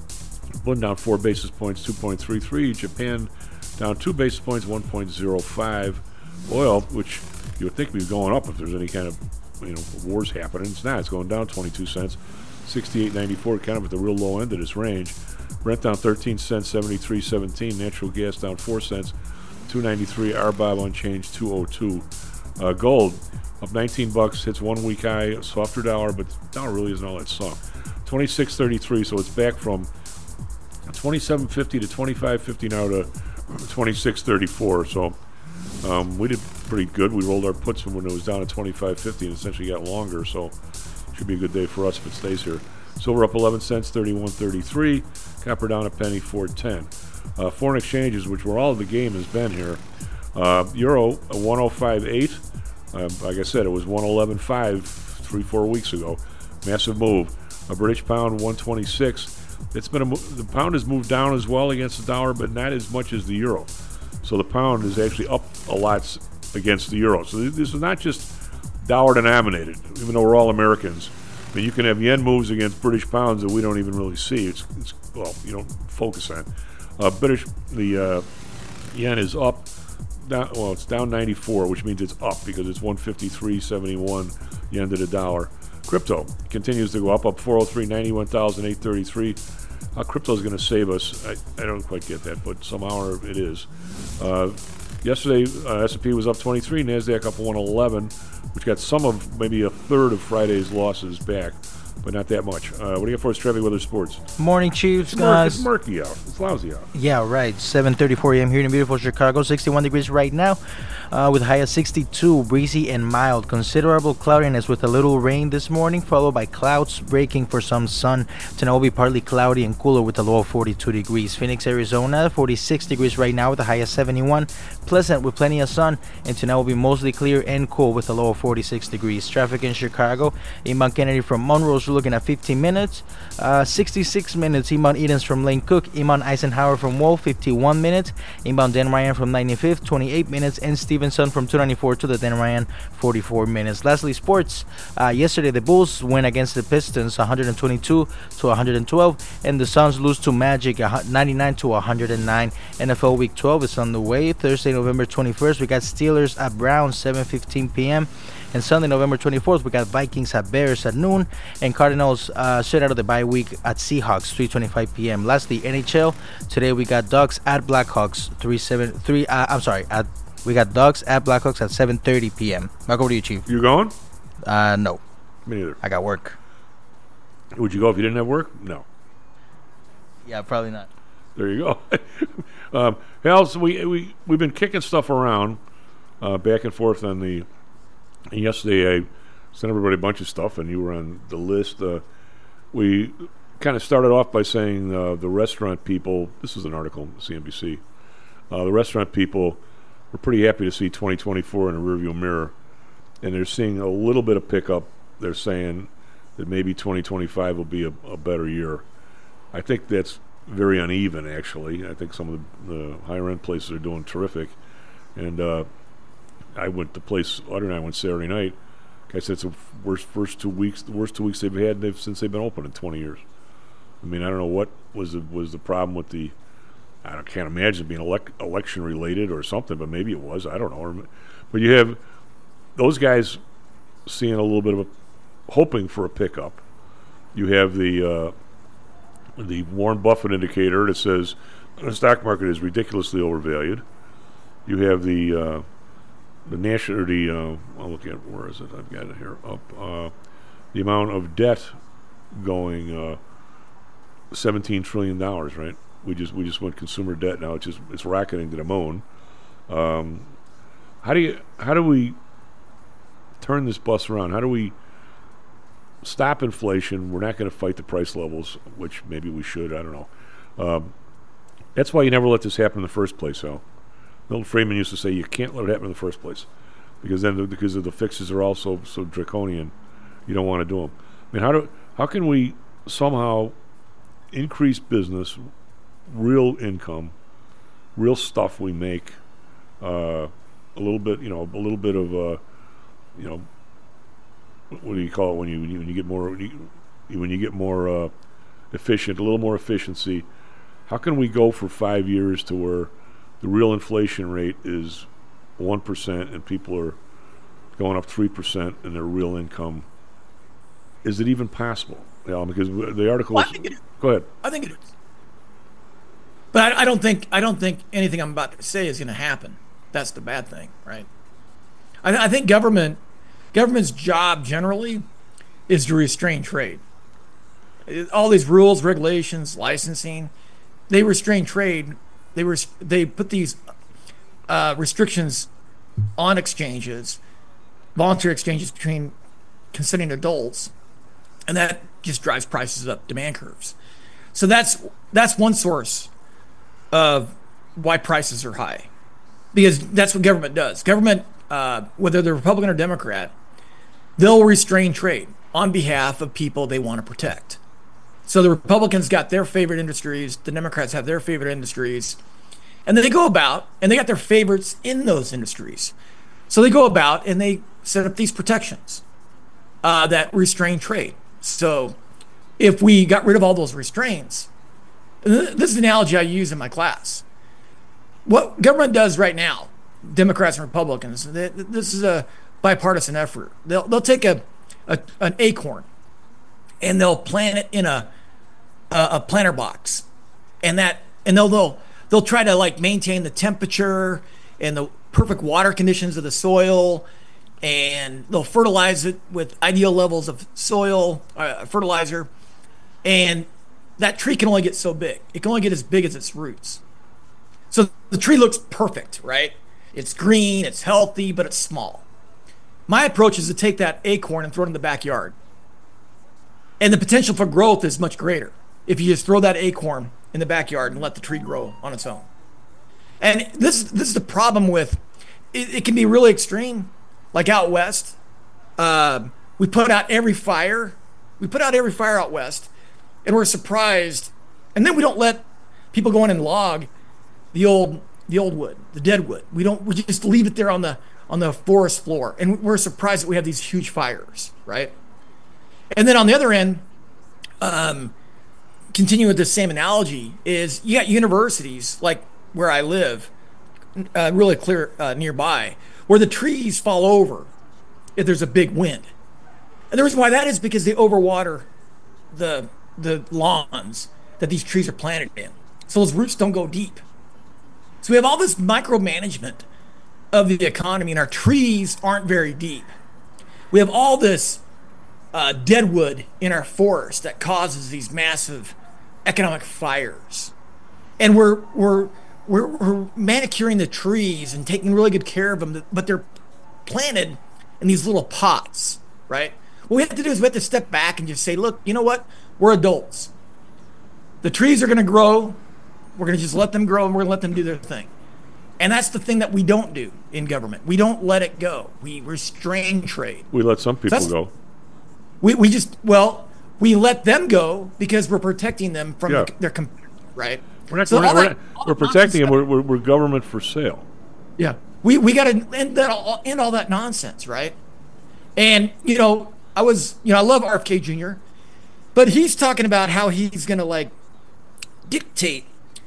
[SPEAKER 6] Bund down four basis points, two point three three. Japan down two basis points, one point zero five. Oil, which you would think would be going up if there's any kind of you know wars happening. It's not. It's going down twenty-two cents, sixty-eight ninety-four, kind of at the real low end of this range. Brent down thirteen cents, seventy-three seventeen. Natural gas down four cents, two ninety-three. R B O B unchanged, two oh two. Uh, gold up nineteen bucks, hits one week high, softer dollar, but the dollar really isn't all that soft. twenty-six thirty-three, so it's back from twenty-seven fifty to twenty-five fifty now to twenty-six thirty-four. So um, we did pretty good. We rolled our puts when it was down at twenty-five fifty and essentially got longer. So should be a good day for us if it stays here. Silver up eleven cents, thirty-one thirty-three. Copper down a penny, four ten. Uh, foreign exchanges, which were all of the game has been here. Uh, Euro a one oh five eight. Uh, like I said, it was one eleven five three, four weeks ago. Massive move. A British pound one twenty-six. It's been a mo- the pound has moved down as well against the dollar, but not as much as the euro. So the pound is actually up a lot s- against the euro. So th- this is not just dollar denominated, even though we're all Americans. I mean, you can have yen moves against British pounds that we don't even really see. It's, it's well, you don't focus on. Uh, British the uh, yen is up. Down, well, it's down ninety-four, which means it's up because it's one fifty-three seventy-one yen to the dollar. Crypto continues to go up, up four oh three, ninety-one thousand eight hundred thirty-three. How crypto is going to save us, I, I don't quite get that, but somehow it is. Uh, yesterday, uh, S and P was up twenty-three, NASDAQ up one eleven, which got some of, maybe a third of Friday's losses back, but not that much. Uh, what do you got for us, Trevi Weather Sports?
[SPEAKER 7] Morning, Chiefs.
[SPEAKER 6] It's, mur- it's murky out. It's lousy out.
[SPEAKER 7] Yeah, right. seven thirty-four a.m. here in beautiful Chicago. sixty-one degrees right now, uh, with a high of sixty-two, breezy and mild. Considerable cloudiness with a little rain this morning, followed by clouds breaking for some sun. Tonight will be partly cloudy and cooler with a low of forty-two degrees. Phoenix, Arizona, forty-six degrees right now with a high of seventy-one. Pleasant with plenty of sun, and tonight will be mostly clear and cool with a low of forty-six degrees. Traffic in Chicago, inbound Kennedy from Monroe, we're looking at fifteen minutes. Uh, sixty-six minutes, inbound Edens from Lane Cook. Inbound Eisenhower from Wolf, fifty-one minutes. Inbound Dan Ryan from ninety-fifth, twenty-eight minutes. And Stevenson from two ninety-four to the Dan Ryan, forty-four minutes. Lastly, sports. Uh, yesterday, the Bulls win against the Pistons, one twenty-two to one twelve. And the Suns lose to Magic, ninety-nine to one nine. N F L Week twelve is on the way. Thursday, November twenty-first, we got Steelers at Browns, seven fifteen p.m. And Sunday, November twenty-fourth, we got Vikings at Bears at noon. And Cardinals uh, straight out of the bye week at Seahawks, three twenty-five p.m. Lastly, N H L. Today, we got Ducks at Blackhawks, three seven three. Uh, I'm sorry, at we got Ducks at Blackhawks at seven thirty p.m. Back over to you, Chief.
[SPEAKER 6] You going?
[SPEAKER 7] Uh, no.
[SPEAKER 6] Me neither.
[SPEAKER 7] I got work.
[SPEAKER 6] Would you go if you didn't have work? No.
[SPEAKER 7] Yeah, probably not.
[SPEAKER 6] There you go. um, Hal, so we we we've been kicking stuff around uh, back and forth on the. And yesterday, I sent everybody a bunch of stuff, and you were on the list. Uh, we kind of started off by saying uh, the restaurant people. This is an article on C N B C. Uh, the restaurant people were pretty happy to see twenty twenty-four in a rearview mirror, and they're seeing a little bit of pickup. They're saying that maybe twenty twenty-five will be a, a better year. I think that's very uneven, actually. I think some of the, the higher-end places are doing terrific. And uh, I went to place, Audrey and I went Saturday night. Like I said, it's the worst first two weeks, the worst two weeks they've had they've, since they've been open in twenty years. I mean, I don't know what was the, was the problem with the, I don't, can't imagine it being elect, election-related or something, but maybe it was. I don't know. But you have those guys seeing a little bit of a, hoping for a pickup. You have the uh, the Warren Buffett indicator that says the stock market is ridiculously overvalued. You have the uh, the national, or the uh, I'll look at, where is it? I've got it here up. Uh, the amount of debt going uh, seventeen trillion dollars. Right? We just we just went consumer debt now. It's just it's rocketing to the moon. Um, how do you how do we turn this bus around? How do we stop inflation? We're not going to fight the price levels, which maybe we should. I don't know. Um, that's why you never let this happen in the first place, Al. Milton Friedman used to say you can't let it happen in the first place, because then the, because of the fixes are all so, so draconian, you don't want to do them. I mean, how do how can we somehow increase business, real income, real stuff we make, uh, a little bit, you know, a little bit of, uh, you know, what do you call it when you when you, when you get more when you, when you get more uh, efficient, a little more efficiency? How can we go for five years to where the real inflation rate is one percent and people are going up three percent in their real income? Is it even possible? Yeah, because the article.
[SPEAKER 13] Well,
[SPEAKER 6] is,
[SPEAKER 13] I think it is.
[SPEAKER 6] Go ahead.
[SPEAKER 13] I think it is, but I, I don't think I don't think anything I'm about to say is going to happen. That's the bad thing, right? I, I think government. Government's job generally is to restrain trade. All these rules, regulations, licensing, they restrain trade. They res- they put these uh, restrictions on exchanges, voluntary exchanges between consenting adults, and that just drives prices up, demand curves. So that's that's one source of why prices are high, because that's what government does. Government, uh, whether they're Republican or Democrat, they'll restrain trade on behalf of people they want to protect. So the Republicans got their favorite industries, the Democrats have their favorite industries, and then they go about, and they got their favorites in those industries. So they go about and they set up these protections uh, that restrain trade. So if we got rid of all those restraints, this is the analogy I use in my class. What government does right now, Democrats and Republicans, this is a bipartisan effort. They'll they'll take a, a an acorn and they'll plant it in a a, a planter box, and that and they'll they'll they'll try to like maintain the temperature and the perfect water conditions of the soil, and they'll fertilize it with ideal levels of soil uh, fertilizer, and that tree can only get so big. It can only get as big as its roots. So the tree looks perfect, right? It's green, it's healthy, but it's small. My approach is to take that acorn and throw it in the backyard. And the potential for growth is much greater if you just throw that acorn in the backyard and let the tree grow on its own. And this, this is the problem with, it, it can be really extreme. Like out west, uh, we put out every fire. We put out every fire out west, and we're surprised. And then we don't let people go in and log the old the old wood, the dead wood. We don't, we just leave it there on the on the forest floor, and we're surprised that we have these huge fires, right? And then on the other end, um, continue with the same analogy, is you got universities like where I live, uh, really clear uh, nearby, where the trees fall over if there's a big wind. And the reason why that is because they overwater the the lawns that these trees are planted in, so those roots don't go deep. So we have all this micromanagement of the economy, and our trees aren't very deep. We have all this uh, dead wood in our forest that causes these massive economic fires, and we're we're we're, we're manicuring the trees and taking really good care of them, but they're planted in these little pots, right? What we have to do is we have to step back and just say, look, you know what? We're adults. The trees are going to grow. We're going to just let them grow, and we're going to let them do their thing. And that's the thing that we don't do in government. We don't let it go. We restrain trade.
[SPEAKER 6] We let some people go.
[SPEAKER 13] We we just, well, we let them go because we're protecting them from
[SPEAKER 6] Yeah.
[SPEAKER 13] the, their, com- right?
[SPEAKER 6] We're not.
[SPEAKER 13] So
[SPEAKER 6] we're,
[SPEAKER 13] all
[SPEAKER 6] we're,
[SPEAKER 13] that-
[SPEAKER 6] not- we're protecting them. We're, we're, we're government for sale.
[SPEAKER 13] Yeah, we we got to end that all, end all that nonsense, right? And you know, I was you know I love R F K Junior, but he's talking about how he's gonna like dictate,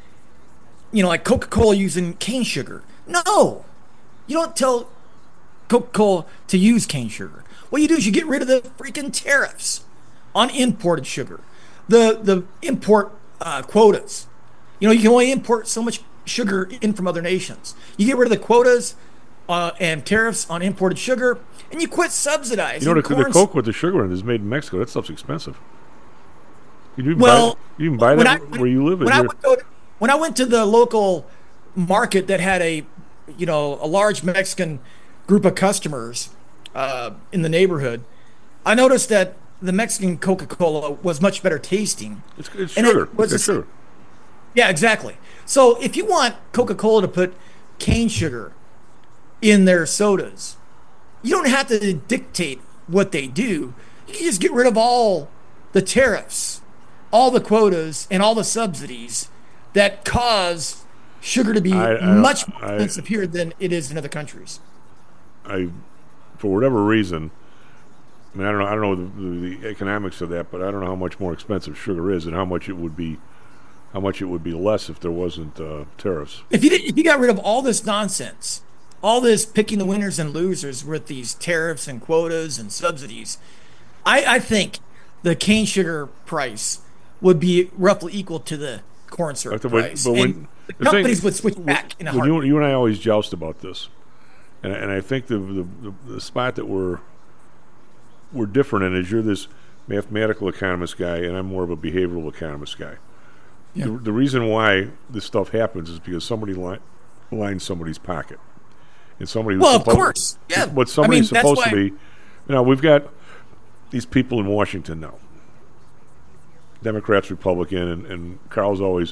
[SPEAKER 13] you know, like Coca-Cola using cane sugar. No, you don't tell Coca-Cola to use cane sugar. What you do is you get rid of the freaking tariffs on imported sugar, the the import uh, quotas. You know, you can only import so much sugar in from other nations. You get rid of the quotas uh, and tariffs on imported sugar, and you quit subsidizing.
[SPEAKER 6] You know, the, the
[SPEAKER 13] corn-
[SPEAKER 6] Coke with the sugar in it is made in Mexico. That stuff's expensive. You do
[SPEAKER 13] Well,
[SPEAKER 6] buy, you can buy
[SPEAKER 13] when
[SPEAKER 6] that
[SPEAKER 13] I-
[SPEAKER 6] where you live.
[SPEAKER 13] When
[SPEAKER 6] and
[SPEAKER 13] I,
[SPEAKER 6] you're-
[SPEAKER 13] went to, when I went to the local market that had a, you know, a large Mexican group of customers uh, in the neighborhood, I noticed that the Mexican Coca-Cola was much better tasting.
[SPEAKER 6] It's, it's
[SPEAKER 13] And
[SPEAKER 6] sugar.
[SPEAKER 13] it was
[SPEAKER 6] It's
[SPEAKER 13] a-
[SPEAKER 6] sugar.
[SPEAKER 13] Yeah, exactly. So if you want Coca-Cola to put cane sugar in their sodas, you don't have to dictate what they do. You can just get rid of all the tariffs, all the quotas, and all the subsidies that cause sugar to be
[SPEAKER 6] I- I-
[SPEAKER 13] much more
[SPEAKER 6] I-
[SPEAKER 13] expensive here than it is in other countries.
[SPEAKER 6] I, for whatever reason, I mean, I don't know. I don't know the, the, the economics of that, but I don't know how much more expensive sugar is and how much it would be, how much it would be less if there wasn't uh, tariffs.
[SPEAKER 13] If you did, if you got rid of all this nonsense, all this picking the winners and losers with these tariffs and quotas and subsidies, I, I think the cane sugar price would be roughly equal to the corn syrup
[SPEAKER 6] But when-
[SPEAKER 13] price.
[SPEAKER 6] but when-
[SPEAKER 13] and the
[SPEAKER 6] the
[SPEAKER 13] companies
[SPEAKER 6] thing-
[SPEAKER 13] would switch back in a
[SPEAKER 6] When
[SPEAKER 13] heartbeat.
[SPEAKER 6] you, you and I always joust about this, and I- and I think the the, the the spot that we're we're different in is you're this mathematical economist guy, and I'm more of a behavioral economist guy.
[SPEAKER 13] Yeah.
[SPEAKER 6] The, the reason why this stuff happens is because somebody li- lines somebody's pocket, and somebody. who's
[SPEAKER 13] Well, of
[SPEAKER 6] supposed-
[SPEAKER 13] course, yeah.
[SPEAKER 6] What
[SPEAKER 13] I
[SPEAKER 6] somebody's
[SPEAKER 13] mean, that's
[SPEAKER 6] supposed to
[SPEAKER 13] why-
[SPEAKER 6] be. You know, we've got these people in Washington now. Democrats, Republican, and, and Carl's always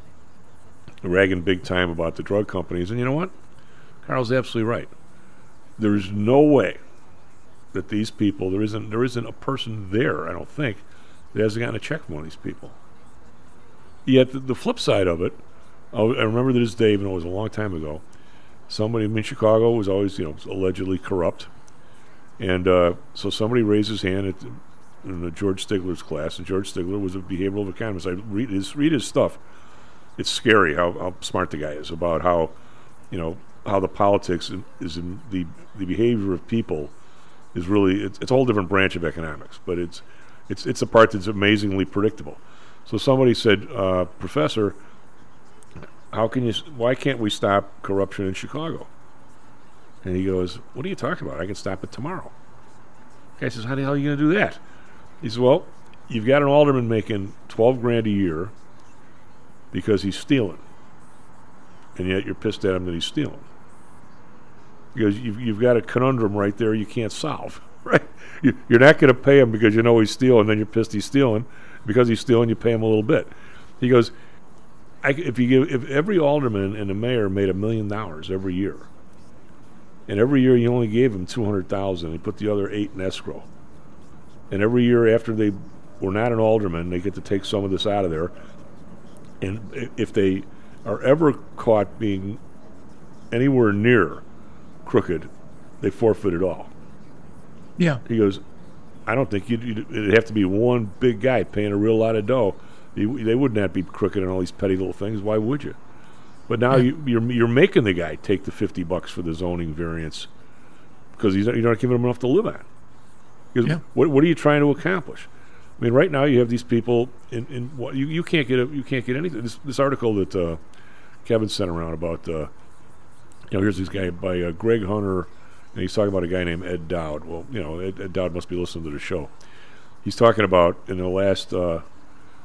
[SPEAKER 6] ragging big time about the drug companies. And you know what? Carl's absolutely right. There is no way that these people, there isn't there isn't a person there, I don't think, that hasn't gotten a check from one of these people. Yet the, the flip side of it, I I remember this day, even though it was a long time ago, somebody in Chicago was always, you know, allegedly corrupt. And uh, so somebody raised his hand at the, in the George Stigler's class, and George Stigler was a behavioral economist. I read his read his stuff. It's scary how, how smart the guy is about how, you know, how the politics in, is in the the behavior of people is really it's, it's a whole different branch of economics, but it's it's it's a part that's amazingly predictable. So somebody said, uh, Professor, how can you? Why can't we stop corruption in Chicago? And he goes, what are you talking about? I can stop it tomorrow. The guy says, how the hell are you going to do that? He says, well, you've got an alderman making twelve grand a year because he's stealing, and yet you're pissed at him that he's stealing. Because you've, you've got a conundrum right there you can't solve, right? You, you're not going to pay him because you know he's stealing, then you're pissed he's stealing. Because he's stealing, you pay him a little bit. He goes, I, if you give, if every alderman and the mayor made a million dollars every year, and every year you only gave him two hundred thousand, he put the other eight in escrow, and every year after they were not an alderman, they get to take some of this out of there. And i- if they are ever caught being anywhere near crooked, they forfeit it all.
[SPEAKER 13] Yeah.
[SPEAKER 6] He goes, I don't think you'd, you'd, it'd have to be one big guy paying a real lot of dough. You, they would not be crooked in all these petty little things. Why would you? But now you, you're you're making the guy take the fifty bucks for the zoning variance because he's not, you're not giving him enough to live on. Because
[SPEAKER 13] Yeah.
[SPEAKER 6] what what are you trying to accomplish? I mean, right now you have these people in, in what you, you can't get a, you can't get anything. This this article that uh, Kevin sent around about uh, you know here's this guy by uh, Greg Hunter, and he's talking about a guy named Ed Dowd. Well, you know Ed, Ed Dowd must be listening to the show. He's talking about in the last uh,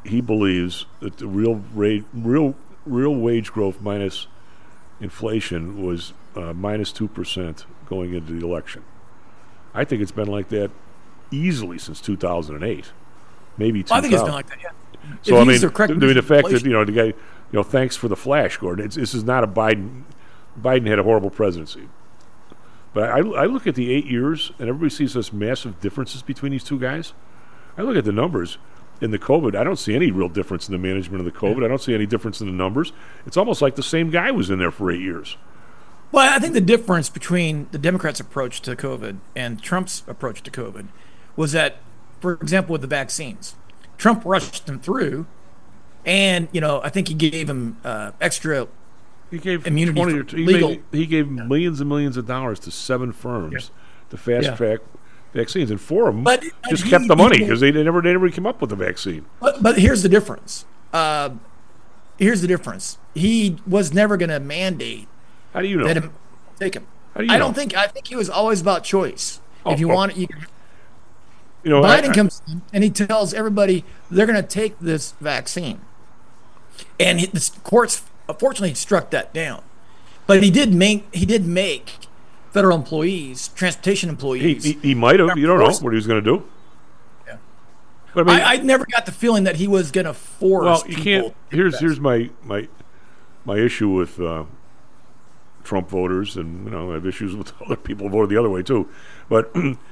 [SPEAKER 6] he believes that the real rate, real real wage growth minus inflation was uh, minus two percent going into the election. I think it's been like that easily since two thousand eight, maybe two thousand.
[SPEAKER 13] Well, I think it's been like that. Yeah.
[SPEAKER 6] So
[SPEAKER 13] If
[SPEAKER 6] I
[SPEAKER 13] you
[SPEAKER 6] mean,
[SPEAKER 13] use the correct
[SPEAKER 6] I mean, the fact that
[SPEAKER 13] inflation-
[SPEAKER 6] you know the guy, you know, thanks for the flash, Gordon. It's, this is not a Biden. Biden had a horrible presidency, but I, I look at the eight years, and everybody sees those massive differences between these two guys. I look at the numbers in the COVID. I don't see any real difference in the management of the COVID. I don't see any difference in the numbers. It's almost like the same guy was in there for eight years.
[SPEAKER 13] Well, I think the difference between the Democrats' approach to COVID and Trump's approach to COVID was that, for example, with the vaccines, Trump rushed them through, and you know I think he gave him uh, extra.
[SPEAKER 6] He gave
[SPEAKER 13] immunity
[SPEAKER 6] twenty or
[SPEAKER 13] for
[SPEAKER 6] two, he,
[SPEAKER 13] legal.
[SPEAKER 6] made, he gave millions and millions of dollars to seven firms
[SPEAKER 13] Yeah.
[SPEAKER 6] to fast
[SPEAKER 13] Yeah.
[SPEAKER 6] track vaccines, and four of them
[SPEAKER 13] But-
[SPEAKER 6] just
[SPEAKER 13] but
[SPEAKER 6] kept
[SPEAKER 13] he-
[SPEAKER 6] the money
[SPEAKER 13] he-
[SPEAKER 6] because they, they never they never came up with the vaccine.
[SPEAKER 13] But, but here's the difference. Uh, here's the difference. He was never going to mandate.
[SPEAKER 6] How do you know?
[SPEAKER 13] That him, take him.
[SPEAKER 6] How do you
[SPEAKER 13] I
[SPEAKER 6] know?
[SPEAKER 13] don't think. I think he was always about choice.
[SPEAKER 6] Oh,
[SPEAKER 13] if you
[SPEAKER 6] oh.
[SPEAKER 13] want it, you can.
[SPEAKER 6] You know,
[SPEAKER 13] Biden
[SPEAKER 6] I- I-
[SPEAKER 13] comes in and he tells everybody they're going to take this vaccine, and he, the courts fortunately struck that down. But he did make he did make federal employees, transportation
[SPEAKER 6] He,
[SPEAKER 13] employees.
[SPEAKER 6] he, he might have. You don't know
[SPEAKER 13] forced-
[SPEAKER 6] what he was going to do.
[SPEAKER 13] Yeah.
[SPEAKER 6] But I mean,
[SPEAKER 13] I, I never got the feeling that he was going to force.
[SPEAKER 6] well, you
[SPEAKER 13] people
[SPEAKER 6] can't.
[SPEAKER 13] to do
[SPEAKER 6] Here's
[SPEAKER 13] that.
[SPEAKER 6] here's my my my issue with uh, Trump voters, and you know I have issues with other people who voted the other way too. But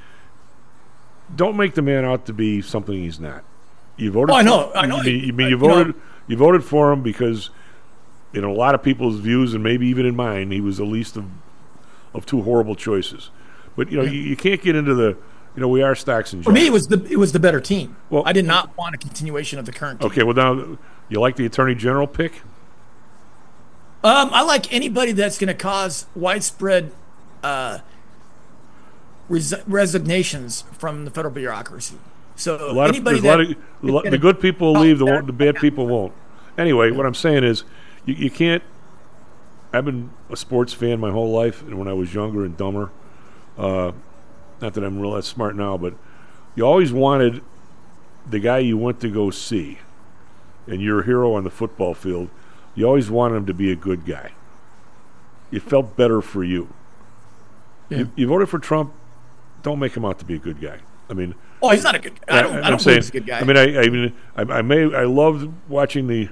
[SPEAKER 6] don't make the man out to be something he's not. You voted.
[SPEAKER 13] Oh, I
[SPEAKER 6] for-
[SPEAKER 13] know, I know.
[SPEAKER 6] You mean, you, mean
[SPEAKER 13] I-
[SPEAKER 6] you
[SPEAKER 13] you know-
[SPEAKER 6] voted? You voted for him because, in a lot of people's views, and maybe even in mine, he was the least of of two horrible choices. But you know,
[SPEAKER 13] Yeah.
[SPEAKER 6] you, you can't get into the. You know, we are stocks and
[SPEAKER 13] For me,
[SPEAKER 6] jocks.
[SPEAKER 13] it was the it was the better team.
[SPEAKER 6] Well-
[SPEAKER 13] I did not want a continuation of the current team.
[SPEAKER 6] Okay, well now, you like the attorney general pick?
[SPEAKER 13] Um, I like anybody that's going to cause widespread uh, res- resignations from the federal bureaucracy. So
[SPEAKER 6] A lot of,
[SPEAKER 13] anybody
[SPEAKER 6] there's a lot
[SPEAKER 13] that
[SPEAKER 6] of a lot- the good people will leave, the won't- the bad people won't. Anyway, what I'm saying is, you, you can't. I've been a sports fan my whole life, and when I was younger and dumber, uh, not that I'm real that smart now, but you always wanted the guy you went to go see, and your hero on the football field. You always wanted him to be a good guy. It felt better for you.
[SPEAKER 13] Yeah.
[SPEAKER 6] You, you voted for Trump. Don't make him out to be a good guy. I mean,
[SPEAKER 13] Oh, he's not a good guy. I don't, I
[SPEAKER 6] I'm
[SPEAKER 13] don't
[SPEAKER 6] saying,
[SPEAKER 13] believe he's a good guy.
[SPEAKER 6] I mean, I, I mean, I, I may, I loved watching the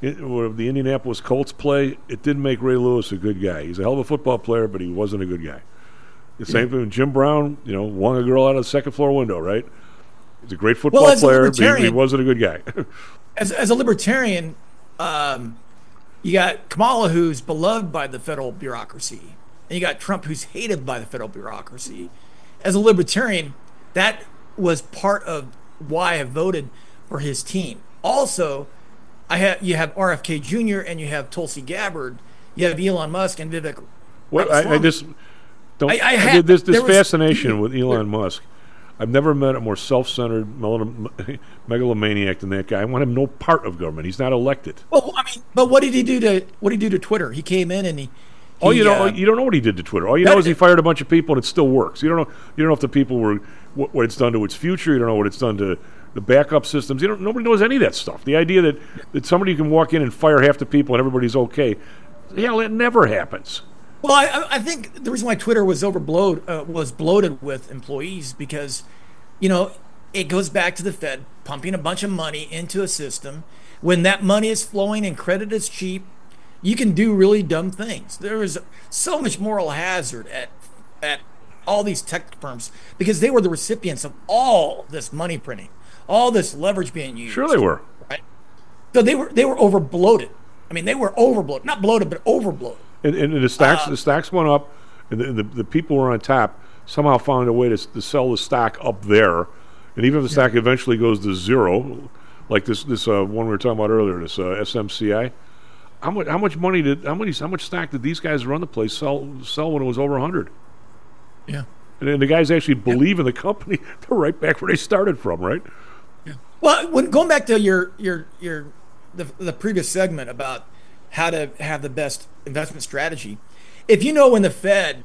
[SPEAKER 6] the Indianapolis Colts play. It didn't make Ray Lewis a good guy. He's a hell of a football player, but he wasn't a good guy. The same thing with Jim Brown. You know, won a girl out of the second floor window, right? He's a great football
[SPEAKER 13] Well, as a
[SPEAKER 6] player, but he, he
[SPEAKER 13] libertarian-
[SPEAKER 6] wasn't a good guy.
[SPEAKER 13] as, as a libertarian, um, you got Kamala, who's beloved by the federal bureaucracy, and you got Trump, who's hated by the federal bureaucracy. As a libertarian, that was part of why I voted for his team. Also, I have you have R F K Junior and you have Tulsi Gabbard. You have Elon Musk and Vivek.
[SPEAKER 6] What I, I
[SPEAKER 13] Ramaswamy.
[SPEAKER 6] just don't.
[SPEAKER 13] I- I
[SPEAKER 6] I
[SPEAKER 13] had-
[SPEAKER 6] did this this
[SPEAKER 13] there was-
[SPEAKER 6] fascination with Elon Musk. I've never met a more self-centered melon- megalomaniac than that guy. I want him no part of government. He's not elected.
[SPEAKER 13] Well, I mean, but what did he do to what did he do to Twitter? He came in and he.
[SPEAKER 6] Oh,
[SPEAKER 13] he,
[SPEAKER 6] you know,
[SPEAKER 13] uh,
[SPEAKER 6] you don't know what he did to Twitter. All you
[SPEAKER 13] that-
[SPEAKER 6] know is he fired a bunch of people and it still works. You don't know. You don't know if the people were what, what it's done to its future. You don't know what it's done to the backup systems. You don't. Nobody knows any of that stuff. The idea that, that somebody can walk in and fire half the people and everybody's okay. Hell, that never happens.
[SPEAKER 13] Well, I, I think the reason why Twitter was overbloated uh, was bloated with employees because, you know, it goes back to the Fed pumping a bunch of money into a system. When that money is flowing and credit is cheap, you can do really dumb things. There is so much moral hazard at at all these tech firms because they were the recipients of all this money printing, all this leverage being used.
[SPEAKER 6] Sure, they were.
[SPEAKER 13] Right? So they were they were over bloated. I mean, they were over bloated, not bloated, but over bloated.
[SPEAKER 6] And, and the stocks,
[SPEAKER 13] Uh,
[SPEAKER 6] the stocks went up, and the, the, the people who were on top somehow found a way to, to sell the stock up there. And even if the stock eventually goes to zero, like this this uh, one we were talking about earlier, this uh, S M C I, how much how much money did how many how much stock did these guys run the place sell sell when it was over a hundred?
[SPEAKER 13] Yeah.
[SPEAKER 6] And then the guys actually believe in the company. They're right back where they started from, right?
[SPEAKER 13] Well, when going back to your your your the the previous segment about how to have the best investment strategy, if you know when the Fed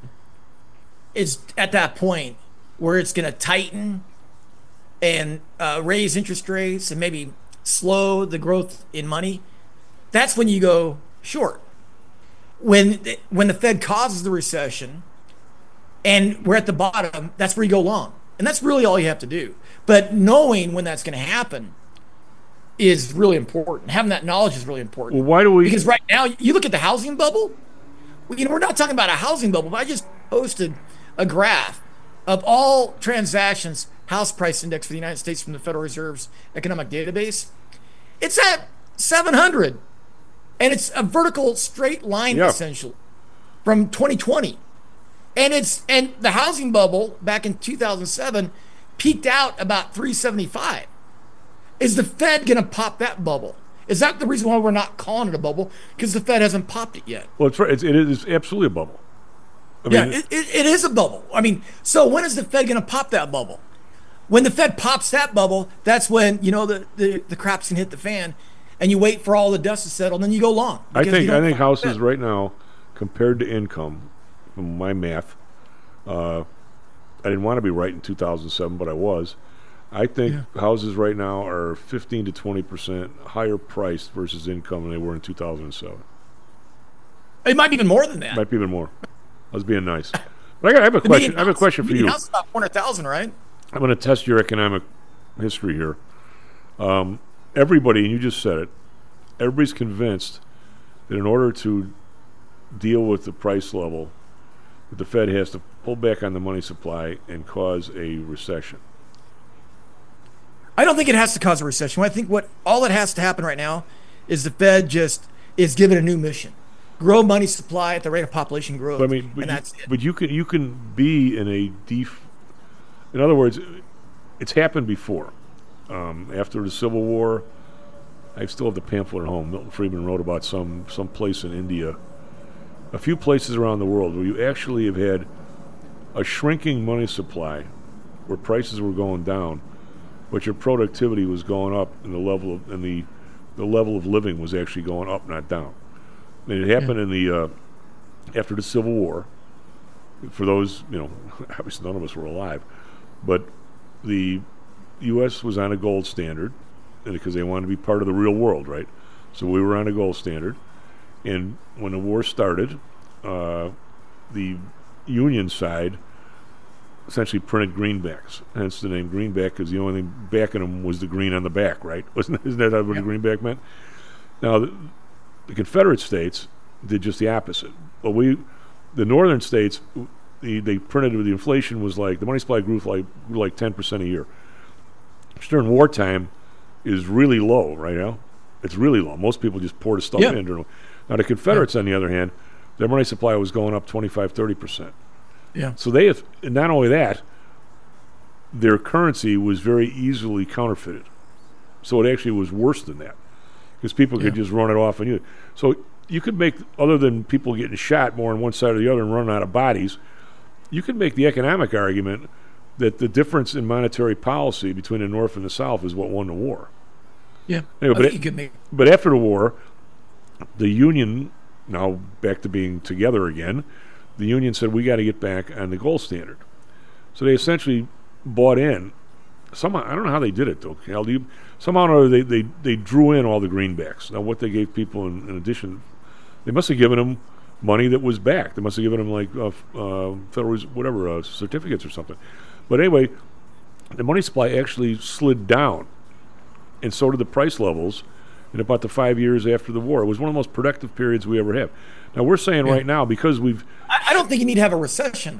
[SPEAKER 13] is at that point where it's going to tighten and uh, raise interest rates and maybe slow the growth in money, that's when you go short. When when the Fed causes the recession and we're at the bottom, that's where you go long. And that's really all you have to do. But knowing when that's going to happen is really important. Having that knowledge is really important.
[SPEAKER 6] Well, why do we?
[SPEAKER 13] Because right now, you look at the housing bubble. You know, we're not talking about a housing bubble, but I just posted a graph of all transactions, house price index for the United States from the Federal Reserve's economic database. It's at seven hundred. And it's a vertical straight line,
[SPEAKER 6] yeah.
[SPEAKER 13] essentially, from twenty twenty. And it's and the housing bubble back in two thousand seven peaked out about three seventy-five. Is the Fed going to pop that bubble? Is that the reason why we're not calling it a bubble? Because the Fed hasn't popped it yet.
[SPEAKER 6] Well, it's right. It's, it is absolutely a bubble. I
[SPEAKER 13] yeah,
[SPEAKER 6] mean,
[SPEAKER 13] it, it, it is a bubble. I mean, so when is the Fed going to pop that bubble? When the Fed pops that bubble, that's when, you know, the, the, the crap's going to hit the fan, and you wait for all the dust to settle, and then you go long.
[SPEAKER 6] I think I think houses
[SPEAKER 13] Fed.
[SPEAKER 6] right now, compared to income, from my math, uh, I didn't want to be right in two thousand seven, but I was. I think yeah. houses right now are fifteen to twenty percent higher priced versus income than they were in two thousand seven.
[SPEAKER 13] It might be even more than that.
[SPEAKER 6] Might be even more. I was being nice. But I, got, I have a question. I have a question for you.
[SPEAKER 13] House about four hundred thousand, right?
[SPEAKER 6] I'm going to test your economic history here. Um, everybody, and you just said it, everybody's convinced that in order to deal with the price level, that the Fed has to pull back on the money supply and cause a recession.
[SPEAKER 13] I don't think it has to cause a recession. I think what all that has to happen right now is the Fed just is given a new mission: grow money supply at the rate of population growth.
[SPEAKER 6] But I mean, but
[SPEAKER 13] and
[SPEAKER 6] you,
[SPEAKER 13] that's it.
[SPEAKER 6] But you can you can be in a def. In other words, it's happened before. Um, after the Civil War, I still have the pamphlet at home. Milton Friedman wrote about some some place in India, a few places around the world where you actually have had a shrinking money supply, where prices were going down, but your productivity was going up, and the level of and the the level of living was actually going up, not down. And it happened yeah. in the uh, after the Civil War. For those, you know, obviously none of us were alive, but the U S was on a gold standard because they wanted to be part of the real world, right? So we were on a gold standard, and when the war started, uh, the Union side essentially printed greenbacks. Hence the name greenback, because the only thing backing them was the green on the back, right? Wasn't isn't that what yeah. a greenback meant? Now the, the Confederate states did just the opposite. Well, we, the northern states, the, they printed the inflation was like the money supply grew like grew like ten percent a year. Which during wartime is really low right now. It's really low. Most people just pour the stuff
[SPEAKER 13] yeah.
[SPEAKER 6] in. During, now the Confederates, yeah. on the other hand, their money supply was going up twenty-five, thirty percent.
[SPEAKER 13] Yeah.
[SPEAKER 6] So they have, and not only that, their currency was very easily counterfeited. So it actually was worse than that, because people could yeah. just run it off on you. So you could make, other than people getting shot more on one side or the other and running out of bodies, you could make the economic argument that the difference in monetary policy between the North and the South is what won the war.
[SPEAKER 13] Yeah.
[SPEAKER 6] Anyway, but,
[SPEAKER 13] you could make-
[SPEAKER 6] but after the war, the Union, now back to being together again, the Union said, we got to get back on the gold standard. So they essentially bought in. Somehow, I don't know how they did it, though. Cal, do you, somehow or other, they, they, they drew in all the greenbacks. Now, what they gave people in, in addition, they must have given them money that was back. They must have given them, like, uh, uh, federal, whatever, uh, certificates or something. But anyway, the money supply actually slid down, and so did the price levels in about the five years after the war. It was one of the most productive periods we ever have. Now, we're saying yeah. right now, because we've...
[SPEAKER 13] I, I don't think you need to have a recession, though.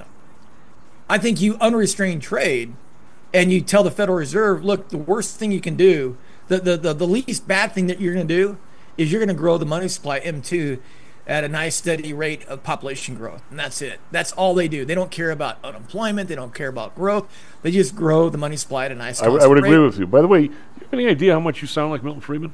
[SPEAKER 13] I think you unrestrain trade, and you tell the Federal Reserve, look, the worst thing you can do, the, the, the, the least bad thing that you're going to do is you're going to grow the money supply, M two, at a nice steady rate of population growth. And that's it. That's all they do. They don't care about unemployment. They don't care about growth. They just grow the money supply at a nice
[SPEAKER 6] I, I would
[SPEAKER 13] rate.
[SPEAKER 6] agree with you. By the way, you have any idea how much you sound like Milton Friedman?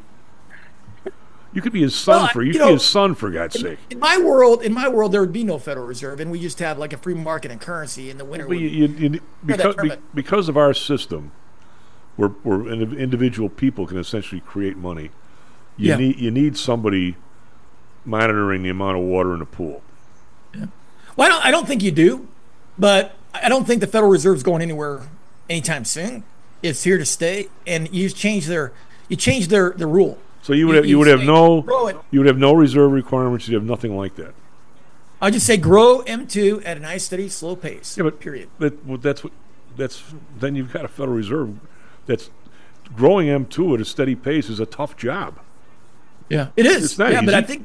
[SPEAKER 6] You could be his son
[SPEAKER 13] well,
[SPEAKER 6] for you,
[SPEAKER 13] you
[SPEAKER 6] could
[SPEAKER 13] know,
[SPEAKER 6] be his son for God's
[SPEAKER 13] in,
[SPEAKER 6] sake.
[SPEAKER 13] In my world, in my world, there would be no Federal Reserve, and we just have like a free market and currency in the winter.
[SPEAKER 6] But you, you, you, because, be, because of our system, where, where individual people can essentially create money, you
[SPEAKER 13] yeah.
[SPEAKER 6] need you need somebody monitoring the amount of water in the pool.
[SPEAKER 13] Yeah. Well, I don't, I don't think you do, but I don't think the Federal Reserve is going anywhere anytime soon. It's here to stay, and you change their you change their the rule.
[SPEAKER 6] So you would have, you would have no
[SPEAKER 13] grow it.
[SPEAKER 6] you would have no reserve requirements. You'd have nothing like that.
[SPEAKER 13] I just say grow M two at a nice, steady, slow pace.
[SPEAKER 6] Yeah, but
[SPEAKER 13] period.
[SPEAKER 6] That, well, that's what that's then you've got a Federal Reserve. That's growing M two at a steady pace is a tough job.
[SPEAKER 13] Yeah, it is.
[SPEAKER 6] It's not
[SPEAKER 13] yeah,
[SPEAKER 6] easy.
[SPEAKER 13] but I think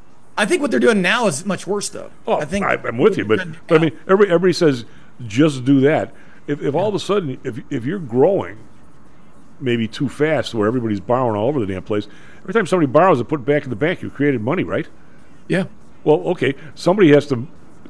[SPEAKER 13] I think what they're doing now is much worse, though.
[SPEAKER 6] Oh,
[SPEAKER 13] I think
[SPEAKER 6] I, I'm with you, but, but I mean, everybody, everybody says just do that. If, if all of a sudden, if if you're growing maybe too fast, where everybody's borrowing all over the damn place, every time somebody borrows and put it back in the bank, you've created money, right?
[SPEAKER 13] Yeah.
[SPEAKER 6] Well, okay, somebody has to.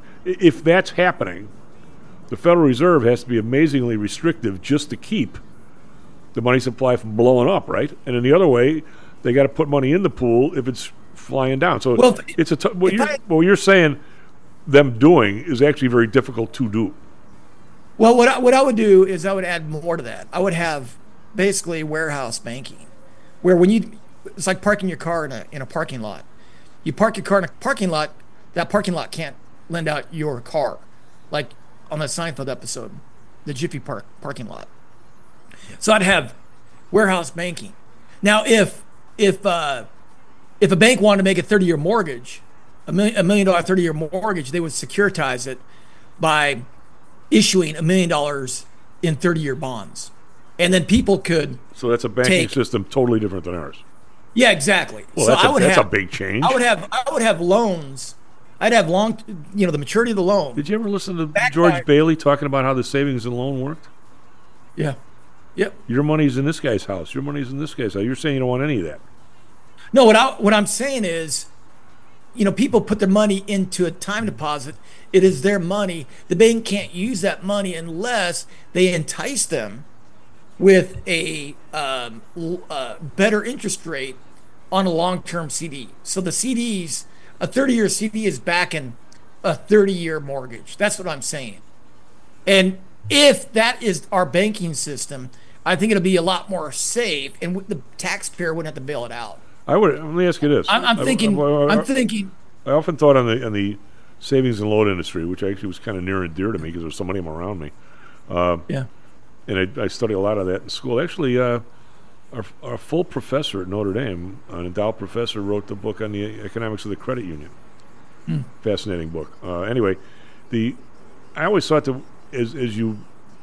[SPEAKER 6] If that's happening, the Federal Reserve has to be amazingly restrictive just to keep the money supply from blowing up, right? And in the other way, they got to put money in the pool if it's flying down. So
[SPEAKER 13] well,
[SPEAKER 6] it's a t- what you're
[SPEAKER 13] I,
[SPEAKER 6] what you're saying them doing is actually very difficult to do.
[SPEAKER 13] Well, what I, what I would do is I would add more to that. I would have basically warehouse banking, where when you it's like parking your car in a in a parking lot. You park your car in a parking lot, that parking lot can't lend out your car, like on the Seinfeld episode, the Jiffy Park parking lot. So I'd have warehouse banking. Now, if if uh, if a bank wanted to make a thirty-year mortgage, a million a million dollar thirty-year mortgage, they would securitize it by issuing a million dollars in thirty-year bonds, and then people could.
[SPEAKER 6] So that's a banking
[SPEAKER 13] take,
[SPEAKER 6] system totally different than ours.
[SPEAKER 13] Yeah, exactly.
[SPEAKER 6] Well,
[SPEAKER 13] so
[SPEAKER 6] that's, a,
[SPEAKER 13] I would
[SPEAKER 6] that's
[SPEAKER 13] have,
[SPEAKER 6] a big change.
[SPEAKER 13] I would have I would have loans. I'd have long, you know, the maturity of the loan.
[SPEAKER 6] Did you ever listen to George
[SPEAKER 13] by,
[SPEAKER 6] Bailey talking about how the savings and loan worked?
[SPEAKER 13] Yeah. Yep.
[SPEAKER 6] Your money's in this guy's house. Your money's in this guy's house. You're saying you don't want any of that.
[SPEAKER 13] No, what I what I'm saying is, you know, people put their money into a time deposit. It is their money. The bank can't use that money unless they entice them with a um, uh, better interest rate on a long-term C D. So the C Ds, a thirty-year C D is backing a thirty-year mortgage. That's what I'm saying. And if that is our banking system, I think it'll be a lot more safe, and the taxpayer wouldn't have to bail it out.
[SPEAKER 6] I would. Let me ask you this.
[SPEAKER 13] I'm, I'm thinking. I, I, I, I'm thinking.
[SPEAKER 6] I often thought on the on the savings and loan industry, which actually was kind of near and dear to me because there was so many of them around me. Uh,
[SPEAKER 13] yeah.
[SPEAKER 6] And I, I studied a lot of that in school. Actually, uh, our, our full professor at Notre Dame, an endowed professor, wrote the book on the economics of the credit union.
[SPEAKER 13] Hmm.
[SPEAKER 6] Fascinating book. Uh, anyway, the I always thought that as as you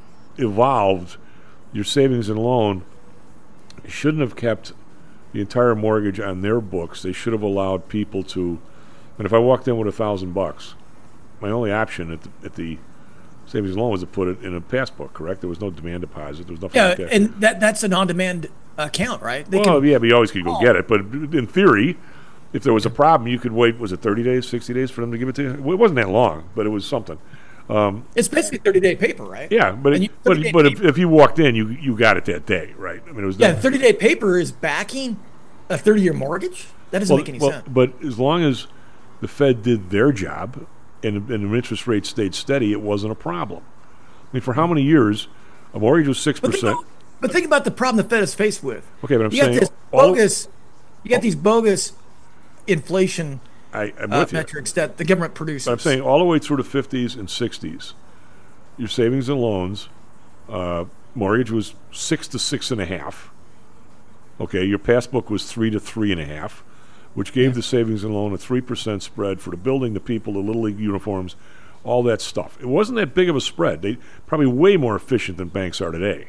[SPEAKER 6] evolved your savings and loan, you shouldn't have kept the entire mortgage on their books. They should have allowed people to. And if I walked in with a thousand bucks, my only option at the, at the savings and loan was to put it in a passbook. Correct? There was no demand deposit. There was nothing
[SPEAKER 13] yeah,
[SPEAKER 6] like that.
[SPEAKER 13] and that that's an on-demand account, right?
[SPEAKER 6] They well, can, yeah, but you always could go oh. get it. But in theory, if there was a problem, you could wait. Was it thirty days, sixty days for them to give it to you? Well, it wasn't that long, but it was something. Um,
[SPEAKER 13] it's basically thirty-day paper, right?
[SPEAKER 6] Yeah, but it, but but if, if you walked in, you you got it that day, right? I mean, it was
[SPEAKER 13] yeah. thirty-day paper is backing a thirty-year mortgage. That doesn't
[SPEAKER 6] well,
[SPEAKER 13] make any
[SPEAKER 6] well,
[SPEAKER 13] sense.
[SPEAKER 6] But as long as the Fed did their job and and the interest rate stayed steady, it wasn't a problem. I mean, for how many years a mortgage was six percent?
[SPEAKER 13] But think about the problem the Fed is faced with.
[SPEAKER 6] Okay, but I'm
[SPEAKER 13] you
[SPEAKER 6] saying
[SPEAKER 13] got this bogus. You got these bogus inflation
[SPEAKER 6] I, I'm
[SPEAKER 13] uh,
[SPEAKER 6] with you.
[SPEAKER 13] metrics that the government produces.
[SPEAKER 6] But I'm saying all the way through the fifties and sixties, your savings and loans, uh, mortgage was six to six and a half. Okay, your passbook was three to three and a half, which gave yeah. the savings and loan a three percent spread for the building, the people, the Little League uniforms, all that stuff. It wasn't that big of a spread. They probably way more efficient than banks are today.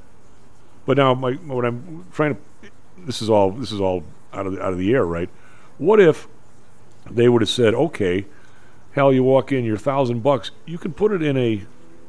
[SPEAKER 6] But now, my, what I'm trying to, this is all this is all out of the, out of the air, right? What if they would have said, okay, hell, you walk in, your thousand bucks, you can put it in a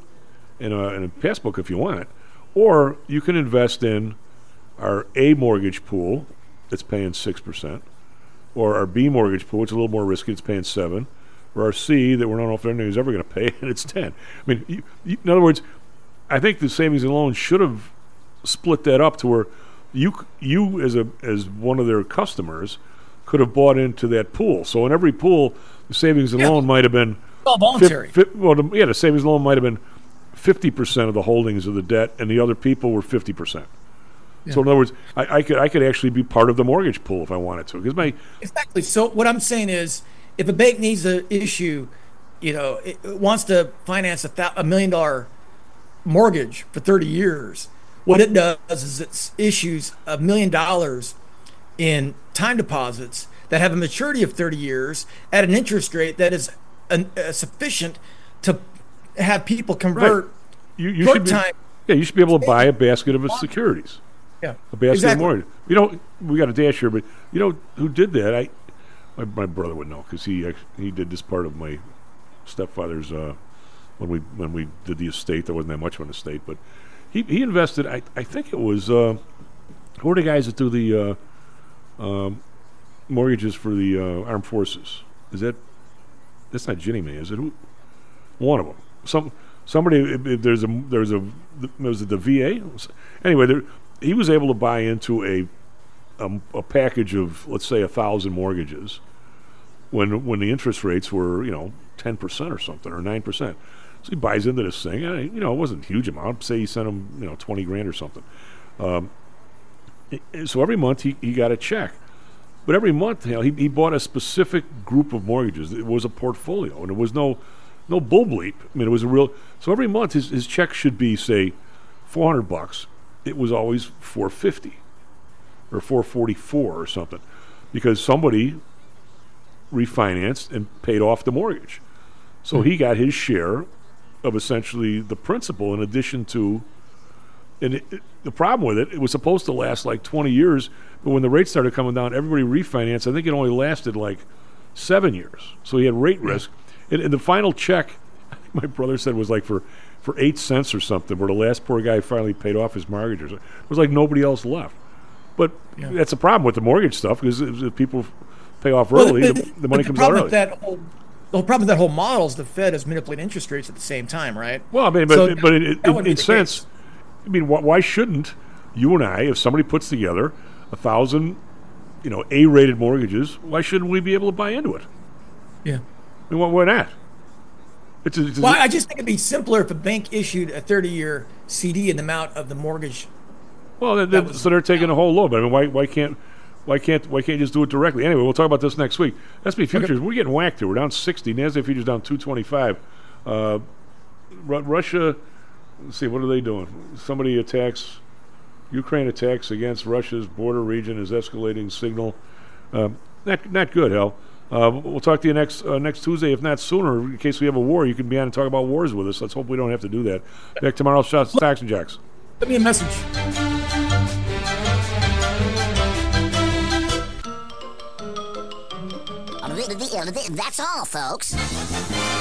[SPEAKER 6] in a in a passbook if you want it, or you can invest in our A mortgage pool that's paying six percent, or our B mortgage pool, it's a little more risky, it's paying seven, or our C that we don't know if anybody's ever going to pay, and it's ten. I mean, you, you, in other words, I think the savings and loans should have split that up to where you you as a as one of their customers could have bought into that pool. So in every pool, the savings and yeah. loan might have been
[SPEAKER 13] all voluntary.
[SPEAKER 6] Fi- fi- well, the, yeah, the savings and loan might have been fifty percent of the holdings of the debt, and the other people were fifty percent. Yeah. So in other words, I, I could I could actually be part of the mortgage pool if I wanted to, because my
[SPEAKER 13] exactly. So what I'm saying is, if a bank needs to issue, you know, it, it wants to finance a, th- a million dollar mortgage for thirty years, what it does is it issues a million dollars in time deposits that have a maturity of thirty years at an interest rate that is an, uh, sufficient to have people convert
[SPEAKER 6] Right. You, you
[SPEAKER 13] short
[SPEAKER 6] should be,
[SPEAKER 13] time.
[SPEAKER 6] yeah, you should be able to buy a basket of securities.
[SPEAKER 13] Yeah,
[SPEAKER 6] a basket
[SPEAKER 13] exactly.
[SPEAKER 6] of mortgage. You know, we got a dash here, but you know who did that? I, my, my brother would know because he act- he did this part of my stepfather's uh, when we when we did the estate. There wasn't that much of an estate, but he he invested. I I think it was uh, who are the guys that do the uh, um, mortgages for the uh, armed forces? Is that that's not Ginnie Mae? Is it who? One of them. Some. Somebody, if, if there's a there's a was it the V A? Anyway, there, he was able to buy into a um, a package of let's say a thousand mortgages when when the interest rates were you know ten percent or something or nine percent. So he buys into this thing, and you know it wasn't a huge amount. Say he sent him you know twenty grand or something. Um, so every month he, he got a check, but every month you know, he he bought a specific group of mortgages. It was a portfolio, and it was no. No bull bleep. I mean, it was a real. So every month, his his check should be say, four hundred bucks. It was always four fifty, or four forty four, or something, because somebody refinanced and paid off the mortgage. So he got his share of essentially the principal, in addition to. And it, it, the problem with it, it was supposed to last like twenty years, but when the rates started coming down, everybody refinanced. I think it only lasted like seven years. So he had rate risk. And, and the final check, I think my brother said, was like for, for eight cents or something, where the last poor guy finally paid off his mortgage. Or something. It was like nobody else left. But yeah. That's a problem with the mortgage stuff, because if, if people pay off early, well, the, the, the money
[SPEAKER 13] the
[SPEAKER 6] comes out early.
[SPEAKER 13] That whole, the whole problem with that whole model is the Fed is manipulating interest rates at the same time, right?
[SPEAKER 6] Well, I mean, but,
[SPEAKER 13] so
[SPEAKER 6] but in, in, in sense,
[SPEAKER 13] case.
[SPEAKER 6] I mean, wh- why shouldn't you and I, if somebody puts together a thousand, you know, A-rated mortgages, why shouldn't we be able to buy into it?
[SPEAKER 13] Yeah.
[SPEAKER 6] I mean, why, why not? It's a, it's a,
[SPEAKER 13] well, I just think it'd be simpler if a bank issued a thirty-year C D in the amount of the mortgage.
[SPEAKER 6] Well, they're, was, so they're taking a whole load. But I mean, why why can't why can't why can't you just do it directly? Anyway, we'll talk about this next week. S and P futures, okay. We're getting whacked here. We're down sixty. NASDAQ futures down two twenty-five. Uh, Ru- Russia. Let's see, what are they doing? Somebody attacks. Ukraine attacks against Russia's border region is escalating signal. Uh, not not good, hell. Uh, we'll talk to you next uh, next Tuesday, if not sooner, in case we have a war. You can be on and talk about wars with us. Let's hope we don't have to do that. Back tomorrow, Shots, Stocks, and Jacks.
[SPEAKER 13] Send me a message.
[SPEAKER 15] That's all, folks.